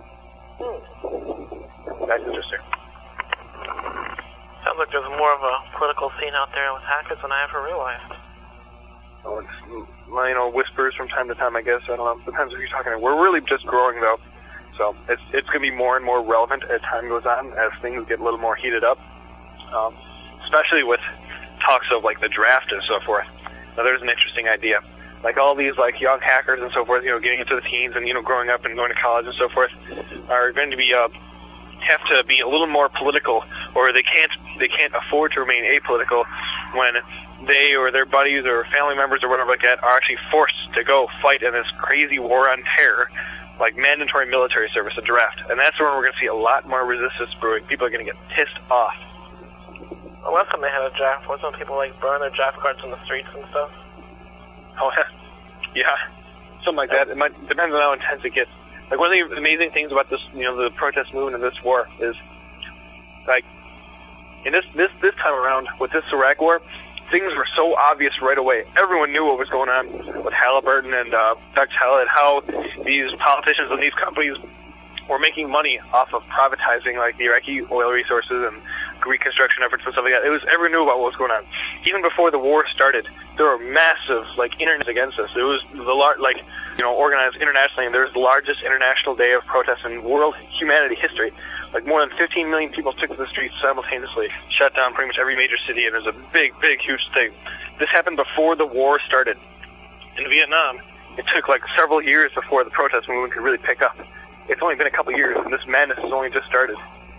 That's interesting. Sounds like there's more of a political scene out there with hackers than I ever realized. Oh, it's, well, you know, whispers from time to time, I guess. I don't know. Depends who you're talking to. We're really just growing, though. So it's it's going to be more and more relevant as time goes on, as things get a little more heated up. Um, especially with talks of, like, the draft and so forth. Now, there's an interesting idea. Like, all these, like, young hackers and so forth, you know, getting into the teens and, you know, growing up and going to college and so forth, are going to be, uh, have to be a little more political, or they can't, they can't afford to remain apolitical when they or their buddies or family members or whatever like that are actually forced to go fight in this crazy war on terror, like mandatory military service, a draft. And that's where we're going to see a lot more resistance brewing. People are going to get pissed off. Well, last time they had a draft, wasn't people, like, burn their draft cards in the streets and stuff? Oh, yeah, something like that. It might depends on how intense it gets. Like, one of the amazing things about this, you know, the protest movement in this war is, like, in this this this time around with this Iraq war, things were so obvious right away. Everyone knew what was going on with Halliburton and uh, Bechtel, and how these politicians and these companies were making money off of privatizing, like, the Iraqi oil resources and reconstruction efforts and stuff like that. It was, everyone knew about what was going on. Even before the war started, there were massive, like, internets against us. It was the lar- like, you know, organized internationally, and there was the largest international day of protest in world humanity history. Like, more than fifteen million people took to the streets simultaneously, shut down pretty much every major city, and it was a big, big, huge thing. This happened before the war started. In Vietnam, it took, like, several years before the protest movement could really pick up. It's only been a couple years, and this madness has only just started.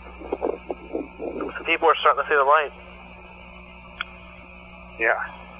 So people are starting to see the light. Yeah.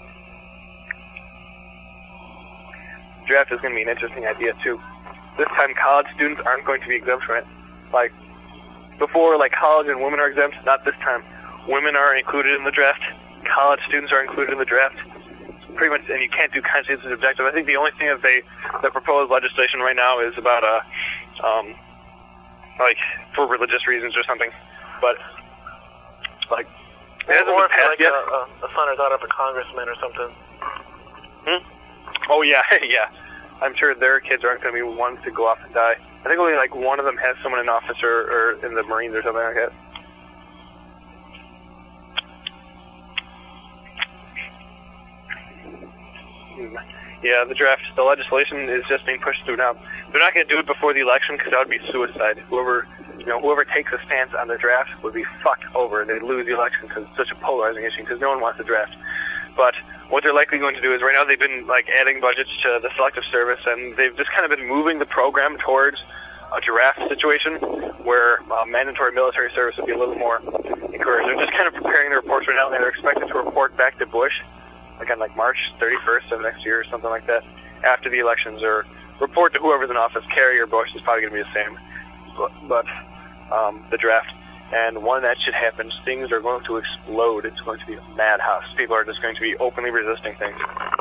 Draft is going to be an interesting idea, too. This time, college students aren't going to be exempt from it. Like, before, like, college and women are exempt, not this time. Women are included in the draft. College students are included in the draft. Pretty much, and you can't do conscientious objective. I think the only thing that they, the proposed legislation right now is about, uh, um, like, for religious reasons or something. But, like, it hasn't or been passed like yet. A, a son or daughter of a congressman or something. Hmm? Oh, yeah, yeah. I'm sure their kids aren't going to be ones to go off and die. I think only, like, one of them has someone in office or, or in the Marines or something like that. Yeah, the draft, the legislation is just being pushed through now. They're not going to do it before the election because that would be suicide. Whoever, you know, whoever takes a stance on the draft would be fucked over, and they'd lose the election because it's such a polarizing issue because no one wants the draft. But what they're likely going to do is right now they've been like adding budgets to the selective service, and they've just kind of been moving the program towards a draft situation where uh, mandatory military service would be a little more encouraged. They're just kind of preparing the reports right now, and they're expected to report back to Bush, like on like March thirty-first of next year or something like that, after the elections, or report to whoever's in office. Kerry or Bush is probably going to be the same, but, but um, the draft. And when that shit happens, things are going to explode. It's going to be a madhouse. People are just going to be openly resisting things.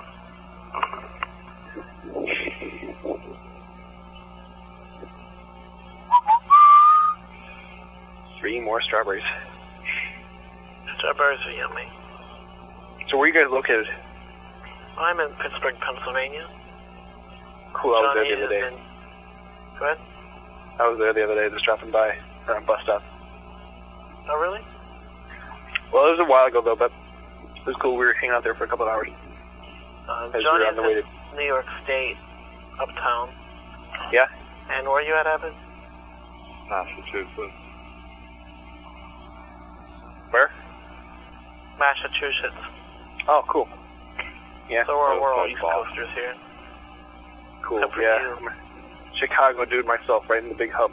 Three more strawberries. Strawberries are yummy. So where are you guys located? I'm in Pittsburgh, Pennsylvania. Cool, I was Johnny there the other day. is in... Go ahead. I was there the other day, just dropping by around bus stop. Oh, really? Well, it was a while ago, though, but it was cool. We were hanging out there for a couple of hours. Uh, As we Johnny were on the way is to... in New York State, uptown. Yeah? And where are you at, Abbott? Massachusetts. Where? Massachusetts. Oh, cool. Yeah. So we're, we're all Outside East Boston. Coasters here. Cool, Except for yeah. you. I'm a Chicago dude myself, right in the big hub.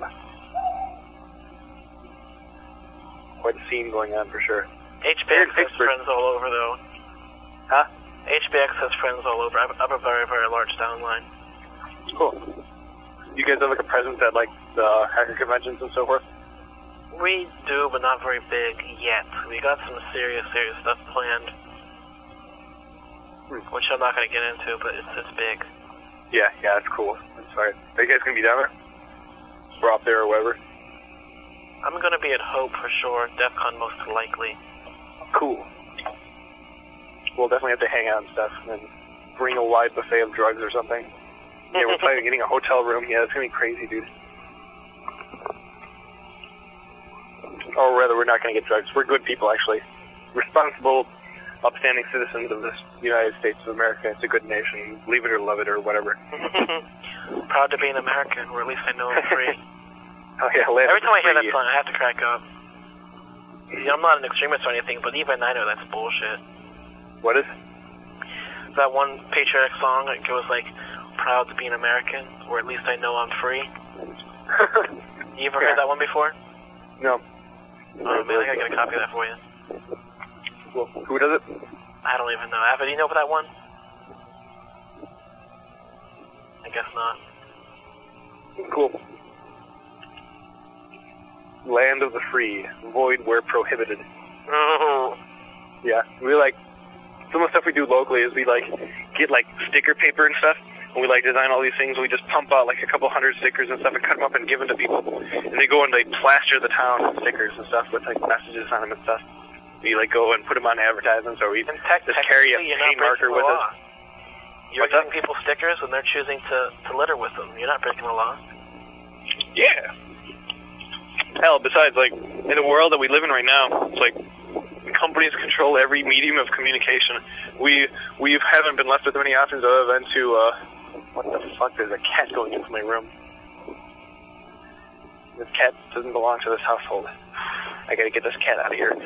Quite a scene going on for sure. H B X has Pittsburgh. friends all over, though. Huh? H B X has friends all over. I have a very, very large downline. Cool. You guys have like a presence at like the hacker conventions and so forth? We do, but not very big yet. We got some serious, serious stuff planned, Hmm. which I'm not going to get into, but it's, it's big. Yeah, yeah, that's cool. That's right. Are you guys gonna be down there? Or up there or whatever? I'm going to be at Hope for sure, DEF CON most likely. Cool. We'll definitely have to hang out and stuff, and bring a wide buffet of drugs or something. Yeah, we're planning on getting a hotel room. Yeah, it's gonna be crazy, dude. Or rather, we're not gonna get drugs. We're good people, actually. Responsible, upstanding citizens of this United States of America. It's a good nation. Leave it or love it or whatever. Proud to be an American, or at least I know I'm free. Oh yeah, land Every time I hear free. that song, I have to crack up. You know, I'm not an extremist or anything, but even I know that's bullshit. What is? That one patriotic song, it goes like, proud to be an American, or at least I know I'm free. You ever Yeah. heard that one before? No. Oh man, I gotta get a copy of that for you. Well, who does it? I don't even know. Abbott, do you know that one? I guess not. Cool. Land of the free, void where prohibited. Oh. Yeah, we like, some of the stuff we do locally is we like get like sticker paper and stuff, and we like design all these things. We just pump out like a couple hundred stickers and stuff and cut them up and give them to people, and they go and they plaster the town with stickers and stuff with like messages on them and stuff. We like go and put them on advertisements, or we And tech- just carry a technically, you're not paint marker breaking with the us. law. You're What's up? giving people stickers and they're choosing to, to litter with them. You're not breaking the law. Yeah. Hell, besides, like, in the world that we live in right now, it's like companies control every medium of communication. We we haven't been left with many options other than to, uh, what the fuck, there's a cat going into my room. This cat doesn't belong to this household. I gotta get this cat out of here.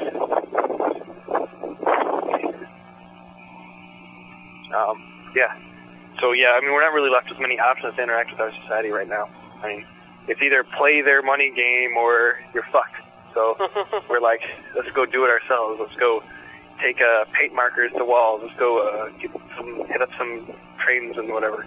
Um, yeah. So, yeah, I mean, we're not really left with many options to interact with our society right now. I mean, it's either play their money game or you're fucked. So we're like, let's go do it ourselves. Let's go take uh, paint markers to walls. Let's go uh, get some, hit up some trains and whatever.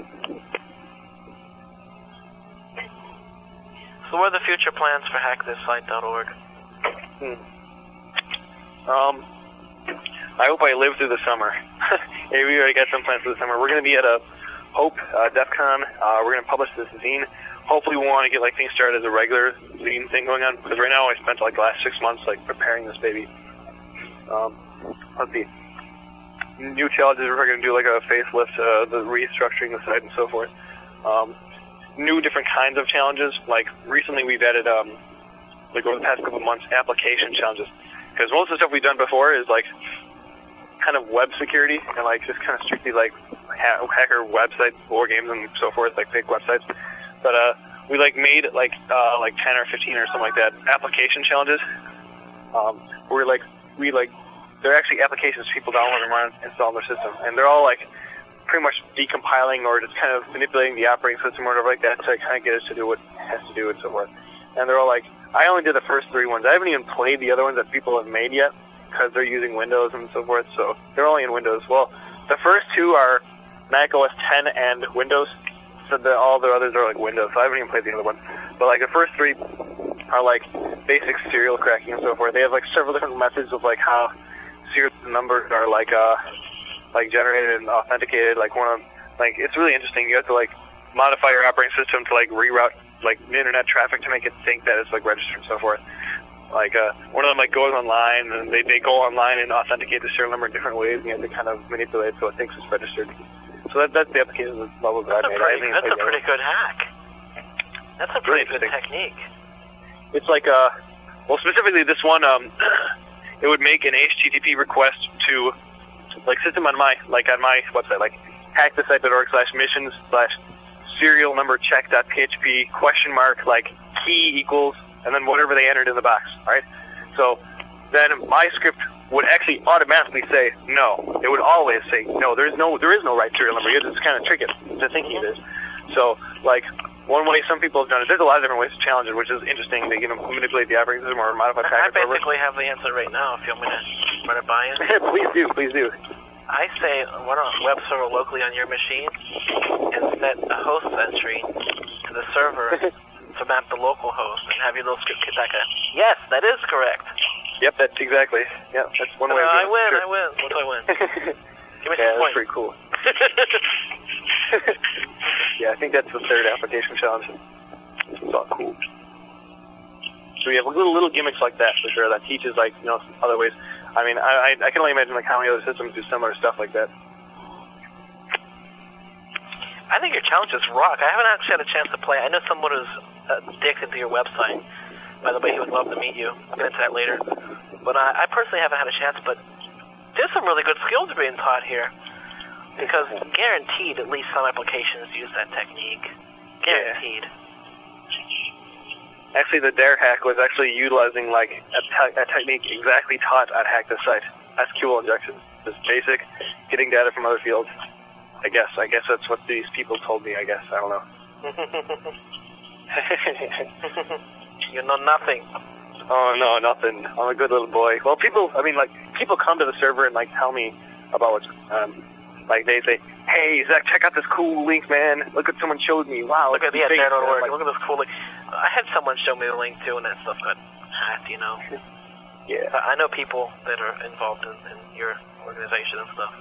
So what are the future plans for hack this site dot org? Hmm. Um, I hope I live through the summer. Hey, we already got some plans for the summer. We're going to be at a Hope, uh, DEF CON. Uh, we're going to publish this zine. Hopefully we want to get like things started as a regular zine thing going on, because right now I spent like the last six months like preparing this baby. Um, let's see. New challenges, we're going to do like a facelift, uh, the restructuring the site and so forth. Um, new different kinds of challenges. Like recently we've added, um, like over the past couple of months, application challenges. Because most of the stuff we've done before is like kind of web security and like just kind of strictly like ha- hacker websites, war games and so forth, like fake websites. But uh, we like made like uh, like ten or fifteen or something like that application challenges. Um, where like we like they're actually applications people download and run install on their system, and they're all like pretty much decompiling or just kind of manipulating the operating system or whatever like that to kind of get us to do what it has to do and so forth. And they're all like, I only did the first three ones. I haven't even played the other ones that people have made yet because they're using Windows and so forth, so they're only in Windows. Well, the first two are Mac O S ten and Windows, so the, all the others are like Windows, so I haven't even played the other one. But like the first three are like basic serial cracking and so forth. They have like several different methods of like how serial numbers are like uh like generated and authenticated. Like one of like it's really interesting. You have to like modify your operating system to like reroute like internet traffic to make it think that it's like registered and so forth. Like uh, one of them like goes online and they, they go online and authenticate the serial number in different ways, and you have to kind of manipulate so it thinks it's registered. So that, that's the application level that That's I a made. pretty, I that's a pretty good hack. That's a pretty Really good technique. It's like uh, well specifically this one um, it would make an H T T P request to like system on my like on my website like hackthesite.org slash missions slash serial number check dot P H P question mark like key equals and then whatever they entered in the box, right? So then my script would actually automatically say no. It would always say no. There is no there is no right serial number. You just kind of trick it into thinking it is. So like one way some people have done it. There's a lot of different ways to challenge it, which is interesting. They can manipulate the operating system or modify I packets. basically have the answer right now if you want me to run it by you. Please do, please do. I say run a web server locally on your machine and set a host entry to the server to map the local host and have your little script get back a yes, that is correct. Yep, that's exactly. Yeah, that's one Uh, way. I of win, doing it. I win. What do I win? Give me Yeah, some that's points. pretty cool. Yeah, I think that's the third application challenge. It's all cool. So we have little little gimmicks like that for sure that teaches like you know other ways. I mean, I I, I can only imagine like how many other systems do similar stuff like that. I think your challenges rock. I haven't actually had a chance to play. I know someone who's addicted to your website. By the way, he would love to meet you. I'll get into that later. But I, I personally haven't had a chance, but there's some really good skills being taught here. Because guaranteed at least some applications use that technique. Guaranteed. Yeah. Actually, the Dare hack was actually utilizing like a, te- a technique exactly taught at Hack the Site. S Q L injection. Just basic, getting data from other fields. I guess. I guess that's what these people told me, I guess. I don't know. You know nothing. Oh, no, nothing. I'm a good little boy. Well, people, I mean, like, people come to the server and, like, tell me about what's, um, like, they say, hey, Zach, check out this cool link, man. Look what someone showed me. Wow, Look at the yeah, face. Dare dot org. Like, Look at this cool link. I had someone show me the link, too, and that stuff got hacked, you know. yeah. I I know people that are involved in, in your organization and stuff.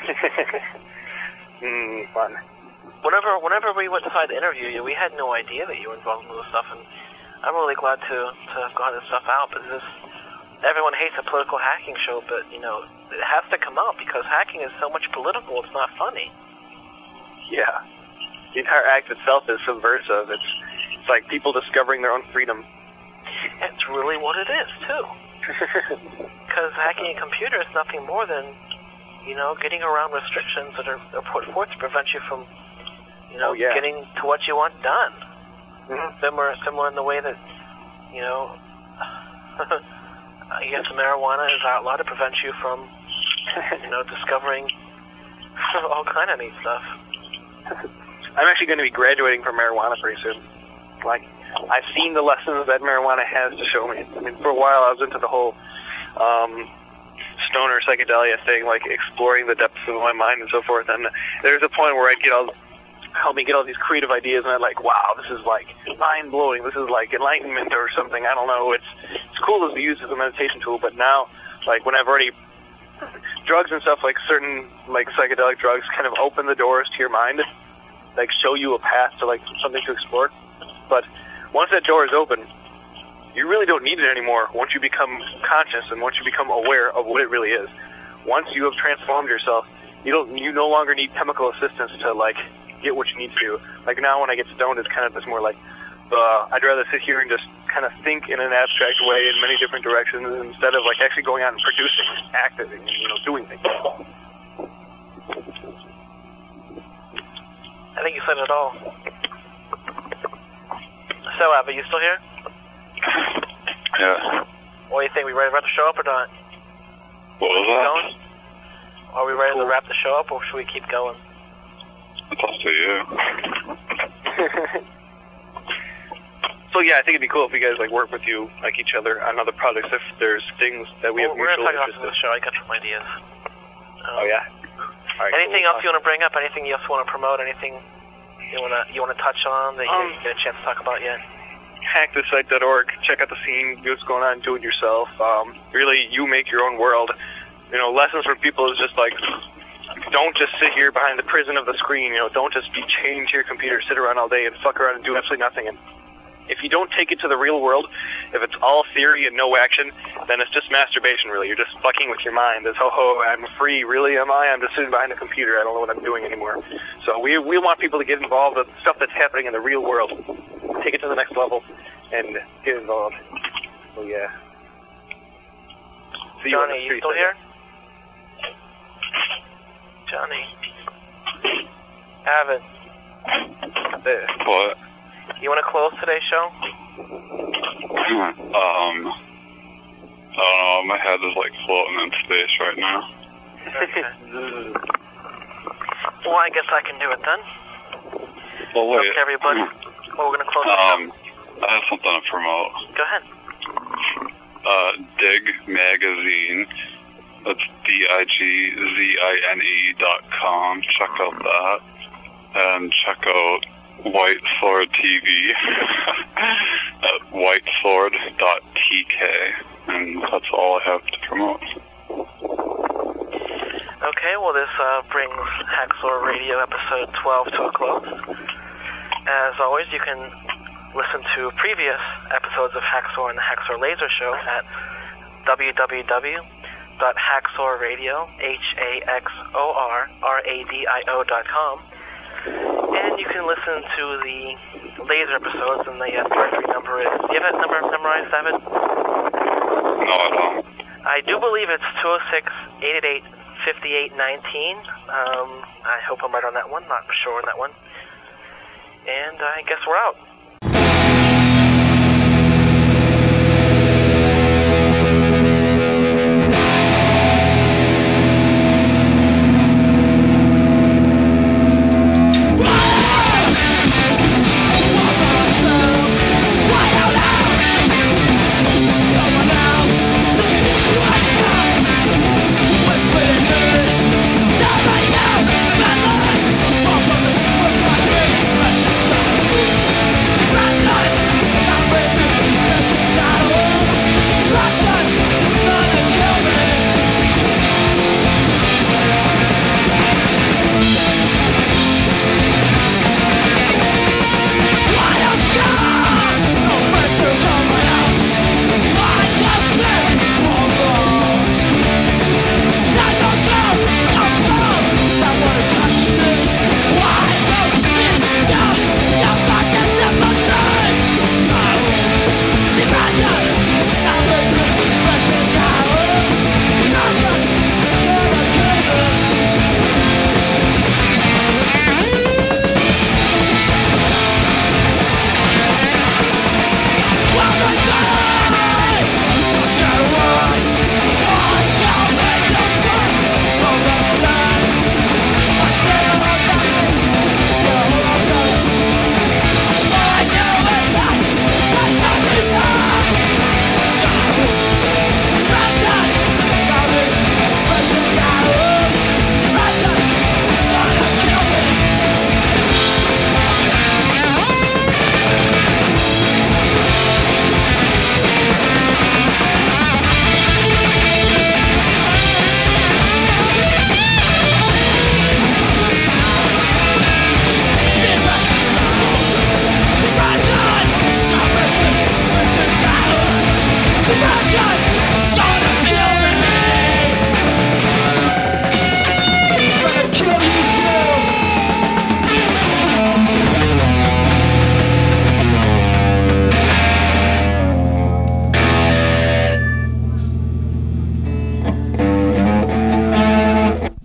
mm, fun. Whenever, whenever we went to try to interview you, we had no idea that you were involved in this stuff, and I'm really glad to, to have gotten this stuff out, but this, everyone hates a political hacking show, but, you know, it has to come out because hacking is so much political, it's not funny. Yeah. The entire act itself is subversive. It's, it's like people discovering their own freedom. It's really what it is, too. Because hacking a computer is nothing more than, you know, getting around restrictions that are, are put forth to prevent you from, you know, oh, yeah. getting to what you want done. Mm-hmm. Similar, similar in the way that, you know, I guess marijuana is outlawed to prevent you from, you know, discovering all kind of neat stuff. I'm actually going to be graduating from marijuana pretty soon. Like, I've seen the lessons that marijuana has to show me. I mean, for a while I was into the whole um, stoner psychedelia thing, like exploring the depths of my mind and so forth. And there's a point where I'd get all, help me get all these creative ideas, and I'm like, wow, this is like mind blowing. This is like enlightenment or something. I don't know. It's it's cool to be used as a meditation tool, but now, like when I've already drugs and stuff, like certain like psychedelic drugs, kind of open the doors to your mind, like show you a path to like something to explore. But once that door is open, you really don't need it anymore. Once you become conscious and once you become aware of what it really is, once you have transformed yourself, you don't you no longer need chemical assistance to like get what you need to do. Like now when I get stoned, it's kind of this more like, uh, I'd rather sit here and just kind of think in an abstract way in many different directions instead of like actually going out and producing, acting, and, you know, doing things. I think you said it all. So, Abby, you still here? Yeah. What do you think? We ready to show up or not? What was Keep that? going? Are we ready to wrap the show up, or should we keep going? It's up to you. So yeah, I think it'd be cool if we guys like work with you, like each other, on other projects. If there's things that we well, have we're mutual gonna talk interest after in. the show. I got some ideas. Um, Oh yeah. All right, anything cool. else you want to bring up? Anything else you want to promote? Anything you wanna you wanna touch on that you Um, didn't get a chance to talk about yet? hack the site dot org. Check out the scene. See what's going on. Do it yourself. Um, really, you make your own world. You know, lessons for people is just like, don't just sit here behind the prison of the screen. You know, don't just be chained to your computer, sit around all day and fuck around and do absolutely nothing. And if you don't take it to the real world, if it's all theory and no action, then it's just masturbation, really. You're just fucking with your mind. It's, oh, oh, I'm free. Really, am I? I'm just sitting behind a computer. I don't know what I'm doing anymore. So we we want people to get involved with stuff that's happening in the real world. Take it to the next level and get involved. So, yeah. See you on the Johnny, you street, still then. here? Johnny. Avid. There. What? You want to close today's show? um, I don't know. My head is like floating in space right now. Well, I guess I can do it then. Well, wait. Okay, everybody. Well, we're going to close the Um, I have something to promote. show. Go ahead. Uh, Dig Magazine. That's D I G Z I N E dot com. Check out that. And check out White Sword T V at white sword dot T K. And that's all I have to promote. Okay, well, this uh, brings Hacksaw Radio episode twelve to a close. As always, you can listen to previous episodes of Hacksaw and the Hacksaw Laser Show at w w w dot hacksaw radio, H A X O R R A D I O dot com. And you can listen to the laser episodes, and the uh, directory number is... Do you have that number memorized, David? No, I don't. I do believe it's two oh six, eight eight eight, five eight one nine. Um, I hope I'm right on that one. Not for sure on that one. And I guess we're out.